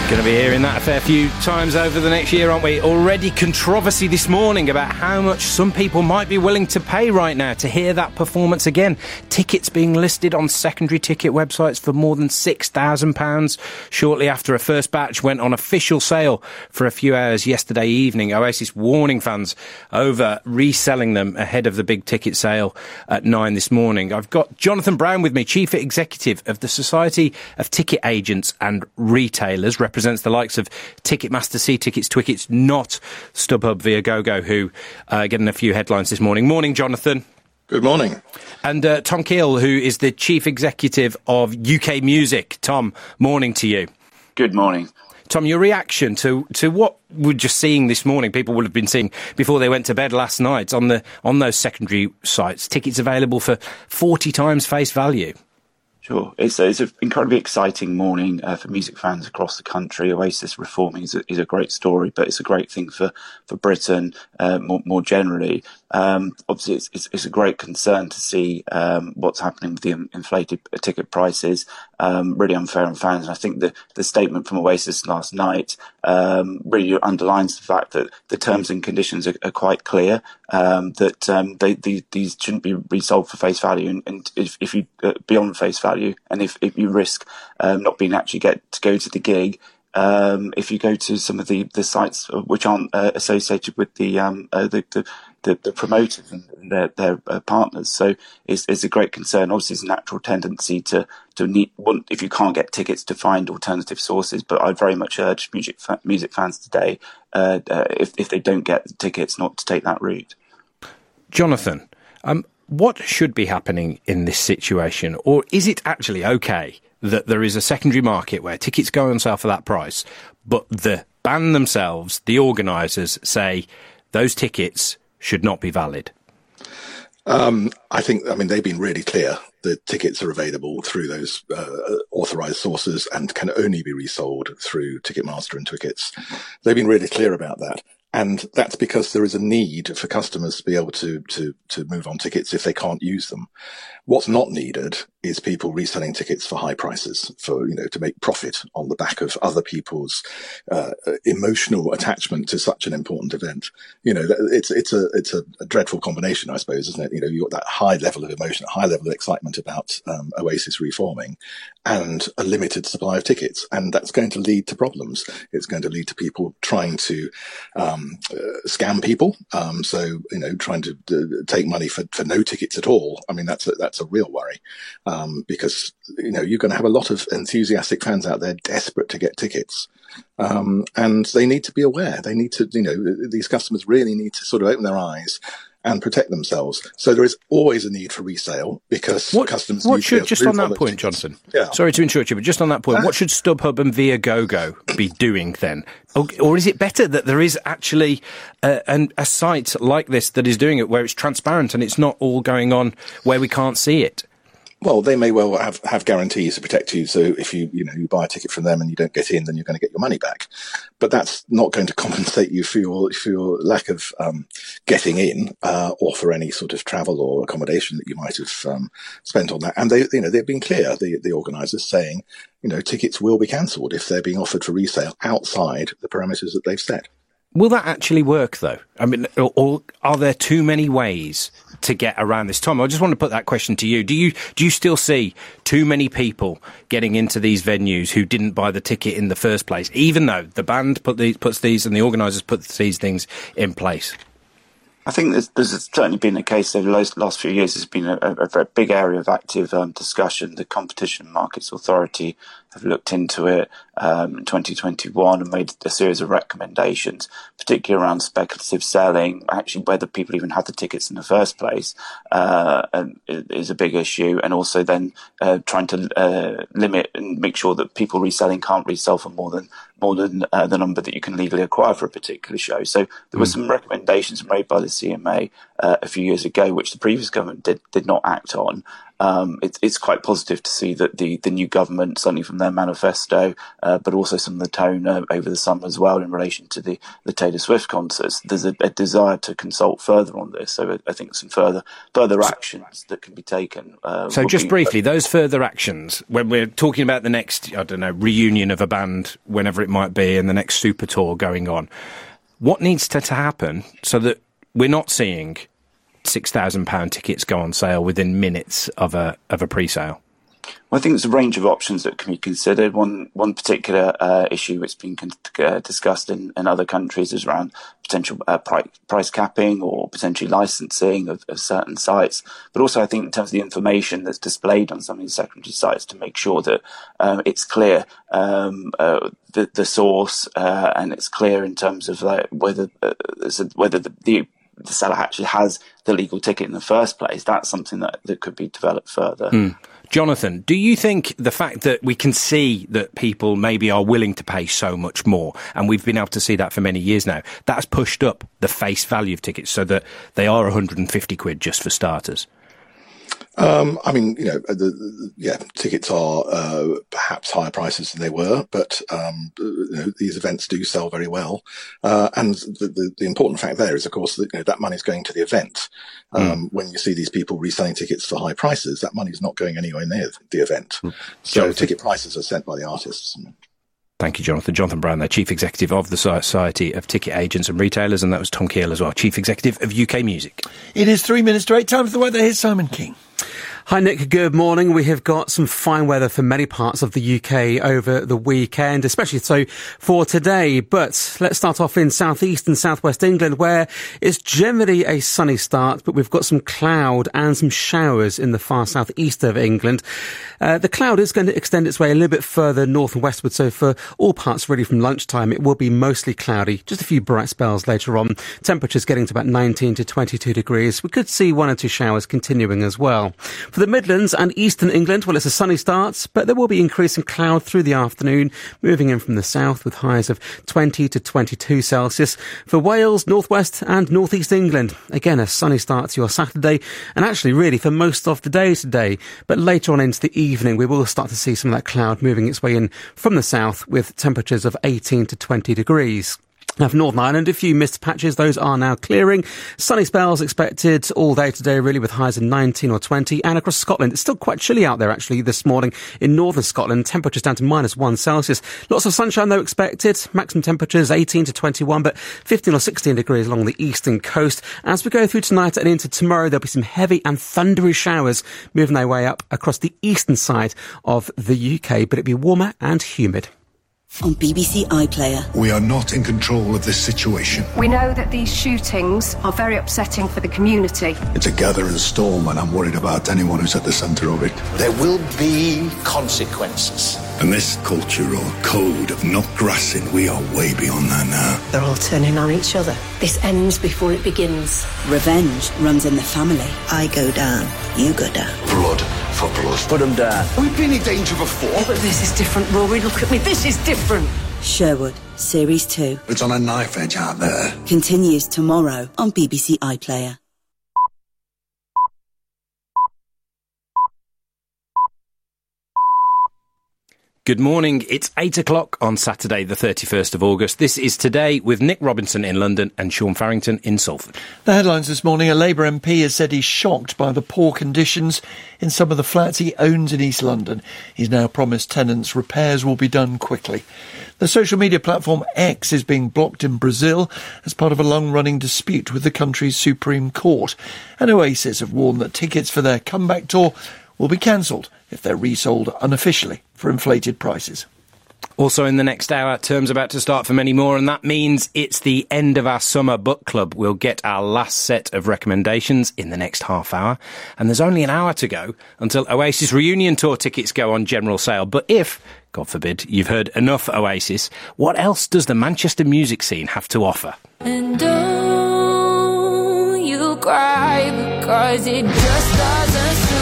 Going to be hearing that a fair few times over the next year, aren't we? Already controversy this morning about how much some people might be willing to pay right now to hear that performance again. Tickets being listed on secondary ticket websites for more than six thousand pounds shortly after a first batch went on official sale for a few hours yesterday evening. Oasis warning fans over reselling them ahead of the big ticket sale at nine this morning. I've got Jonathan Brown with me, Chief Executive of the Society of Ticket Agents and Retailers, represents the likes of Ticketmaster, C-Tickets, Twickets, not StubHub, Viagogo, who are uh, getting a few headlines this morning. Morning, Jonathan. Good morning. And uh, Tom Keel, who is the Chief Executive of U K Music. Tom, morning to you. Good morning. Tom, your reaction to, to what we're just seeing this morning, people would have been seeing before they went to bed last night on the on those secondary sites, tickets available for forty times face value. Sure. It's, it's an incredibly exciting morning uh, for music fans across the country. Oasis reforming is a, is a great story, but it's a great thing for, for Britain uh, more, more generally. Um, obviously, it's, it's, it's a great concern to see um, what's happening with the inflated ticket prices. Um, really unfair on fans. And I think the, the statement from Oasis last night um, really underlines the fact that the terms and conditions are, are quite clear, um, that um, they, they, these shouldn't be resold for face value. And, and if, if you uh, beyond face value, and if, if you risk um, not being actually get to go to the gig, um, if you go to some of the, the sites which aren't uh, associated with the, um, uh, the, the The, the promoters and their, their uh, partners. So it's, it's a great concern. Obviously, it's a natural tendency to, to need, want, if you can't get tickets, to find alternative sources. But I very much urge music, fa- music fans today, uh, uh, if, if they don't get the tickets, not to take that route. Jonathan, um, what should be happening in this situation? Or is it actually okay that there is a secondary market where tickets go on sale for that price, but the band themselves, the organisers, say those tickets should not be valid? Um, I think, I mean, they've been really clear. The tickets are available through those uh, authorised sources and can only be resold through Ticketmaster and Twickets. They've been really clear about that. And that's because there is a need for customers to be able to, to, to move on tickets if they can't use them. What's not needed is people reselling tickets for high prices, for, you know, to make profit on the back of other people's uh, emotional attachment to such an important event. You know, it's, it's a, it's a, a dreadful combination, I suppose, isn't it? You know, you've got that high level of emotion, high level of excitement about um, Oasis reforming and a limited supply of tickets. And that's going to lead to problems. It's going to lead to people trying to, um, uh, scam people. Um, so, you know, trying to uh, take money for, for no tickets at all. I mean, that's a, that's a real worry. Um, because, you know, you're going to have a lot of enthusiastic fans out there desperate to get tickets. Um, and they need to be aware. They need to, you know, these customers really need to sort of open their eyes and protect themselves. So there is always a need for resale because what, customers what need should, to just on that point, Jonathan, yeah. sorry to interrupt you, but just on that point, uh, what should StubHub and Viagogo be doing then? Or, or is it better that there is actually a, an, a site like this that is doing it where it's transparent and it's not all going on where we can't see it? Well, they may well have, have guarantees to protect you. So if you, you know, you buy a ticket from them and you don't get in, then you're going to get your money back. But that's not going to compensate you for your, for your lack of, um, getting in, uh, or for any sort of travel or accommodation that you might have, um, spent on that. And they, you know, they've been clear, the, the organisers, saying, you know, tickets will be cancelled if they're being offered for resale outside the parameters that they've set. Will that actually work, though? I mean, or, or are there too many ways to get around this? Tom, I just want to put that question to you. Do you do you still see too many people getting into these venues who didn't buy the ticket in the first place, even though the band put these, puts these and the organisers put these things in place? I think there's, there's certainly been a case over the last, last few years. There's been a, a very big area of active um, discussion. The Competition and Markets Authority have looked into it um, in twenty twenty-one and made a series of recommendations, particularly around speculative selling, actually whether people even had the tickets in the first place, uh, and is a big issue, and also then uh, trying to uh, limit and make sure that people reselling can't resell for more than more than uh, the number that you can legally acquire for a particular show. So there were mm. some recommendations made by the C M A uh, a few years ago, which the previous government did did not act on. um, it, it's quite positive to see that the, the new government, certainly from their manifesto, uh, but also some of the tone uh, over the summer as well in relation to the, the Taylor Swift concerts, there's a, a desire to consult further on this. So I think some further further actions that can be taken. Uh, so just be, briefly, those further actions, when we're talking about the next, I don't know, reunion of a band, whenever it might be, and the next super tour going on, what needs to, to happen so that we're not seeing six thousand pounds tickets go on sale within minutes of a of a pre-sale? Well, I think there's a range of options that can be considered. One one particular uh, issue which has been con- uh, discussed in, in other countries is around potential uh, price, price capping or potentially licensing of, of certain sites. But also, I think in terms of the information that's displayed on some of these secondary sites, to make sure that um, it's clear um, uh, the, the source uh, and it's clear in terms of like, whether uh, whether the, the the seller actually has the legal ticket in the first place. That's something that, that could be developed further. Mm. Jonathan, do you think the fact that we can see that people maybe are willing to pay so much more, and we've been able to see that for many years now, that's pushed up the face value of tickets so that they are one hundred fifty quid just for starters? Um, I mean, you know, the, the, yeah, tickets are uh, perhaps higher prices than they were, but um, you know, these events do sell very well. Uh, and the, the, the important fact there is, of course, that, you know, that money is going to the event. Um, mm. When you see these people reselling tickets for high prices, that money is not going anywhere near the event. Mm. So Jonathan. Ticket prices are set by the artists. Thank you, Jonathan. Jonathan Brown, the Chief Executive of the Society of Ticket Agents and Retailers, and that was Tom Keel as well, Chief Executive of U K Music. It is three minutes to eight. Time for the weather. Here's Simon King. Hi Nick, good morning. We have got some fine weather for many parts of the U K over the weekend, especially so for today. But let's start off in southeast and southwest England, where it's generally a sunny start, but we've got some cloud and some showers in the far southeast of England. Uh, the cloud is going to extend its way a little bit further north and westward, so for all parts really from lunchtime it will be mostly cloudy, just a few bright spells later on. Temperatures getting to about nineteen to twenty-two degrees. We could see one or two showers continuing as well. For the Midlands and eastern England, well, it's a sunny start, but there will be increasing cloud through the afternoon, moving in from the south with highs of twenty to twenty-two Celsius. For Wales, northwest and northeast England, again, a sunny start to your Saturday, and actually really for most of the day today. But later on into the evening, we will start to see some of that cloud moving its way in from the south with temperatures of eighteen to twenty degrees. Now for Northern Ireland, a few mist patches, those are now clearing. Sunny spells expected all day today, really, with highs of nineteen or twenty. And across Scotland, it's still quite chilly out there, actually, this morning in northern Scotland. Temperatures down to minus one Celsius. Lots of sunshine, though, expected. Maximum temperatures eighteen to twenty-one, but fifteen or sixteen degrees along the eastern coast. As we go through tonight and into tomorrow, there'll be some heavy and thundery showers moving their way up across the eastern side of the U K, but it'll be warmer and humid. On B B C iPlayer. We are not in control of this situation. We know that these shootings are very upsetting for the community. It's a gathering storm and I'm worried about anyone who's at the centre of it. There will be consequences. And this culture or code of not grassing, we are way beyond that now. They're all turning on each other. This ends before it begins. Revenge runs in the family. I go down, you go down. Blood for blood. Put them down. We've been in danger before. Yeah, but this is different, Rory. Look at me. This is different. Sherwood, Series two. It's on a knife edge out there. Continues tomorrow on B B C iPlayer. Good morning. It's eight o'clock on Saturday, the thirty-first of August. This is Today with Nick Robinson in London and Sean Farrington in Salford. The headlines this morning: a Labour M P has said he's shocked by the poor conditions in some of the flats he owns in East London. He's now promised tenants repairs will be done quickly. The social media platform X is being blocked in Brazil as part of a long-running dispute with the country's Supreme Court. And Oasis have warned that tickets for their comeback tour will be cancelled if they're resold unofficially for inflated prices. Also in the next hour, term's about to start for many more, and that means it's the end of our summer book club. We'll get our last set of recommendations in the next half hour, and there's only an hour to go until Oasis reunion tour tickets go on general sale. But if, God forbid, you've heard enough Oasis, what else does the Manchester music scene have to offer? And don't you cry because it just doesn't suit.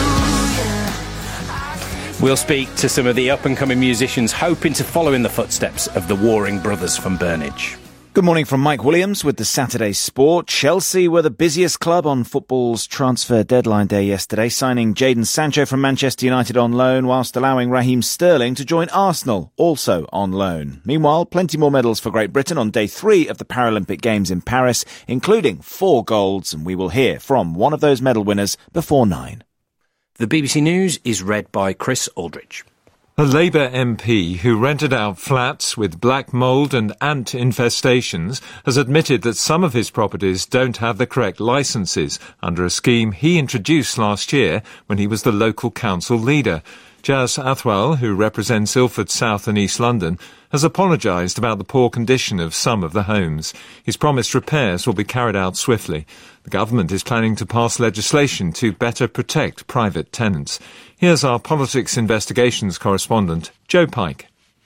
We'll speak to some of the up-and-coming musicians hoping to follow in the footsteps of the warring brothers from Burnage. Good morning from Mike Williams with the Saturday Sport. Chelsea were the busiest club on football's transfer deadline day yesterday, signing Jadon Sancho from Manchester United on loan, whilst allowing Raheem Sterling to join Arsenal, also on loan. Meanwhile, plenty more medals for Great Britain on day three of the Paralympic Games in Paris, including four golds, and we will hear from one of those medal winners before nine. The B B C News is read by Chris Aldrich. A Labour M P who rented out flats with black mould and ant infestations has admitted that some of his properties don't have the correct licences under a scheme he introduced last year when he was the local council leader. Jas Athwal, who represents Ilford South and East London, has apologised about the poor condition of some of the homes. He's promised repairs will be carried out swiftly. The government is planning to pass legislation to better protect private tenants. Here's our politics investigations correspondent, Joe Pike.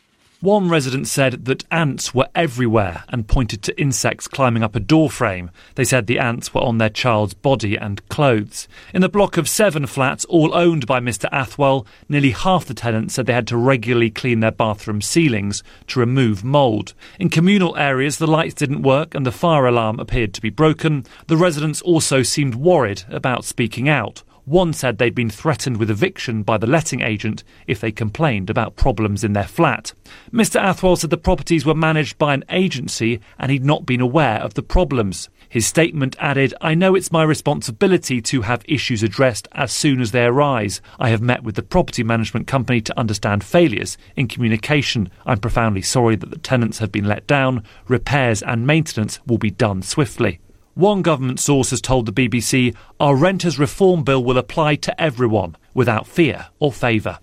One resident said that ants were everywhere and pointed to insects climbing up a door frame. They said the ants were on their child's body and clothes. In the block of seven flats, all owned by Mr Athwal, nearly half the tenants said they had to regularly clean their bathroom ceilings to remove mould. In communal areas, the lights didn't work and the fire alarm appeared to be broken. The residents also seemed worried about speaking out. One said they'd been threatened with eviction by the letting agent if they complained about problems in their flat. Mr Athwal said the properties were managed by an agency and he'd not been aware of the problems. His statement added, "I know it's my responsibility to have issues addressed as soon as they arise. I have met with the property management company to understand failures in communication. I'm profoundly sorry that the tenants have been let down. Repairs and maintenance will be done swiftly." One government source has told the B B C, "Our renters reform bill will apply to everyone, without fear or favour."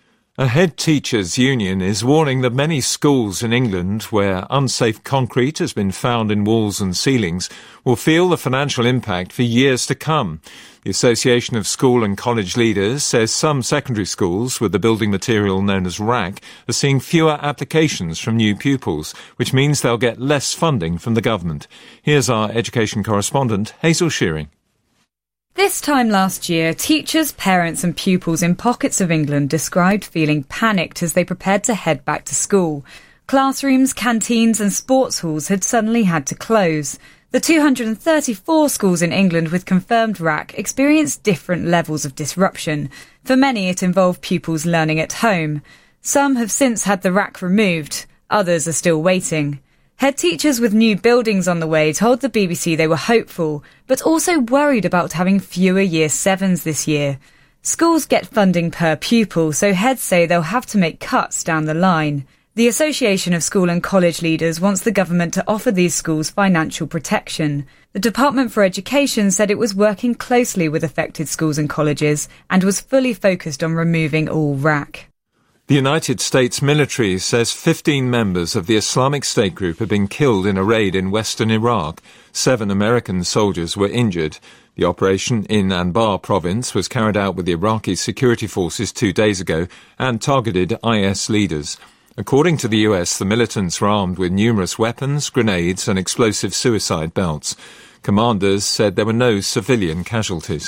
A head teachers' union is warning that many schools in England where unsafe concrete has been found in walls and ceilings will feel the financial impact for years to come. The Association of School and College Leaders says some secondary schools with the building material known as R A C are seeing fewer applications from new pupils, which means they'll get less funding from the government. Here's our education correspondent, Hazel Shearing. This time last year, teachers, parents and pupils in pockets of England described feeling panicked as they prepared to head back to school. Classrooms, canteens and sports halls had suddenly had to close. The two hundred thirty-four schools in England with confirmed R A C experienced different levels of disruption. For many, it involved pupils learning at home. Some have since had the R A C removed. Others are still waiting. Head teachers with new buildings on the way told the B B C they were hopeful, but also worried about having fewer Year sevens this year. Schools get funding per pupil, so heads say they'll have to make cuts down the line. The Association of School and College Leaders wants the government to offer these schools financial protection. The Department for Education said it was working closely with affected schools and colleges and was fully focused on removing all R A C. The United States military says fifteen members of the Islamic State group have been killed in a raid in western Iraq. Seven American soldiers were injured. The operation in Anbar province was carried out with the Iraqi security forces two days ago and targeted I S leaders. According to the U S, the militants were armed with numerous weapons, grenades and explosive suicide belts. Commanders said there were no civilian casualties.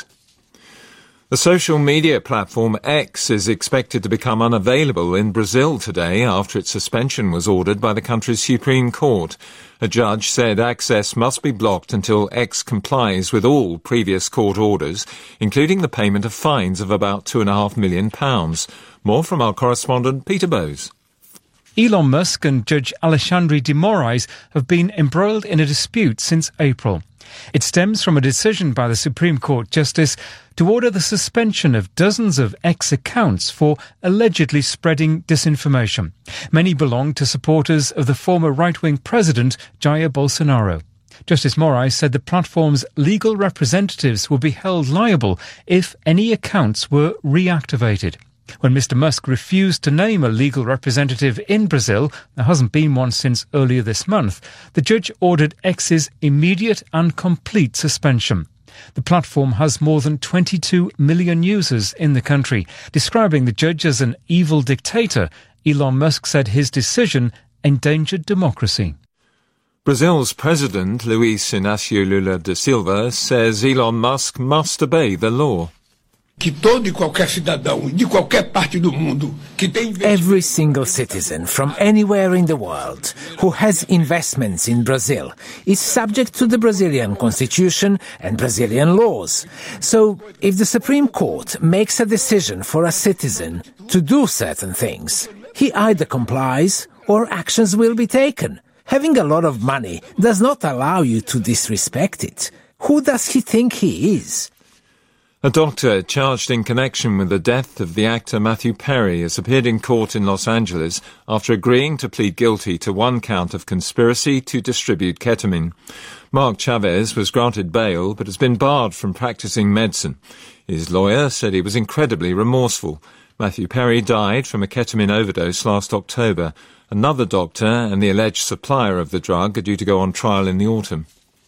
The social media platform X is expected to become unavailable in Brazil today after its suspension was ordered by the country's Supreme Court. A judge said access must be blocked until X complies with all previous court orders, including the payment of fines of about two and a half million pounds. More from our correspondent Peter Bowes. Elon Musk and Judge Alexandre de Moraes have been embroiled in a dispute since April. It stems from a decision by the Supreme Court Justice to order the suspension of dozens of X accounts for allegedly spreading disinformation. Many belong to supporters of the former right-wing president, Jair Bolsonaro. Justice Moraes said the platform's legal representatives would be held liable if any accounts were reactivated. When Mister Musk refused to name a legal representative in Brazil, there hasn't been one since earlier this month, the judge ordered X's immediate and complete suspension. The platform has more than twenty-two million users in the country. Describing the judge as an evil dictator, Elon Musk said his decision endangered democracy. Brazil's president, Luiz Inácio Lula da Silva, says Elon Musk must obey the law. Every single citizen from anywhere in the world who has investments in Brazil is subject to the Brazilian constitution and Brazilian laws. So if the Supreme Court makes a decision for a citizen to do certain things, he either complies or actions will be taken. Having a lot of money does not allow you to disrespect it. Who does he think he is? A doctor charged in connection with the death of the actor Matthew Perry has appeared in court in Los Angeles after agreeing to plead guilty to one count of conspiracy to distribute ketamine. Mark Chavez was granted bail but has been barred from practicing medicine. His lawyer said he was incredibly remorseful. Matthew Perry died from a ketamine overdose last October. Another doctor and the alleged supplier of the drug are due to go on trial in the autumn.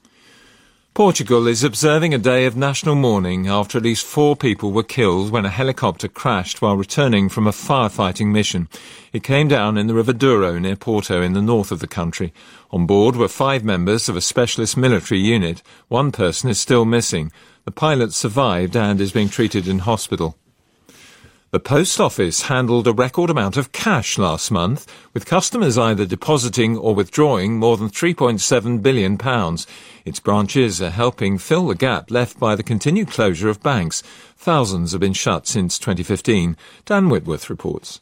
Portugal is observing a day of national mourning after at least four people were killed when a helicopter crashed while returning from a firefighting mission. It came down in the River Douro near Porto in the north of the country. On board were five members of a specialist military unit. One person is still missing. The pilot survived and is being treated in hospital. The Post Office handled a record amount of cash last month, with customers either depositing or withdrawing more than three point seven billion pounds. Its branches are helping fill the gap left by the continued closure of banks. Thousands have been shut since twenty fifteen. Dan Whitworth reports.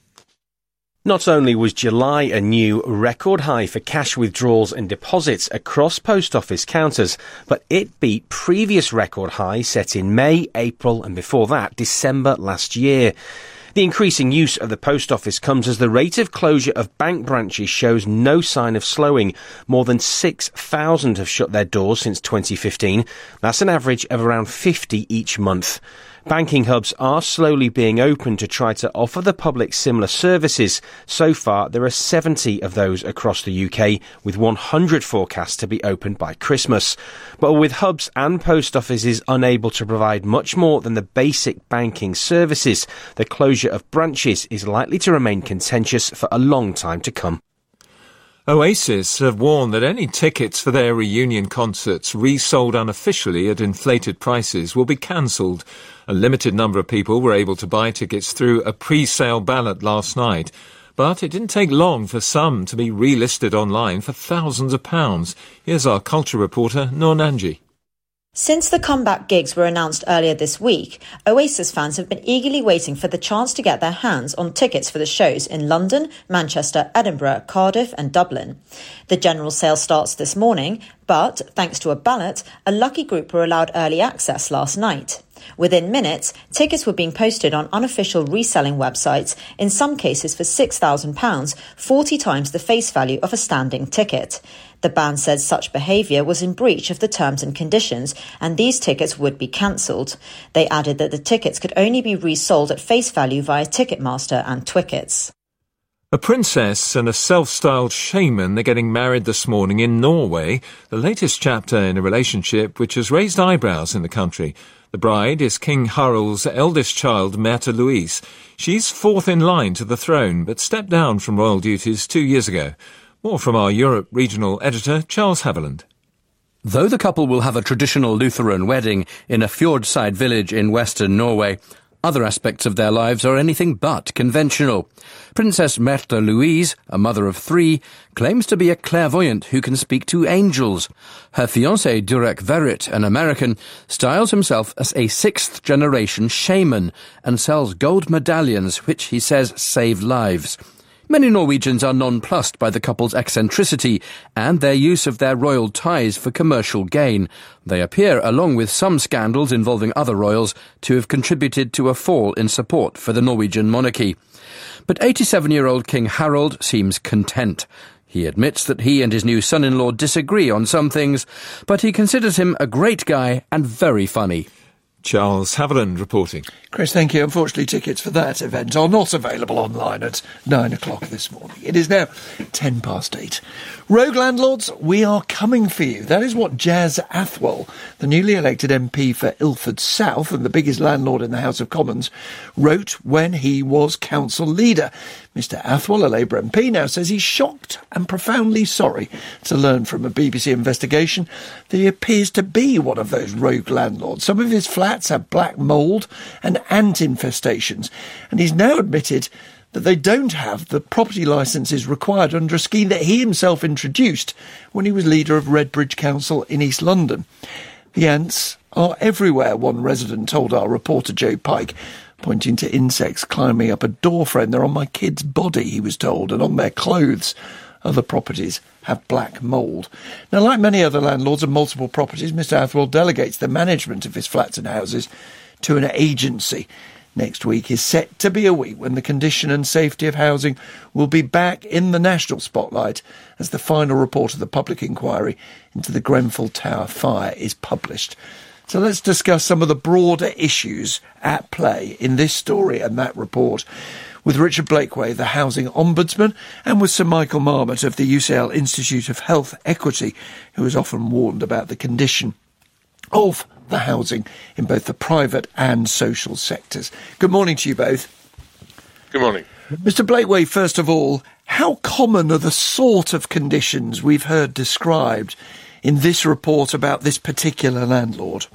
Not only was July a new record high for cash withdrawals and deposits across post office counters, but it beat previous record highs set in May, April and before that December last year. The increasing use of the post office comes as the rate of closure of bank branches shows no sign of slowing. More than six thousand have shut their doors since twenty fifteen. That's an average of around fifty each month. Banking hubs are slowly being opened to try to offer the public similar services. So far, there are seventy of those across the U K, with one hundred forecast to be opened by Christmas. But with hubs and post offices unable to provide much more than the basic banking services, the closure of branches is likely to remain contentious for a long time to come. Oasis have warned that any tickets for their reunion concerts resold unofficially at inflated prices will be cancelled. A limited number of people were able to buy tickets through a pre-sale ballot last night, but it didn't take long for some to be relisted online for thousands of pounds. Here's our culture reporter, Noor Nanji. Since the comeback gigs were announced earlier this week, Oasis fans have been eagerly waiting for the chance to get their hands on tickets for the shows in London, Manchester, Edinburgh, Cardiff and Dublin. The general sale starts this morning, but thanks to a ballot, a lucky group were allowed early access last night. Within minutes, tickets were being posted on unofficial reselling websites, in some cases for six thousand pounds, forty times the face value of a standing ticket. The band said such behaviour was in breach of the terms and conditions, and these tickets would be cancelled. They added that the tickets could only be resold at face value via Ticketmaster and Twickets. A princess and a self-styled shaman are getting married this morning in Norway, the latest chapter in a relationship which has raised eyebrows in the country. The bride is King Harald's eldest child, Märtha Louise. She's fourth in line to the throne, but stepped down from royal duties two years ago. More from our Europe regional editor, Charles Haviland. Though the couple will have a traditional Lutheran wedding in a fjordside village in western Norway, other aspects of their lives are anything but conventional. Princess Märtha Louise, a mother of three, claims to be a clairvoyant who can speak to angels. Her fiancé, Durek Verrett, an American, styles himself as a sixth-generation shaman and sells gold medallions which he says save lives. Many Norwegians are nonplussed by the couple's eccentricity and their use of their royal ties for commercial gain. They appear, along with some scandals involving other royals, to have contributed to a fall in support for the Norwegian monarchy. But eighty-seven-year-old King Harald seems content. He admits that he and his new son-in-law disagree on some things, but he considers him a great guy and very funny. Charles Haviland reporting. Chris, thank you. Unfortunately, tickets for that event are not available online at nine o'clock this morning. It is now ten past eight. Rogue landlords, we are coming for you. That is what Jazz Athwell, the newly elected M P for Ilford South and the biggest landlord in the House of Commons, wrote when he was council leader. Mr Athwell, a Labour M P, now says he's shocked and profoundly sorry to learn from a B B C investigation that he appears to be one of those rogue landlords. Some of his flats have black mould and ant infestations, and he's now admitted that they don't have the property licences required under a scheme that he himself introduced when he was leader of Redbridge Council in East London. The ants are everywhere, one resident told our reporter Joe Pike, pointing to insects climbing up a door frame. They're on my kid's body, he was told, and on their clothes. Other properties have black mould. Now, like many other landlords of multiple properties, Mr Athwell delegates the management of his flats and houses to an agency. Next week is set to be a week when the condition and safety of housing will be back in the national spotlight as the final report of the public inquiry into the Grenfell Tower fire is published. So let's discuss some of the broader issues at play in this story and that report with Richard Blakeway, the Housing Ombudsman, and with Sir Michael Marmot of the U C L Institute of Health Equity, who has often warned about the condition of the housing in both the private and social sectors. Good morning to you both. Good morning. Mr Blakeway, first of all, how common are the sort of conditions we've heard described in this report about this particular landlord?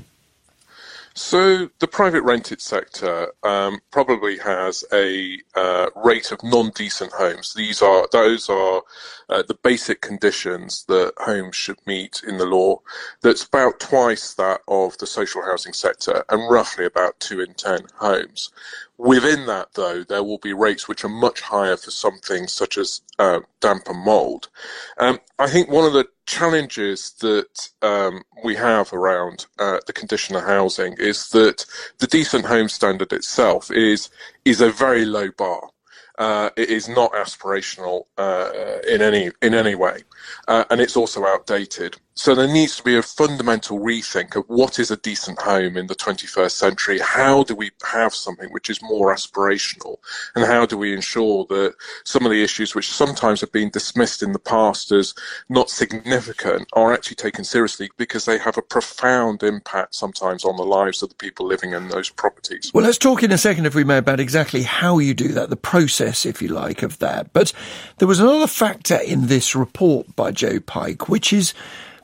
So the private rented sector um, probably has a uh, rate of non-decent homes. These are those are uh, the basic conditions that homes should meet in the law. That's about twice that of the social housing sector, and roughly about two in ten homes. Within that, though, there will be rates which are much higher for some things such as uh, damp and mould. Um, I think one of the challenges that um, we have around uh, the condition of housing is that the decent home standard itself is is a very low bar. Uh, it is not aspirational uh, in any in any way, uh, and it's also outdated. So there needs to be a fundamental rethink of what is a decent home in the twenty-first century. How do we have something which is more aspirational, and how do we ensure that some of the issues which sometimes have been dismissed in the past as not significant are actually taken seriously, because they have a profound impact sometimes on the lives of the people living in those properties. Well, let's talk in a second, if we may, about exactly how you do that, the process, if you like, of that. But there was another factor in this report by Joe Pike, which is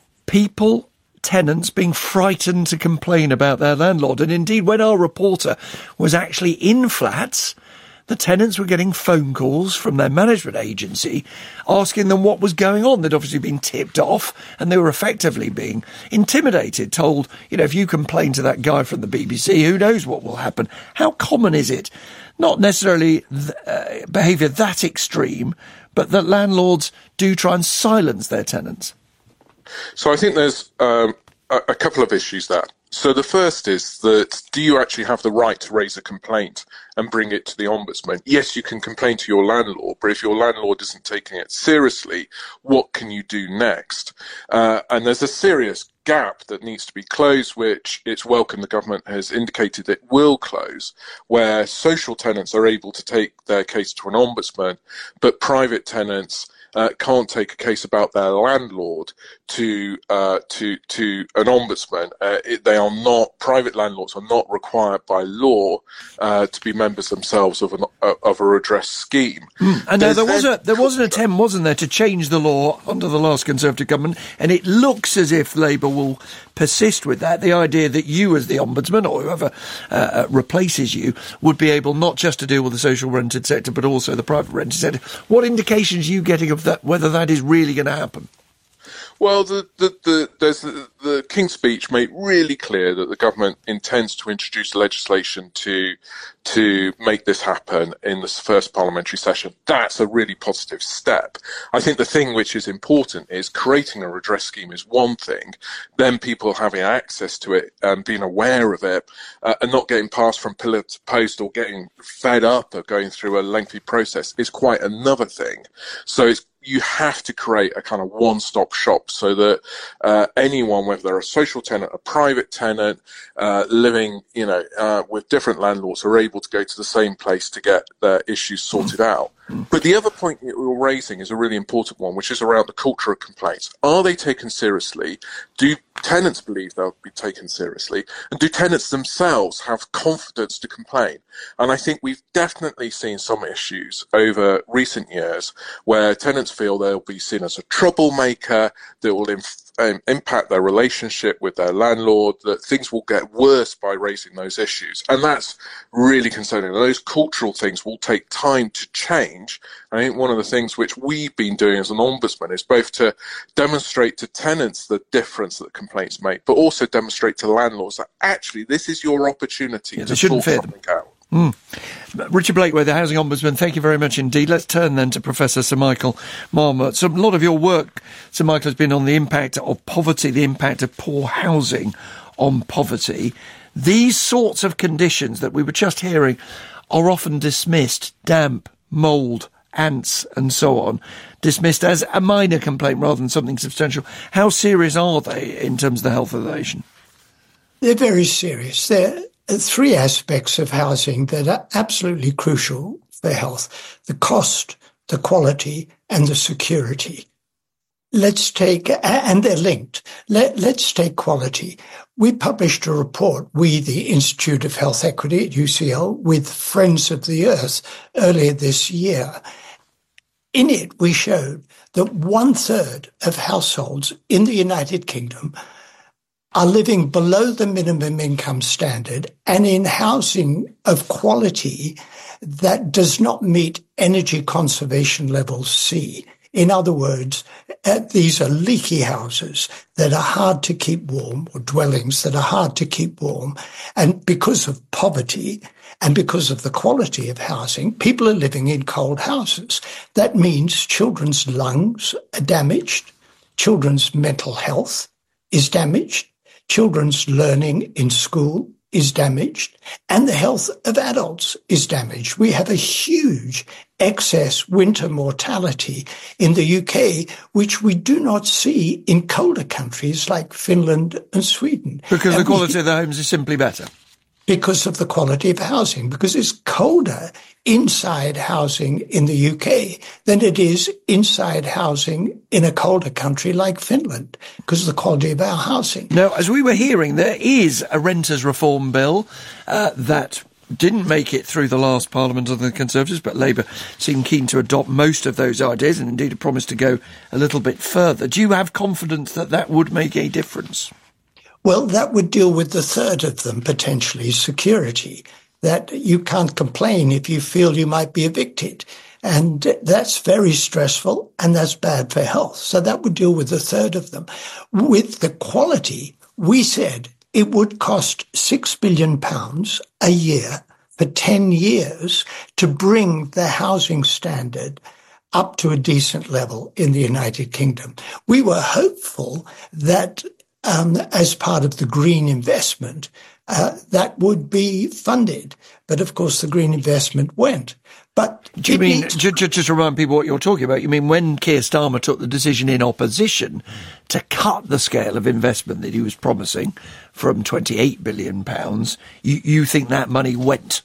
people, tenants, being frightened to complain about their landlord. And indeed, when our reporter was actually in flats, the tenants were getting phone calls from their management agency asking them what was going on. They'd obviously been tipped off, and they were effectively being intimidated, told, you know, if you complain to that guy from the B B C, who knows what will happen. How common is it? Not necessarily th- uh, behaviour that extreme, but that landlords do try and silence their tenants. So I think there's um, a, a couple of issues there. So the first is that, do you actually have the right to raise a complaint and bring it to the Ombudsman? Yes, you can complain to your landlord, but if your landlord isn't taking it seriously, what can you do next? Uh, and there's a serious gap that needs to be closed, which it's welcome the government has indicated it will close, where social tenants are able to take their case to an Ombudsman, but private tenants Uh, can't take a case about their landlord to uh, to to an ombudsman. Uh, it, they are not private landlords are not required by law uh, to be members themselves of an uh, of a redress scheme. Mm. And now there was a there was an attempt, wasn't there, to change the law under the last Conservative government, and it looks as if Labour will persist with that. The idea that you, as the ombudsman or whoever uh, replaces you, would be able not just to deal with the social rented sector but also the private rented sector. What indications are you getting of that, whether that is really going to happen? Well, the, the, the, there's the, the King's Speech made really clear that the government intends to introduce legislation to to make this happen in this first parliamentary session. That's a really positive step. I think the thing which is important is creating a redress scheme is one thing, then people having access to it and being aware of it uh, and not getting passed from pillar to post or getting fed up or going through a lengthy process is quite another thing. So it's you have to create a kind of one-stop shop so that uh, anyone, whether they're a social tenant, a private tenant, uh, living, you know, uh, with different landlords, are able to go to the same place to get their issues sorted out. But the other point that you're raising is a really important one, which is around the culture of complaints. Are they taken seriously? Do tenants believe they'll be taken seriously? And do tenants themselves have confidence to complain? And I think we've definitely seen some issues over recent years where tenants feel they'll be seen as a troublemaker, that will inf- um, impact their relationship with their landlord, that things will get worse by raising those issues. And that's really concerning. And those cultural things will take time to change. I think one of the things which we've been doing as an ombudsman is both to demonstrate to tenants the difference that complaints make, but also demonstrate to landlords that actually this is your opportunity yeah, to sort something out. Mm. Richard Blakeway, the Housing Ombudsman, thank you very much indeed. Let's turn then to Professor Sir Michael Marmot. So a lot of your work, Sir Michael, has been on the impact of poverty, the impact of poor housing on poverty. These sorts of conditions that we were just hearing are often dismissed, damp, mould, ants and so on, dismissed as a minor complaint rather than something substantial. How serious are they in terms of the health of the nation? They're very serious. They're three aspects of housing that are absolutely crucial for health: the cost, the quality, and the security. Let's take, and they're linked. Let, let's take quality. We published a report, we, the Institute of Health Equity at U C L, with Friends of the Earth earlier this year. In it, we showed that one third of households in the United Kingdom are living below the minimum income standard and in housing of quality that does not meet energy conservation level C. In other words, uh, these are leaky houses that are hard to keep warm, or dwellings that are hard to keep warm. And because of poverty and because of the quality of housing, people are living in cold houses. That means children's lungs are damaged, children's mental health is damaged, children's learning in school is damaged, and the health of adults is damaged. We have a huge excess winter mortality in the U K, which we do not see in colder countries like Finland and Sweden. Because and the quality we, of the homes is simply better. Because of the quality of housing, because it's colder inside housing in the U K than it is inside housing in a colder country like Finland, because of the quality of our housing. Now, as we were hearing, there is a renters reform bill uh, that didn't make it through the last Parliament of the Conservatives, but Labour seemed keen to adopt most of those ideas and indeed a promise to go a little bit further. Do you have confidence that that would make a difference? Well, that would deal with the third of them, potentially, security, that you can't complain if you feel you might be evicted. And that's very stressful and that's bad for health. So that would deal with the third of them. With the quality, we said it would cost six billion pounds a year for ten years to bring the housing standard up to a decent level in the United Kingdom. We were hopeful that Um, as part of the green investment, uh, that would be funded. But of course, the green investment went. But do you mean, just, just to remind people what you're talking about, you mean when Keir Starmer took the decision in opposition to cut the scale of investment that he was promising from twenty-eight billion pounds, you, you think that money went?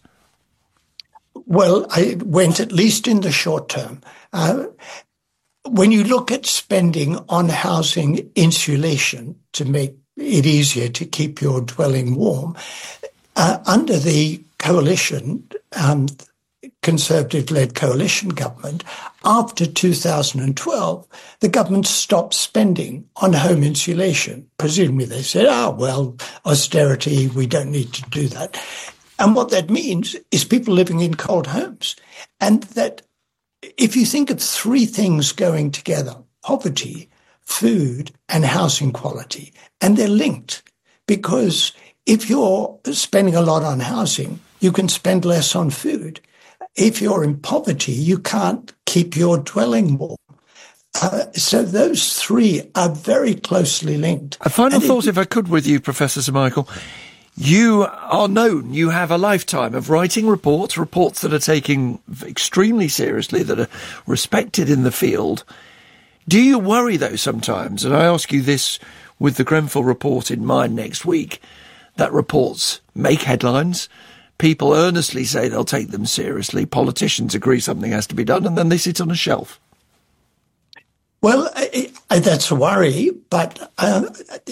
Well, it went at least in the short term. Uh, When you look at spending on housing insulation to make it easier to keep your dwelling warm, uh, under the coalition, um, Conservative-led coalition government, after two thousand twelve, the government stopped spending on home insulation. Presumably they said, oh, well, austerity, we don't need to do that. And what that means is people living in cold homes. And that if you think of three things going together, poverty, food, and housing quality, and they're linked, because if you're spending a lot on housing, you can spend less on food. If you're in poverty, you can't keep your dwelling warm. Uh, so those three are very closely linked. A final and thought, it, if I could, with you, Professor Sir Michael. You are known, you have a lifetime of writing reports, reports that are taken extremely seriously, that are respected in the field. Do you worry, though, sometimes, and I ask you this with the Grenfell report in mind next week, that reports make headlines, people earnestly say they'll take them seriously, politicians agree something has to be done, and then they sit on a shelf. Well, I, I, that's a worry, but uh,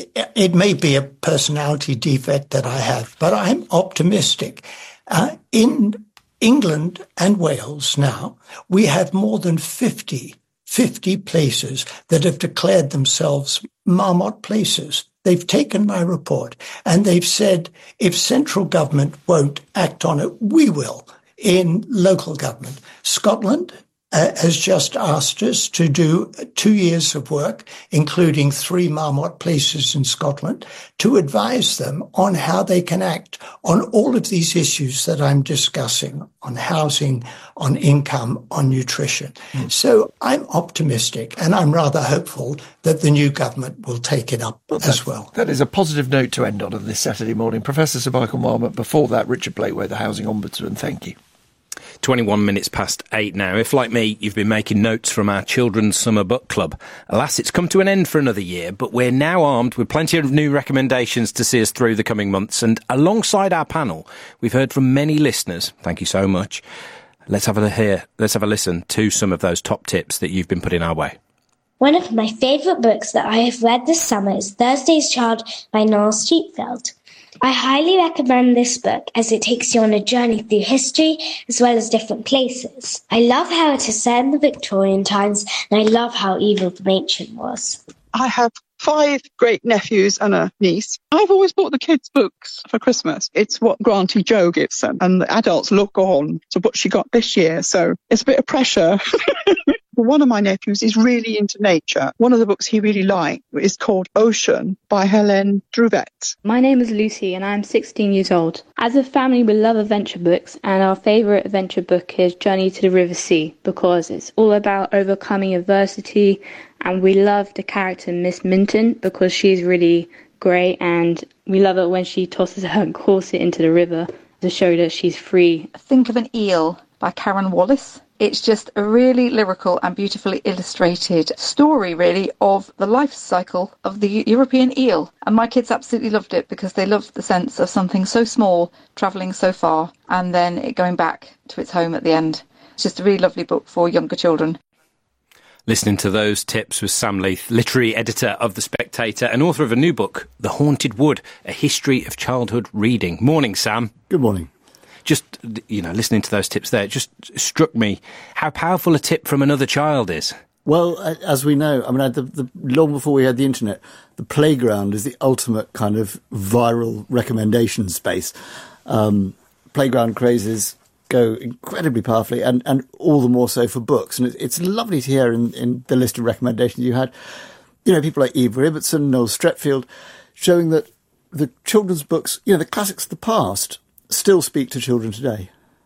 it may be a personality defect that I have, but I'm optimistic. Uh, in England and Wales now, we have more than fifty, fifty places that have declared themselves Marmot places. They've taken my report and they've said, if central government won't act on it, we will in local government. Scotland Uh, has just asked us to do two years of work, including three Marmot places in Scotland, to advise them on how they can act on all of these issues that I'm discussing, on housing, on income, on nutrition. Mm. So I'm optimistic and I'm rather hopeful that the new government will take it up well, as well. That is a positive note to end on on this Saturday morning. Professor Sir Michael Marmot, before that, Richard Blakeway, the Housing Ombudsman. Thank you. twenty-one minutes past eight now. If, like me, you've been making notes from our Children's Summer Book Club, alas, it's come to an end for another year, but we're now armed with plenty of new recommendations to see us through the coming months. And alongside our panel, we've heard from many listeners. Thank you so much. Let's have a hear, let's have a listen to some of those top tips that you've been putting our way. One of my favourite books that I have read this summer is Thursday's Child by Noel Streatfeild. I highly recommend this book as it takes you on a journey through history as well as different places. I love how it is set in the Victorian times and I love how evil the matron was. I have five great nephews and a niece. I've always bought the kids' books for Christmas. It's what Granty Joe gives them and the adults look on to what she got this year. So it's a bit of pressure. One of my nephews is really into nature. One of the books he really liked is called Ocean by Hélène Drouvette. My name is Lucy and I'm sixteen years old. As a family, we love adventure books and our favourite adventure book is Journey to the River Sea because it's all about overcoming adversity and we love the character Miss Minton because she's really great and we love it when she tosses her corset into the river to show that she's free. Think of an Eel by Karen Wallace. It's just a really lyrical and beautifully illustrated story, really, of the life cycle of the European eel. And my kids absolutely loved it because they loved the sense of something so small travelling so far and then it going back to its home at the end. It's just a really lovely book for younger children. Listening to those tips was Sam Leith, literary editor of The Spectator and author of a new book, The Haunted Wood, A History of Childhood Reading. Morning, Sam. Good morning. Just, you know, listening to those tips there, it just struck me how powerful a tip from another child is. Well, as we know, I mean, the, the, long before we had the internet, the playground is the ultimate kind of viral recommendation space. Um, playground crazes go incredibly powerfully, and, and all the more so for books. And it, it's lovely to hear in, in the list of recommendations you had, you know, people like Eva Ibbotson, Noel Streatfeild, showing that the children's books, you know, the classics of the past, still speak to children today.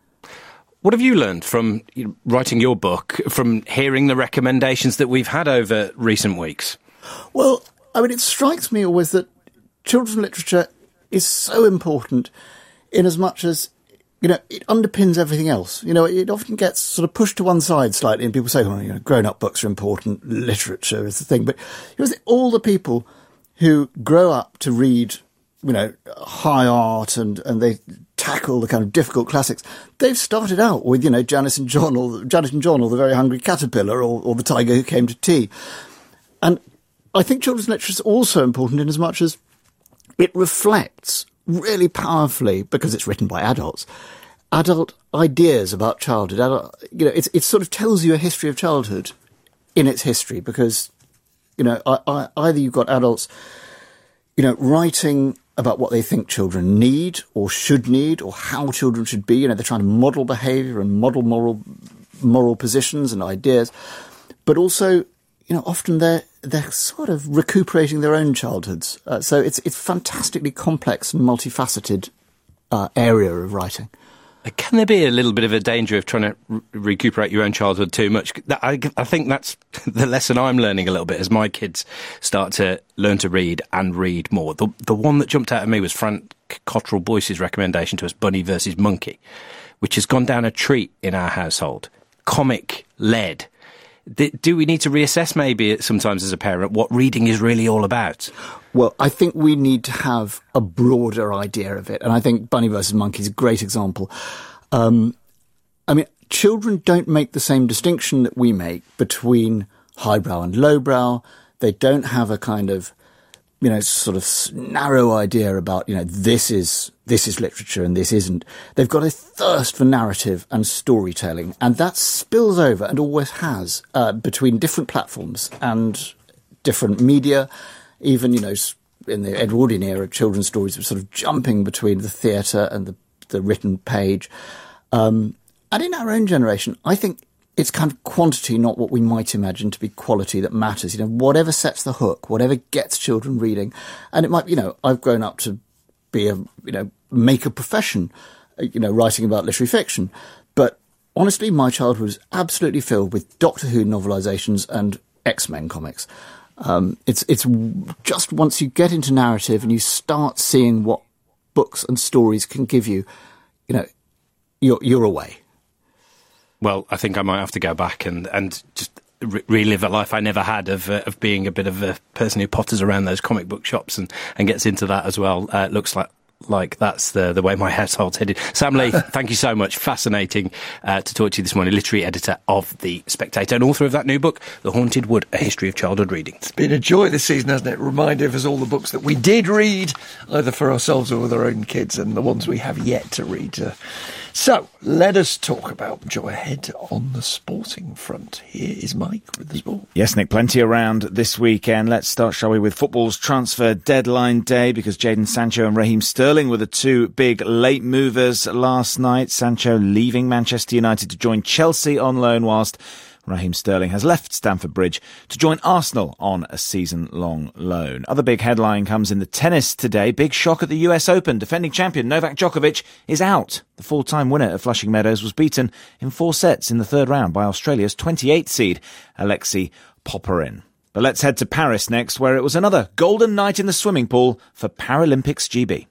What have you learned from you know, writing your book, from hearing the recommendations that we've had over recent weeks? Well, I mean, it strikes me always that children's literature is so important in as much as, you know, it underpins everything else. You know, it often gets sort of pushed to one side slightly and people say, oh, you know, grown-up books are important, literature is the thing. But you know, all the people who grow up to read, you know, high art and, and they tackle the kind of difficult classics. They've started out with, you know, Janice and John or Janet and John or The Very Hungry Caterpillar or, or The Tiger Who Came to Tea. And I think children's literature is also important in as much as it reflects really powerfully, because it's written by adults, adult ideas about childhood. Adult, you know, it's, it sort of tells you a history of childhood in its history because, you know, I, I, either you've got adults, you know, writing about what they think children need or should need or how children should be. You know, they're trying to model behaviour and model moral moral positions and ideas. But also, you know, often they're they're sort of recuperating their own childhoods. Uh, so it's it's fantastically complex and multifaceted uh, area of writing. Can there be a little bit of a danger of trying to re- recuperate your own childhood too much? I, I think that's the lesson I'm learning a little bit as my kids start to learn to read and read more. The, the one that jumped out at me was Frank Cottrell Boyce's recommendation to us, Bunny versus Monkey, which has gone down a treat in our household. Comic-led. do we need to reassess maybe sometimes as a parent what reading is really all about? Well, I think we need to have a broader idea of it. And I think Bunny versus Monkey is a great example. Um, I mean, children don't make the same distinction that we make between highbrow and lowbrow. They don't have a kind of, you know, sort of narrow idea about, you know, this is this is literature and this isn't. They've got a thirst for narrative and storytelling, and that spills over and always has uh, between different platforms and different media. Even, you know, in the Edwardian era, children's stories were sort of jumping between the theatre and the, the written page. Um, and in our own generation, I think it's kind of quantity, not what we might imagine to be quality, that matters. You know, whatever sets the hook, whatever gets children reading. And it might, you know, I've grown up to be a, you know, make a profession, you know, writing about literary fiction. But honestly, my childhood was absolutely filled with Doctor Who novelizations and X-Men comics. Um, it's, it's just once you get into narrative and you start seeing what books and stories can give you, you know, you're, you're away. Well, I think I might have to go back and, and just re- relive a life I never had of uh, of being a bit of a person who potters around those comic book shops and, and gets into that as well. Uh, it looks like like that's the the way my household's headed. Sam Lee, thank you so much. Fascinating uh, to talk to you this morning. Literary editor of The Spectator and author of that new book, The Haunted Wood, A History of Childhood Reading. It's been a joy this season, hasn't it? Reminding of us all the books that we did read, either for ourselves or with our own kids, and the ones we have yet to read. Uh, So, let us talk about joy ahead on the sporting front. Here is Mike with the sport. Yes, Nick, plenty around this weekend. Let's start, shall we, with football's transfer deadline day, because Jadon Sancho and Raheem Sterling were the two big late movers last night. Sancho leaving Manchester United to join Chelsea on loan, whilst Raheem Sterling has left Stamford Bridge to join Arsenal on a season-long loan. Other big headline comes in the tennis today. Big shock at the U S Open. Defending champion Novak Djokovic is out. The full-time winner of Flushing Meadows was beaten in four sets in the third round by Australia's twenty-eighth seed, Alexei Popyrin. But let's head to Paris next, where it was another golden night in the swimming pool for Paralympics G B.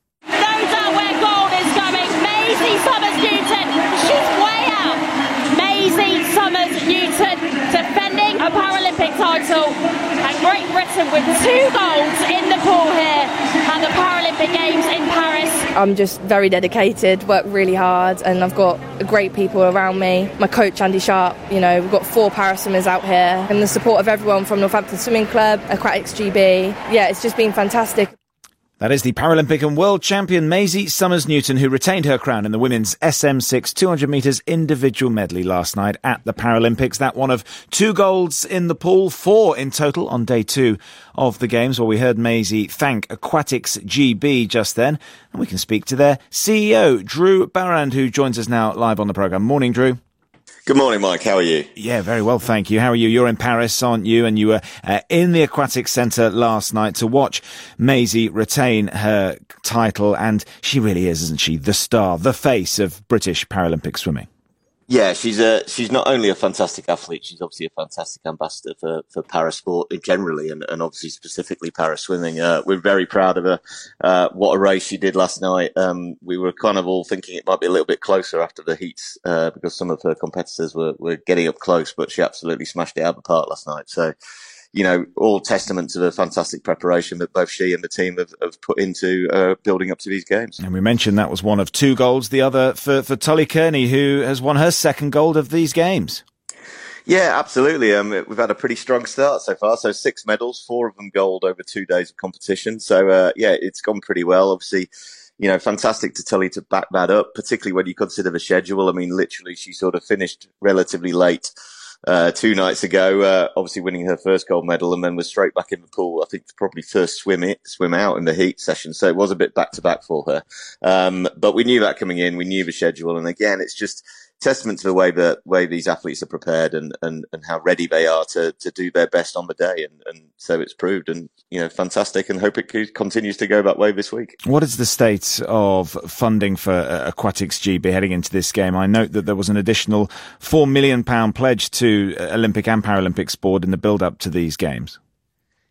Defending a Paralympic title, and Great Britain with two golds in the pool here at the Paralympic Games in Paris. I'm just very dedicated, work really hard, and I've got great people around me. My coach Andy Sharp, you know, we've got four para-swimmers out here, and the support of everyone from Northampton Swimming Club, Aquatics G B. Yeah, it's just been fantastic. That is the Paralympic and world champion Maisie Summers-Newton, who retained her crown in the women's S M six two hundred metres individual medley last night at the Paralympics. That one of two golds in the pool, four in total on day two of the Games. Well, we heard Maisie thank Aquatics G B just then, and we can speak to their C E O, Drew Barrand, who joins us now live on the programme. Morning, Drew. Good morning, Mike. How are you? Yeah, very well, thank you. How are you? You're in Paris, aren't you? And you were uh, in the Aquatics Centre last night to watch Maisie retain her title. And she really is, isn't she? The star, the face of British Paralympic swimming. Yeah, she's a, she's not only a fantastic athlete, she's obviously a fantastic ambassador for, for para-sport generally, and, and obviously specifically para-swimming. Uh, we're very proud of her. Uh, what a race she did last night. Um, we were kind of all thinking it might be a little bit closer after the heats, uh, because some of her competitors were, were getting up close, but she absolutely smashed it out of the park last night. So, you know, all testament to the fantastic preparation that both she and the team have, have put into uh, building up to these games. And we mentioned that was one of two golds, the other for, for Tully Kearney, who has won her second gold of these games. Yeah, absolutely. Um, we've had a pretty strong start so far. So six medals, four of them gold over two days of competition. So, uh, yeah, it's gone pretty well. Obviously, you know, fantastic to Tully to back that up, particularly when you consider the schedule. I mean, literally, she sort of finished relatively late Uh, two nights ago, uh, obviously winning her first gold medal, and then was straight back in the pool. I think probably first swim it, swim out in the heat session. So it was a bit back to back for her. Um, but we knew that coming in, we knew the schedule. And again, it's just testament to the way that way these athletes are prepared and, and, and how ready they are to, to do their best on the day. And, and so it's proved, and, you know, fantastic, and hope it continues to go that way this week. What is the state of funding for uh, Aquatics G B heading into this game? I note that there was an additional four million pounds pledge to Olympic and Paralympic sport in the build-up to these games.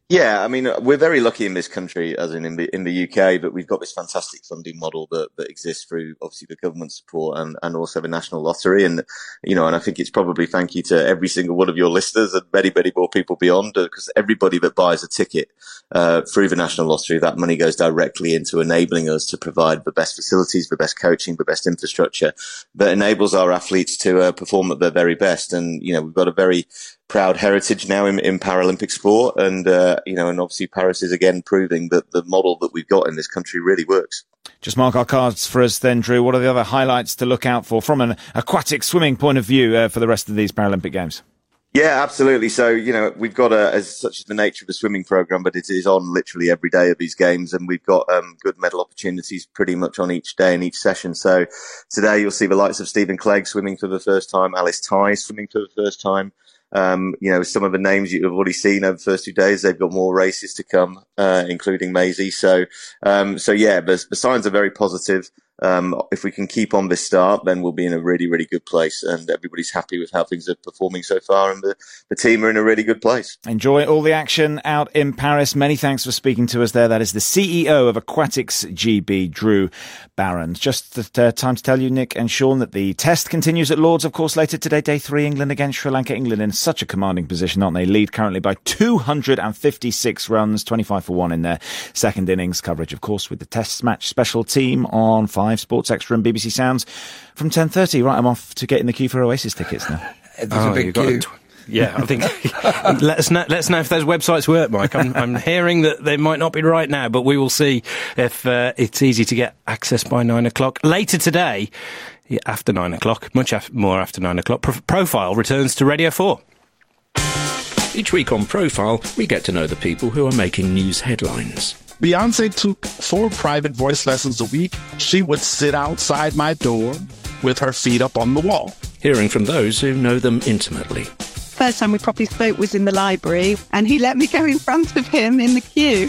Yeah, I mean, we're very lucky in this country, as in in the, in the U K, but we've got this fantastic funding model that, that exists through obviously the government support and, and also the National Lottery. And, you know, and I think it's probably thank you to every single one of your listeners and many, many more people beyond, because everybody that buys a ticket uh, through the National Lottery, that money goes directly into enabling us to provide the best facilities, the best coaching, the best infrastructure that enables our athletes to uh, perform at their very best. And, you know, we've got a very proud heritage now in, in Paralympic sport, and uh, you know, and obviously Paris is again proving that the model that we've got in this country really works. Just mark our cards for us then, Drew. What are the other highlights to look out for from an aquatic swimming point of view uh, for the rest of these Paralympic Games? Yeah, absolutely. So, you know, we've got a, as such as the nature of the swimming program, but it is on literally every day of these games, and we've got um, good medal opportunities pretty much on each day and each session. So today you'll see the likes of Stephen Clegg swimming for the first time, Alice Tai swimming for the first time. Um, you know, some of the names you've already seen over the first two days, they've got more races to come, uh, including Maisie. So, um, so yeah, the, the signs are very positive. Um, if we can keep on this start, then we'll be in a really, really good place, and everybody's happy with how things are performing so far, and the, the team are in a really good place. Enjoy all the action out in Paris. Many thanks for speaking to us there. That is the C E O of Aquatics G B, Drew Barron. Just uh, time to tell you, Nick and Sean, that the test continues at Lords, of course, later today, day three, England against Sri Lanka. England in such a commanding position, aren't they? Lead currently by two hundred fifty-six runs, twenty-five for one in their second innings. Coverage, of course, with the test match special team on five Sports Extra and B B C Sounds from ten thirty. Right, I'm off to get in the queue for Oasis tickets now. There's oh, a big queue. Yeah, I think let us know. Let us know if those websites work, Mike. I'm, I'm hearing that they might not be right now, but we will see if uh, it's easy to get access by nine o'clock later today. After nine o'clock, much af- more after nine o'clock. Pro- Profile returns to Radio Four. Each week on Profile, we get to know the people who are making news headlines. Beyonce took four private voice lessons a week. She would sit outside my door with her feet up on the wall. Hearing from those who know them intimately. First time we properly spoke was in the library, and he let me go in front of him in the queue.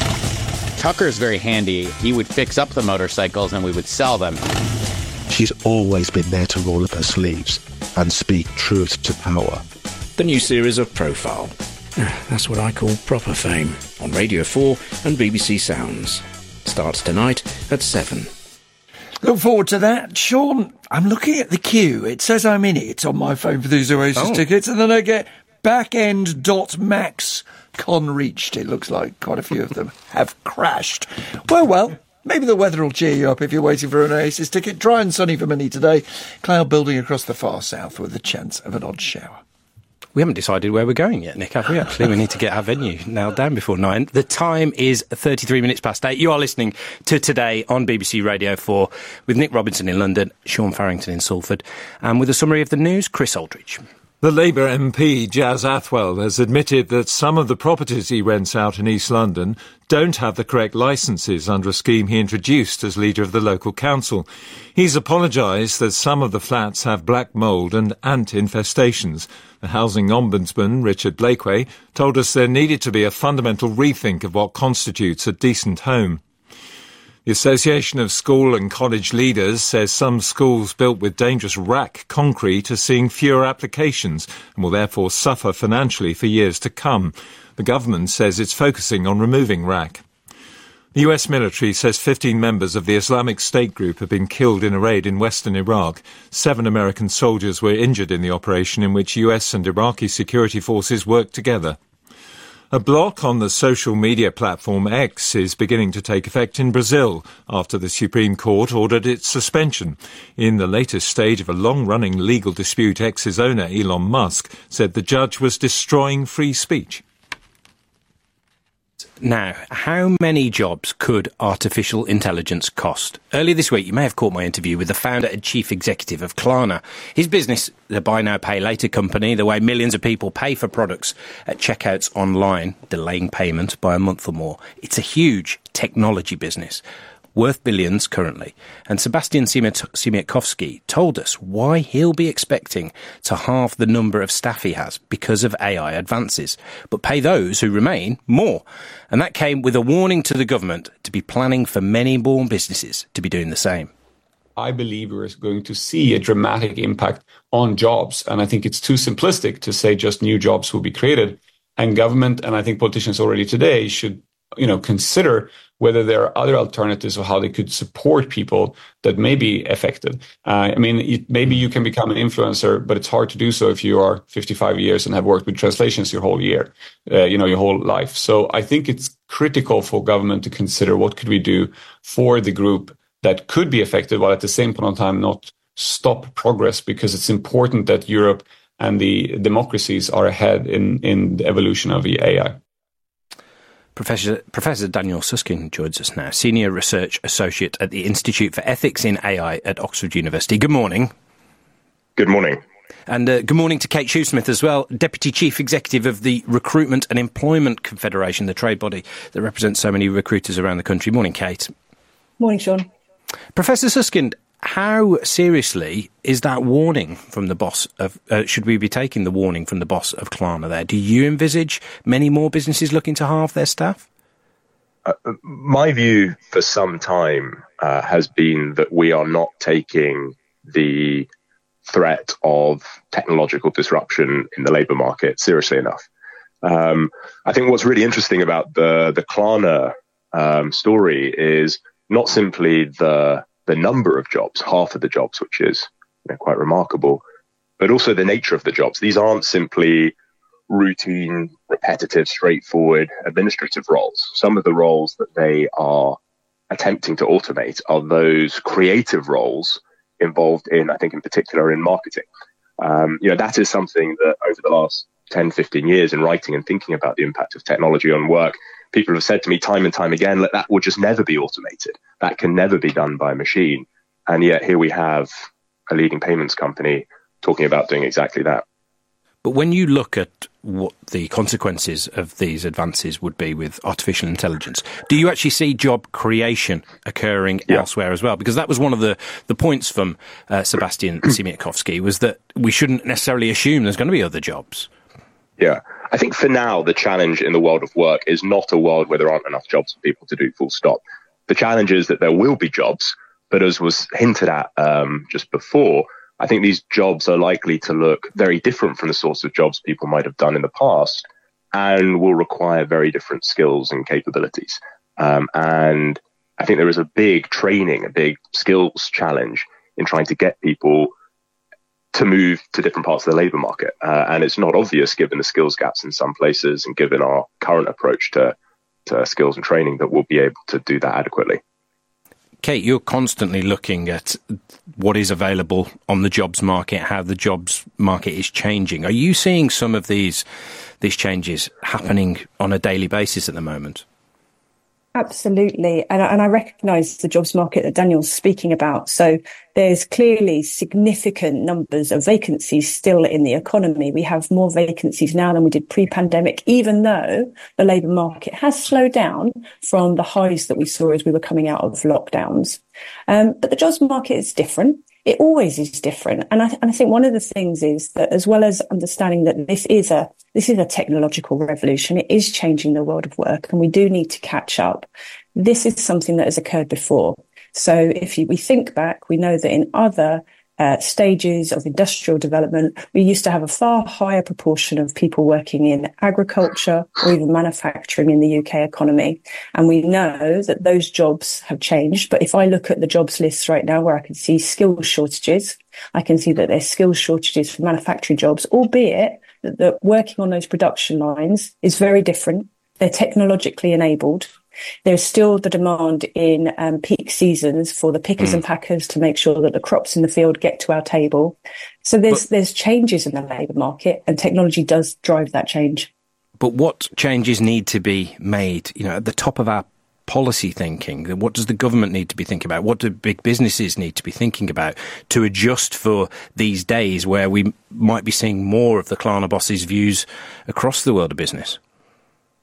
Tucker's very handy. He would fix up the motorcycles and we would sell them. She's always been there to roll up her sleeves and speak truth to power. The new series of Profile. That's what I call proper fame. On Radio four and B B C Sounds. Starts tonight at seven. Look forward to that. Sean, I'm looking at the queue. It says I'm in it on my phone for these Oasis oh. tickets, and then I get backend dot max con reached. It looks like quite a few of them have crashed. Well, well, maybe the weather will cheer you up if you're waiting for an Oasis ticket. Dry and sunny for me today. Cloud building across the far south with a chance of an odd shower. We haven't decided where we're going yet, Nick, have we? Actually, we need to get our venue nailed down before nine. The time is thirty-three minutes past eight. You are listening to Today on B B C Radio four with Nick Robinson in London, Sean Farrington in Salford, and with a summary of the news, Chris Aldridge. The Labour M P, Jazz Athwell, has admitted that some of the properties he rents out in East London don't have the correct licences under a scheme he introduced as leader of the local council. He's apologised that some of the flats have black mould and ant infestations. The Housing Ombudsman, Richard Blakeway, told us there needed to be a fundamental rethink of what constitutes a decent home. The Association of School and College Leaders says some schools built with dangerous rack concrete are seeing fewer applications and will therefore suffer financially for years to come. The government says it's focusing on removing rack. The U S military says fifteen members of the Islamic State group have been killed in a raid in western Iraq. Seven American soldiers were injured in the operation in which U S and Iraqi security forces worked together. A block on the social media platform X is beginning to take effect in Brazil after the Supreme Court ordered its suspension. In the latest stage of a long-running legal dispute, X's owner, Elon Musk, said the judge was destroying free speech. Now, how many jobs could artificial intelligence cost? Earlier this week, you may have caught my interview with the founder and chief executive of Klarna. His business, the buy now, pay later company, the way millions of people pay for products at checkouts online, delaying payment by a month or more. It's a huge technology business, worth billions currently. And Sebastian Siemiatkowski told us why he'll be expecting to halve the number of staff he has because of A I advances, but pay those who remain more. And that came with a warning to the government to be planning for many more businesses to be doing the same. I believe we're going to see a dramatic impact on jobs. And I think it's too simplistic to say just new jobs will be created. And government, and I think politicians already today, should, you know, consider whether there are other alternatives of how they could support people that may be affected. Uh, I mean, it, maybe you can become an influencer, but it's hard to do so if you are fifty-five years and have worked with translations your whole year, uh, you know, your whole life. So I think it's critical for government to consider what could we do for the group that could be affected, while at the same point in time not stop progress, because it's important that Europe and the democracies are ahead in, in the evolution of the A I. Professor, Professor Daniel Susskind joins us now, Senior Research Associate at the Institute for Ethics in A I at Oxford University. Good morning. Good morning. And uh, good morning to Kate Shoesmith as well, Deputy Chief Executive of the Recruitment and Employment Confederation, the trade body that represents so many recruiters around the country. Morning, Kate. Morning, Sean. Professor Susskind, how seriously is that warning from the boss of, uh, should we be taking the warning from the boss of Klarna there? Do you envisage many more businesses looking to halve their staff? Uh, my view for some time uh, has been that we are not taking the threat of technological disruption in the labour market seriously enough. Um, I think what's really interesting about the, the Klarna um, story is not simply the the number of jobs, half of the jobs, which is, you know, quite remarkable, but also the nature of the jobs. These aren't simply routine, repetitive, straightforward administrative roles. Some of the roles that they are attempting to automate are those creative roles involved in, I think in particular, in marketing. Um, you know, that is something that over the last ten, fifteen years in writing and thinking about the impact of technology on work, people have said to me time and time again, that that will just never be automated. That can never be done by a machine. And yet here we have a leading payments company talking about doing exactly that. But when you look at what the consequences of these advances would be with artificial intelligence, do you actually see job creation occurring yeah. elsewhere as well? Because that was one of the, the points from uh, Sebastian Siemiatkowski, was that we shouldn't necessarily assume there's going to be other jobs. Yeah. I think for now, the challenge in the world of work is not a world where there aren't enough jobs for people to do, full stop. The challenge is that there will be jobs, but as was hinted at um, just before, I think these jobs are likely to look very different from the sorts of jobs people might have done in the past and will require very different skills and capabilities. Um, and I think there is a big training, a big skills challenge in trying to get people to move to different parts of the labour market. Uh, and it's not obvious, given the skills gaps in some places and given our current approach to, to skills and training, that we'll be able to do that adequately. Kate, you're constantly looking at what is available on the jobs market, how the jobs market is changing. Are you seeing some of these these changes happening on a daily basis at the moment? Absolutely. And, and I recognise the jobs market that Daniel's speaking about. So there's clearly significant numbers of vacancies still in the economy. We have more vacancies now than we did pre-pandemic, even though the labour market has slowed down from the highs that we saw as we were coming out of lockdowns. Um, but the jobs market is different. It always is different. And I, th- and I think one of the things is that, as well as understanding that this is a this is a technological revolution, it is changing the world of work, and we do need to catch up. This is something that has occurred before. So if you, we think back, we know that in other uh, stages of industrial development, we used to have a far higher proportion of people working in agriculture or even manufacturing in the U K economy. And we know that those jobs have changed. But if I look at the jobs lists right now, where I can see skills shortages, I can see that there's skills shortages for manufacturing jobs, albeit that, that working on those production lines is very different. They're technologically enabled. There's still the demand in um, peak seasons for the pickers mm. and packers to make sure that the crops in the field get to our table. So there's but, there's changes in the labour market, and technology does drive that change. But what changes need to be made, you know, at the top of our policy thinking? What does the government need to be thinking about? What do big businesses need to be thinking about to adjust for these days where we might be seeing more of the Klarna boss's views across the world of business?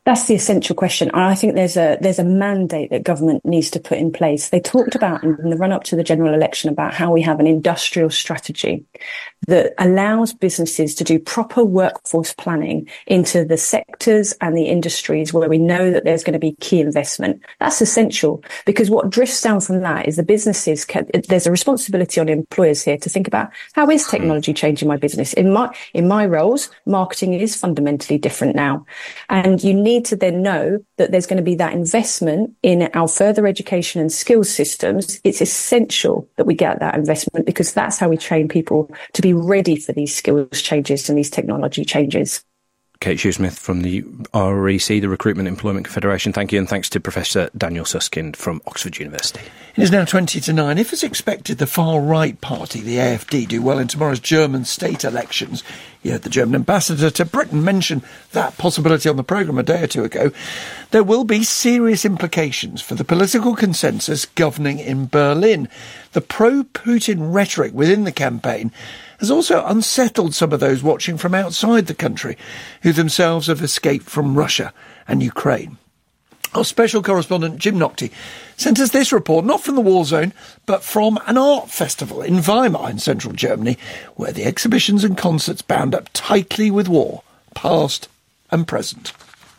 That's the essential question. And I think there's a there's a mandate that government needs to put in place. They talked about in the run-up to the general election about how we have an industrial strategy that allows businesses to do proper workforce planning into the sectors and the industries where we know that there's going to be key investment. That's essential, because what drifts down from that is the businesses can, there's a responsibility on employers here to think about, how is technology changing my business? In my in my roles, marketing is fundamentally different now. And you need to then know that there's going to be that investment in our further education and skills systems. It's essential that we get that investment, because that's how we train people to be ready for these skills changes and these technology changes. Kate Shoesmith from the R R E C, the Recruitment Employment Confederation. Thank you, and thanks to Professor Daniel Susskind from Oxford University. It is now twenty to nine. If, as expected, the far-right party, the A F D, do well in tomorrow's German state elections, you heard the German ambassador to Britain mention that possibility on the programme a day or two ago, there will be serious implications for the political consensus governing in Berlin. The pro-Putin rhetoric within the campaign has also unsettled some of those watching from outside the country, who themselves have escaped from Russia and Ukraine. Our special correspondent Jim Naughtie sent us this report, not from the war zone, but from an art festival in Weimar in central Germany, where the exhibitions and concerts bound up tightly with war, past and present.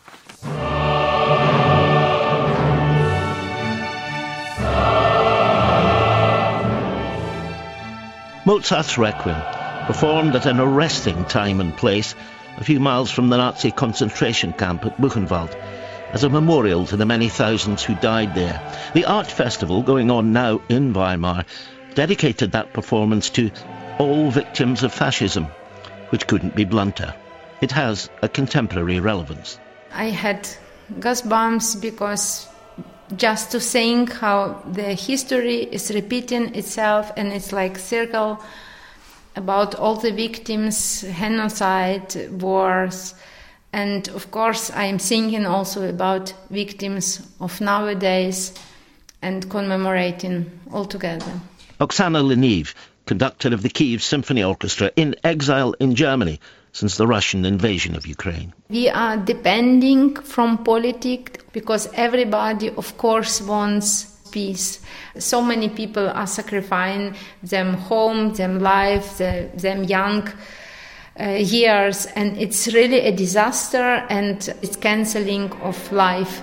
Mozart's Requiem, performed at an arresting time and place a few miles from the Nazi concentration camp at Buchenwald, as a memorial to the many thousands who died there. The art festival, going on now in Weimar, dedicated that performance to all victims of fascism, which couldn't be blunter. It has a contemporary relevance. I had goosebumps because just to think how the history is repeating itself, and it's like circle about all the victims, genocide, wars, and of course I am thinking also about victims of nowadays and commemorating all together. Oksana Leniv, conductor of the Kyiv Symphony Orchestra, in exile in Germany since the Russian invasion of Ukraine. We are depending from politics because everybody, of course, wants peace. So many people are sacrificing them home, them life, the, them young uh, years, and it's really a disaster, and it's cancelling of life.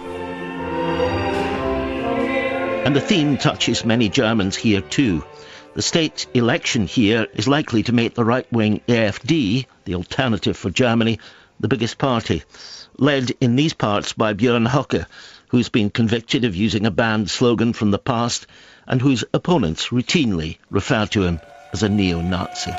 And the theme touches many Germans here too. The state election here is likely to make the right-wing A F D, the Alternative for Germany, the biggest party, led in these parts by Björn Höcke, who's been convicted of using a banned slogan from the past and whose opponents routinely refer to him as a neo-Nazi.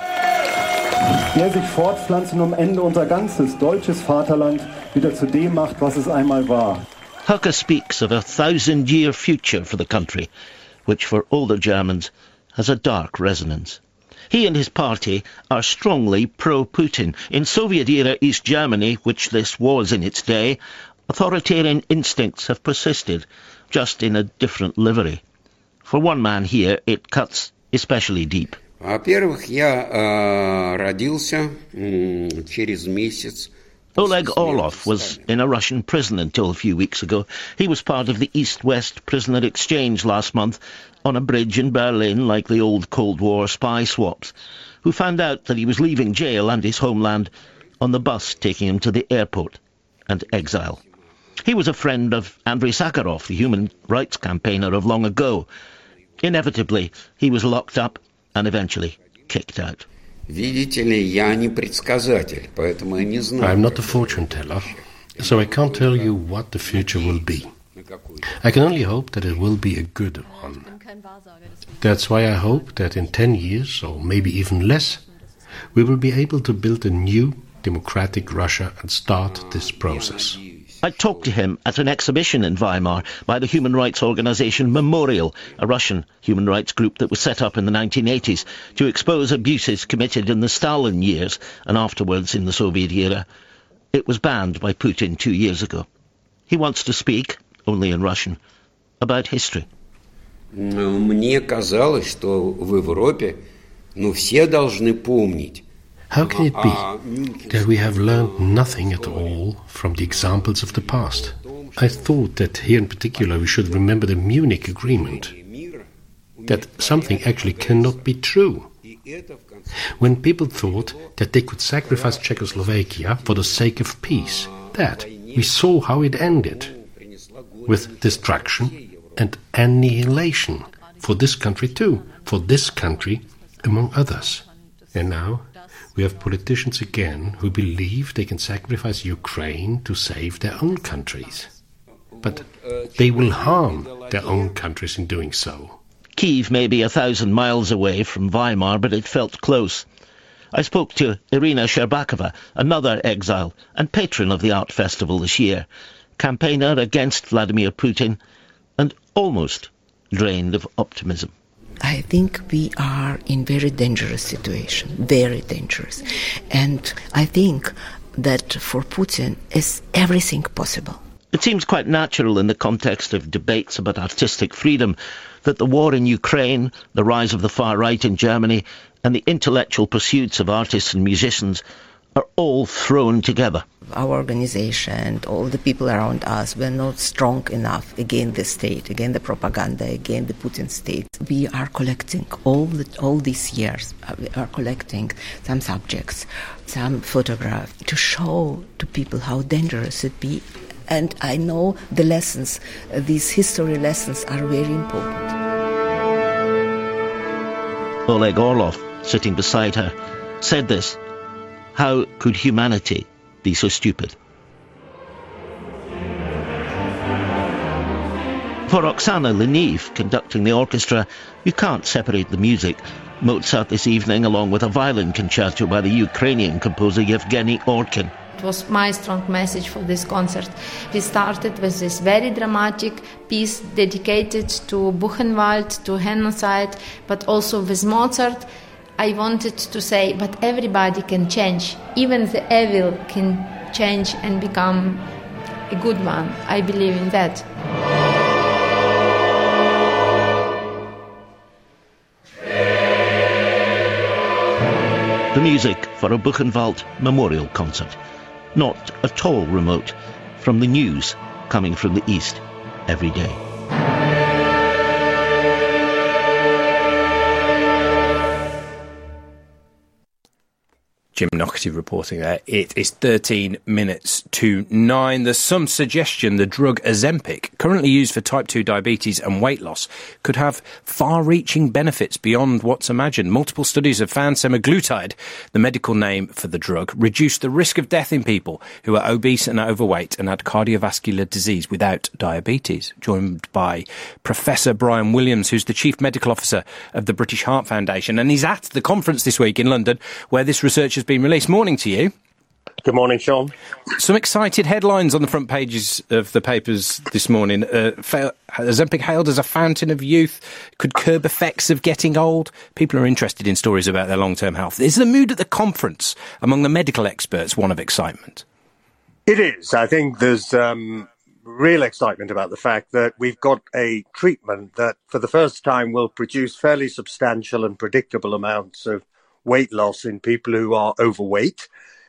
Der sich fortpflanzen, um Ende unser ganzes deutsches Vaterland wieder zu dem macht, was es einmal war. Höcke speaks of a thousand-year future for the country, which for older Germans has a dark resonance. He and his party are strongly pro-Putin. In Soviet-era East Germany, which this was in its day, authoritarian instincts have persisted, just in a different livery. For one man here, it cuts especially deep. Во-первых, я э, родился м, через месяц. Oleg Orlov was in a Russian prison until a few weeks ago. He was part of the East-West prisoner exchange last month on a bridge in Berlin, like the old Cold War spy swaps, who found out that he was leaving jail and his homeland on the bus taking him to the airport and exile. He was a friend of Andrei Sakharov, the human rights campaigner of long ago. Inevitably, he was locked up and eventually kicked out. Видите ли, я не предсказатель, поэтому я не знаю. I'm not a fortune teller, so I can't tell you what the future will be. I can only hope that it will be a good one. That's why I hope that in ten years, or maybe even less, we will be able to build a new democratic Russia and start this process. I talked to him at an exhibition in Weimar by the human rights organisation Memorial, a Russian human rights group that was set up in the nineteen eighties to expose abuses committed in the Stalin years and afterwards in the Soviet era. It was banned by Putin two years ago. He wants to speak, only in Russian, about history. Мне казалось, что в Европе, ну, все должны помнить. How can it be that we have learned nothing at all from the examples of the past? I thought that here in particular we should remember the Munich Agreement, that something actually cannot be true. When people thought that they could sacrifice Czechoslovakia for the sake of peace, that we saw how it ended, with destruction and annihilation for this country too, for this country among others. And now we have politicians again who believe they can sacrifice Ukraine to save their own countries. But they will harm their own countries in doing so. Kyiv may be a thousand miles away from Weimar, but it felt close. I spoke to Irina Sherbakova, another exile and patron of the art festival this year, campaigner against Vladimir Putin, and almost drained of optimism. I think we are in very dangerous situation, very dangerous. And I think that for Putin is everything possible. It seems quite natural in the context of debates about artistic freedom that the war in Ukraine, the rise of the far right in Germany, and the intellectual pursuits of artists and musicians are all thrown together. Our organization, all the people around us, were not strong enough against the state, against the propaganda, against the Putin state. We are collecting all the, all these years, we are collecting some subjects, some photographs to show to people how dangerous it be. And I know the lessons, uh, these history lessons are very important. Oleg Orlov, sitting beside her, said this. How could humanity be so stupid? For Oksana Leniv, conducting the orchestra, you can't separate the music. Mozart this evening, along with a violin concerto by the Ukrainian composer Yevgeny Orkin. It was my strong message for this concert. We started with this very dramatic piece dedicated to Buchenwald, to genocide, but also with Mozart. I wanted to say, but everybody can change. Even the evil can change and become a good one. I believe in that. The music for a Buchenwald memorial concert. Not at all remote from the news coming from the East every day. Jim Doherty reporting there. It is thirteen minutes to nine. There's some suggestion the drug Ozempic, currently used for type two diabetes and weight loss, could have far-reaching benefits beyond what's imagined. Multiple studies have found semaglutide, the medical name for the drug, reduced the risk of death in people who are obese and overweight and had cardiovascular disease without diabetes. Joined by Professor Brian Williams, who's the Chief Medical Officer of the British Heart Foundation, and he's at the conference this week in London where this research has been released. Morning to you. Good morning, Sean. Some excited headlines on the front pages of the papers this morning. Uh, Ozempic hailed as a fountain of youth, could curb effects of getting old. People are interested in stories about their long-term health. Is the mood at the conference among the medical experts one of excitement? It is. I think there's um, real excitement about the fact that we've got a treatment that for the first time will produce fairly substantial and predictable amounts of weight loss in people who are overweight.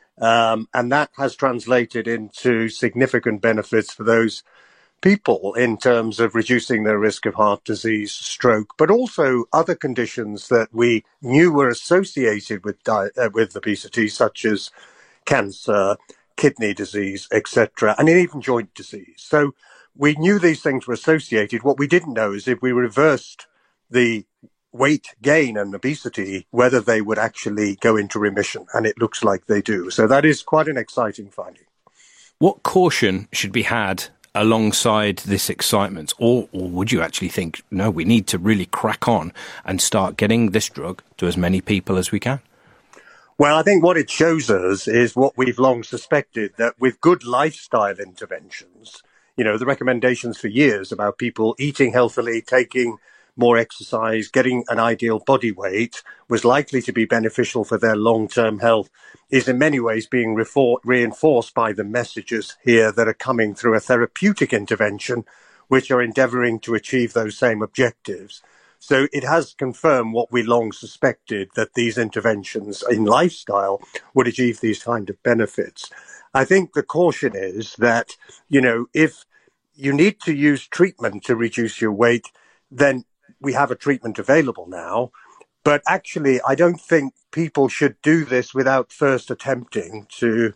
Um, and that has translated into significant benefits for those people in terms of reducing their risk of heart disease, stroke, but also other conditions that we knew were associated with di- uh, with obesity, such as cancer, kidney disease, et cetera, and even joint disease. So we knew these things were associated. What we didn't know is if we reversed the weight gain and obesity, whether they would actually go into remission, and it looks like they do. So that is quite an exciting finding. What caution should be had alongside this excitement? Or, or would you actually think, no, we need to really crack on and start getting this drug to as many people as we can? Well, I think what it shows us is what we've long suspected, that with good lifestyle interventions, you know, the recommendations for years about people eating healthily, taking more exercise, getting an ideal body weight was likely to be beneficial for their long-term health, is in many ways being refor- reinforced by the messages here that are coming through a therapeutic intervention, which are endeavouring to achieve those same objectives. So it has confirmed what we long suspected, that these interventions in lifestyle would achieve these kind of benefits. I think the caution is that, you know, if you need to use treatment to reduce your weight, then we have a treatment available now. But actually, I don't think people should do this without first attempting to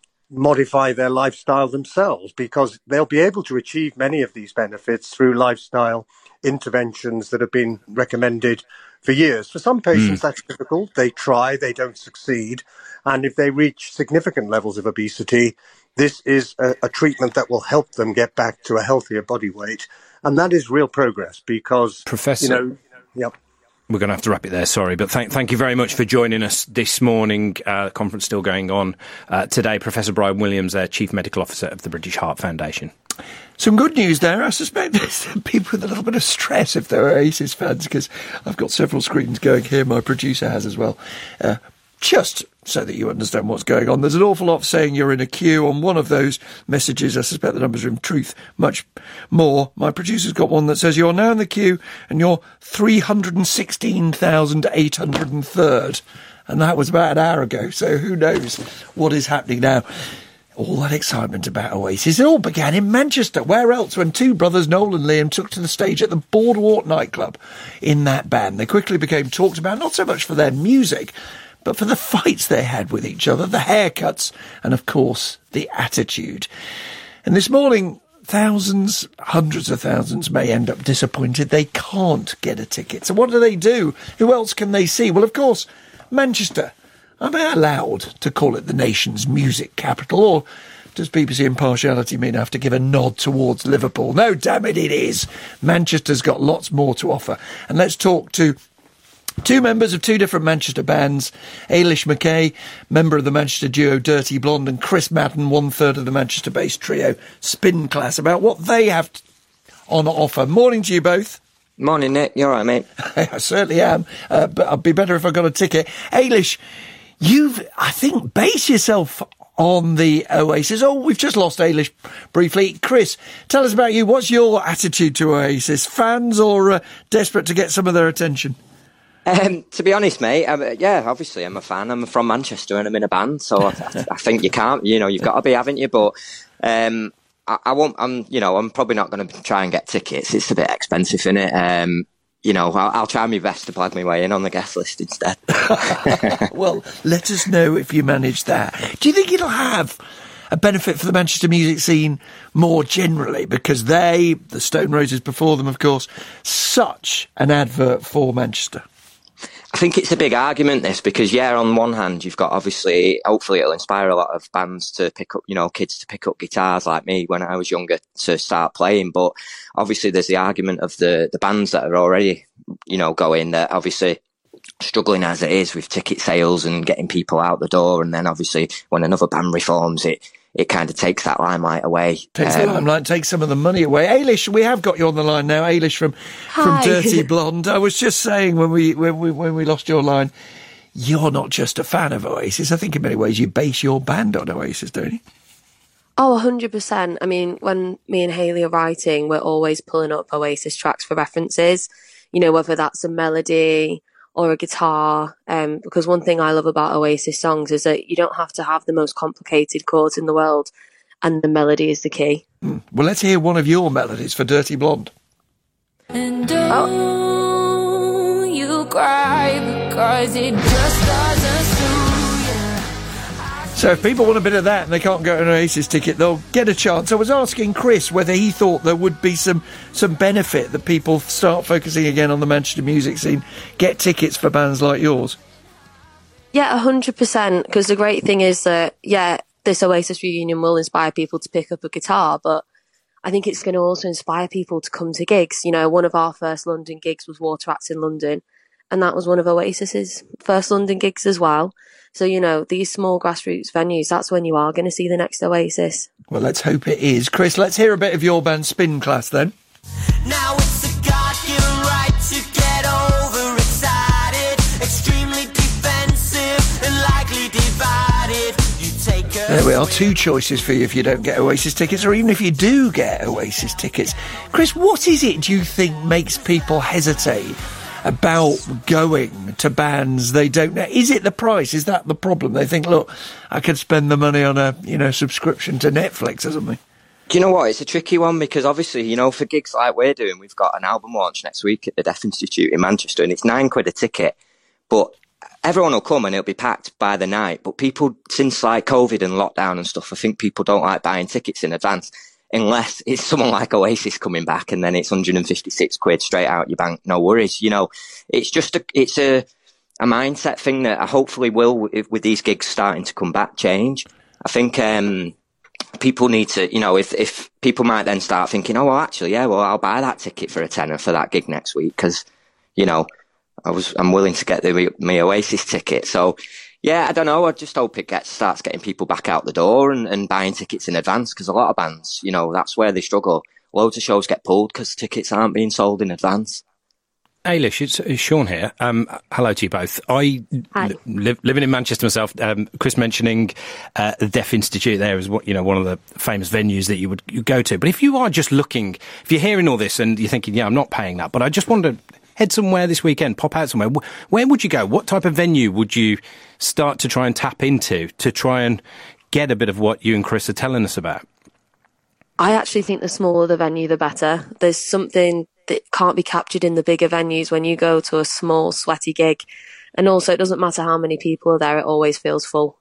modify their lifestyle themselves, because they'll be able to achieve many of these benefits through lifestyle interventions that have been recommended for years. For some patients, mm. that's difficult. They try, they don't succeed. And if they reach significant levels of obesity, this is a, a treatment that will help them get back to a healthier body weight. And that is real progress because, Professor, you know, yep. We're going to have to wrap it there, sorry, but thank, thank you very much for joining us this morning. Uh, the conference still going on uh, today. Professor Brian Williams, there, Chief Medical Officer of the British Heart Foundation. Some good news there. I suspect there's people with a little bit of stress if they're Oasis fans, because I've got several screens going here. My producer has as well. Uh, just so that you understand what's going on. There's an awful lot saying you're in a queue. On one of those messages, I suspect the numbers are in truth much more. My producer's got one that says you're now in the queue and you're three hundred sixteen thousand eight hundred third. And that was about an hour ago. So who knows what is happening now. All that excitement about Oasis. It all began in Manchester. Where else when two brothers, Noel and Liam, took to the stage at the Boardwalk nightclub in that band. They quickly became talked about, not so much for their music, but for the fights they had with each other, the haircuts, and, of course, the attitude. And this morning, thousands, hundreds of thousands may end up disappointed. They can't get a ticket. So what do they do? Who else can they see? Well, of course, Manchester. Am I allowed to call it the nation's music capital, or does B B C impartiality mean I have to give a nod towards Liverpool? No, damn it, it is. Manchester's got lots more to offer. And let's talk to two members of two different Manchester bands, Ailish McKay, member of the Manchester duo Dirty Blonde, and Chris Madden, one-third of the Manchester-based trio Spin Class, about what they have on offer. Morning to you both. Morning, Nick. You all right, mate? I certainly am, uh, but I'd be better if I got a ticket. Ailish, you've, I think, based yourself on the Oasis. Oh, we've just lost Ailish briefly. Chris, tell us about you. What's your attitude to Oasis? Fans or uh, desperate to get some of their attention? Um, to be honest, mate, I'm, yeah, obviously I'm a fan. I'm from Manchester and I'm in a band, so I, I think you can't, you know, you've got to be, haven't you? But um, I, I won't, I'm, you know, I'm probably not going to try and get tickets. It's a bit expensive, innit? Um, you know, I'll, I'll try my best to plug my way in on the guest list instead. Well, let us know if you manage that. Do you think it'll have a benefit for the Manchester music scene more generally? Because they, the Stone Roses before them, of course, such an advert for Manchester. I think it's a big argument, this, because, yeah, on one hand, you've got, obviously, hopefully it'll inspire a lot of bands to pick up, you know, kids to pick up guitars like me when I was younger to start playing. But obviously there's the argument of the, the bands that are already, you know, going, that obviously struggling as it is with ticket sales and getting people out the door. And then obviously when another band reforms, it, it kind of takes that limelight away. Takes um, the limelight, takes some of the money away. Ailish, we have got you on the line now. Ailish from, from Dirty Blonde. I was just saying when we, when we when we lost your line, you're not just a fan of Oasis. I think in many ways you base your band on Oasis, don't you? Oh, one hundred percent. I mean, when me and Hayley are writing, we're always pulling up Oasis tracks for references, you know, whether that's a melody or a guitar, um, because one thing I love about Oasis songs is that you don't have to have the most complicated chords in the world, and the melody is the key. Mm. Well, let's hear one of your melodies for Dirty Blonde. And don't oh. you cry, because it just doesn't suit you. So if people want a bit of that and they can't get an Oasis ticket, they'll get a chance. I was asking Chris whether he thought there would be some, some benefit that people start focusing again on the Manchester music scene, get tickets for bands like yours. Yeah, one hundred percent, because the great thing is that, yeah, this Oasis reunion will inspire people to pick up a guitar, but I think it's going to also inspire people to come to gigs. You know, one of our first London gigs was Water Rats in London, and that was one of Oasis's first London gigs as well. So, you know, these small grassroots venues, that's when you are going to see the next Oasis. Well, let's hope it is. Chris, let's hear a bit of your band Spin Class then. Now it's a God-given right to get overexcited, extremely defensive and likely divided. You take a There we are, two choices for you if you don't get Oasis tickets, or even if you do get Oasis tickets. Chris, what is it, do you think, makes people hesitate about going to bands they don't know? Is it the price? Is that the problem? They think, look, I could spend the money on a, you know, subscription to Netflix or something. Do you know what? It's a tricky one because obviously, you know, for gigs like we're doing, we've got an album launch next week at the Deaf Institute in Manchester, and it's nine quid a ticket, but everyone will come and it'll be packed by the night. But people, since like COVID and lockdown and stuff, I think people don't like buying tickets in advance unless it's someone like Oasis coming back, and then it's one hundred fifty-six quid straight out your bank. No worries. You know, it's just a, it's a, a mindset thing that I hopefully will, with, with these gigs starting to come back, change. I think, um, people need to, you know, if, if people might then start thinking, oh, well, actually, yeah, well, I'll buy that ticket for a tenner for that gig next week because, you know, I was, I'm willing to get the, my Oasis ticket. So, yeah, I don't know. I just hope it gets, starts getting people back out the door and, and buying tickets in advance, because a lot of bands, you know, that's where they struggle. Loads of shows get pulled because tickets aren't being sold in advance. Ailish, it's, it's Sean here. Um, hello to you both. I li- live, living in Manchester myself. Um, Chris mentioning uh, the Deaf Institute there is what, you know, one of the famous venues that you would you go to. But if you are just looking, if you're hearing all this and you're thinking, yeah, I'm not paying that, but I just want to head somewhere this weekend, pop out somewhere, where would you go? What type of venue would you start to try and tap into to try and get a bit of what you and Chris are telling us about? I actually think the smaller the venue, the better. There's something that can't be captured in the bigger venues when you go to a small, sweaty gig. And also, it doesn't matter how many people are there, it always feels full.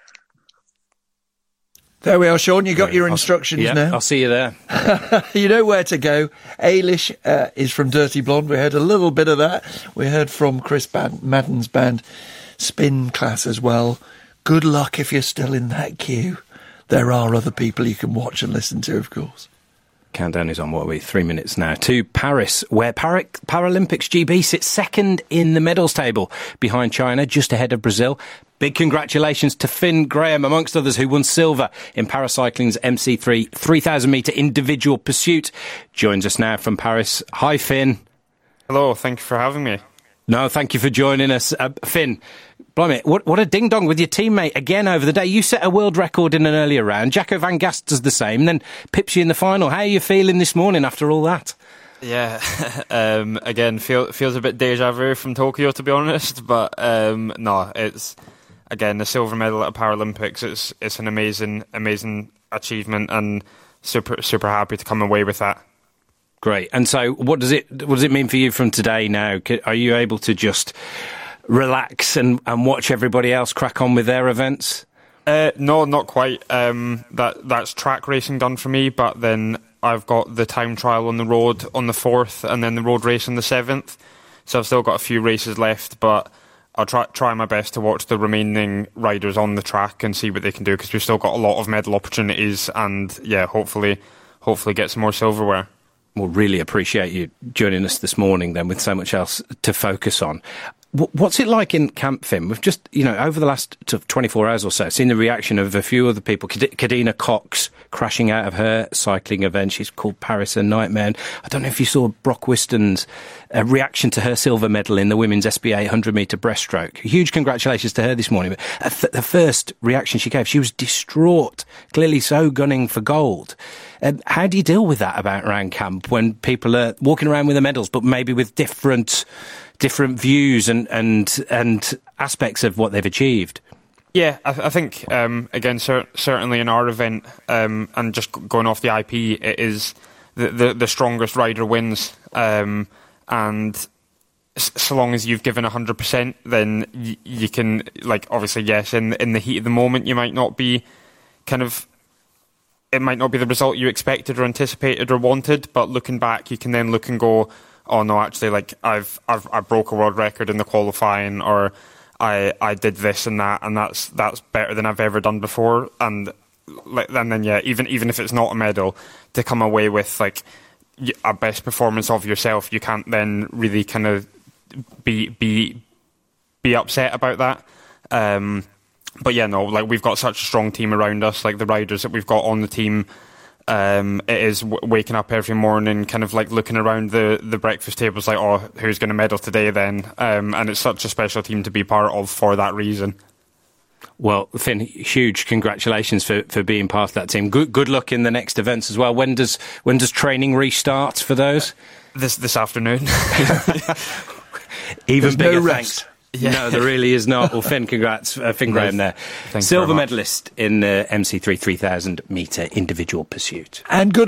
There we are, Sean. You got your I'll, instructions yeah, now. I'll see you there. You know where to go. Ailish uh, is from Dirty Blonde. We heard a little bit of that. We heard from Chris Bad- Madden's band, Spin Class, as well. Good luck if you're still in that queue. There are other people you can watch and listen to, of course. Countdown is on, what are we, three minutes now, to Paris, where Para- Paralympics G B sits second in the medals table behind China, just ahead of Brazil. Big congratulations to Finn Graham, amongst others, who won silver in paracycling's M C three three thousand metre individual pursuit. Joins us now from Paris. Hi, Finn. Hello, thank you for having me. No, thank you for joining us. Uh, Finn, blimey, what, what a ding-dong with your teammate again over the day. You set a world record in an earlier round. Jacco van Gast does the same, then pips you in the final. How are you feeling this morning after all that? Yeah, um, again, feel, feels a bit deja vu from Tokyo, to be honest. But um, no, it's, again, the silver medal at Paralympics. It's it's an amazing, amazing achievement, and super, super happy to come away with that. Great. And so what does it what does it mean for you from today now? Are you able to just relax and, and watch everybody else crack on with their events? Uh, no, not quite. Um, that that's track racing done for me, but then I've got the time trial on the road on the fourth and then the road race on the seventh. So I've still got a few races left, but I'll try try my best to watch the remaining riders on the track and see what they can do, because we've still got a lot of medal opportunities, and yeah, hopefully, hopefully get some more silverware. We'll really appreciate you joining us this morning then, with so much else to focus on. What's it like in camp, Finn? We've just, you know, over the last twenty-four hours or so, seen the reaction of a few other people. Kadina Cox crashing out of her cycling event. She's called Paris a Nightmare. And I don't know if you saw Brock Whiston's uh, reaction to her silver medal in the women's S B A one hundred metre breaststroke. Huge congratulations to her this morning. But th- the first reaction she gave, she was distraught, clearly so gunning for gold. Uh, how do you deal with that about around camp when people are walking around with the medals, but maybe with different... different views and, and and aspects of what they've achieved? Yeah, I, I think, um, again, cer- certainly in our event, um, and just going off the I P, it is the, the, the strongest rider wins. Um, and s- so long as you've given one hundred percent, then y- you can, like, obviously, yes, in, in the heat of the moment, you might not be kind of, it might not be the result you expected or anticipated or wanted, but looking back, you can then look and go, oh no, actually, like I've I've I broke a world record in the qualifying, or I I did this and that, and that's that's better than I've ever done before. And like, and then yeah, even even if it's not a medal, to come away with like a best performance of yourself, you can't then really kind of be be be upset about that. Um, but yeah, no, like we've got such a strong team around us, like the riders that we've got on the team. Um, it is w- waking up every morning, kind of like looking around the, the breakfast tables like, oh, who's going to medal today then? Um, and it's such a special team to be part of for that reason. Well, Finn, huge congratulations for, for being part of that team. Good good luck in the next events as well. When does when does training restart for those? This this afternoon. Even There's bigger no rest. thanks. Yeah. No, there really is not. Well, Finn, congrats. Uh, Finn Graham there. Thanks Silver very much. medalist in the M C three three thousand metre individual pursuit. And good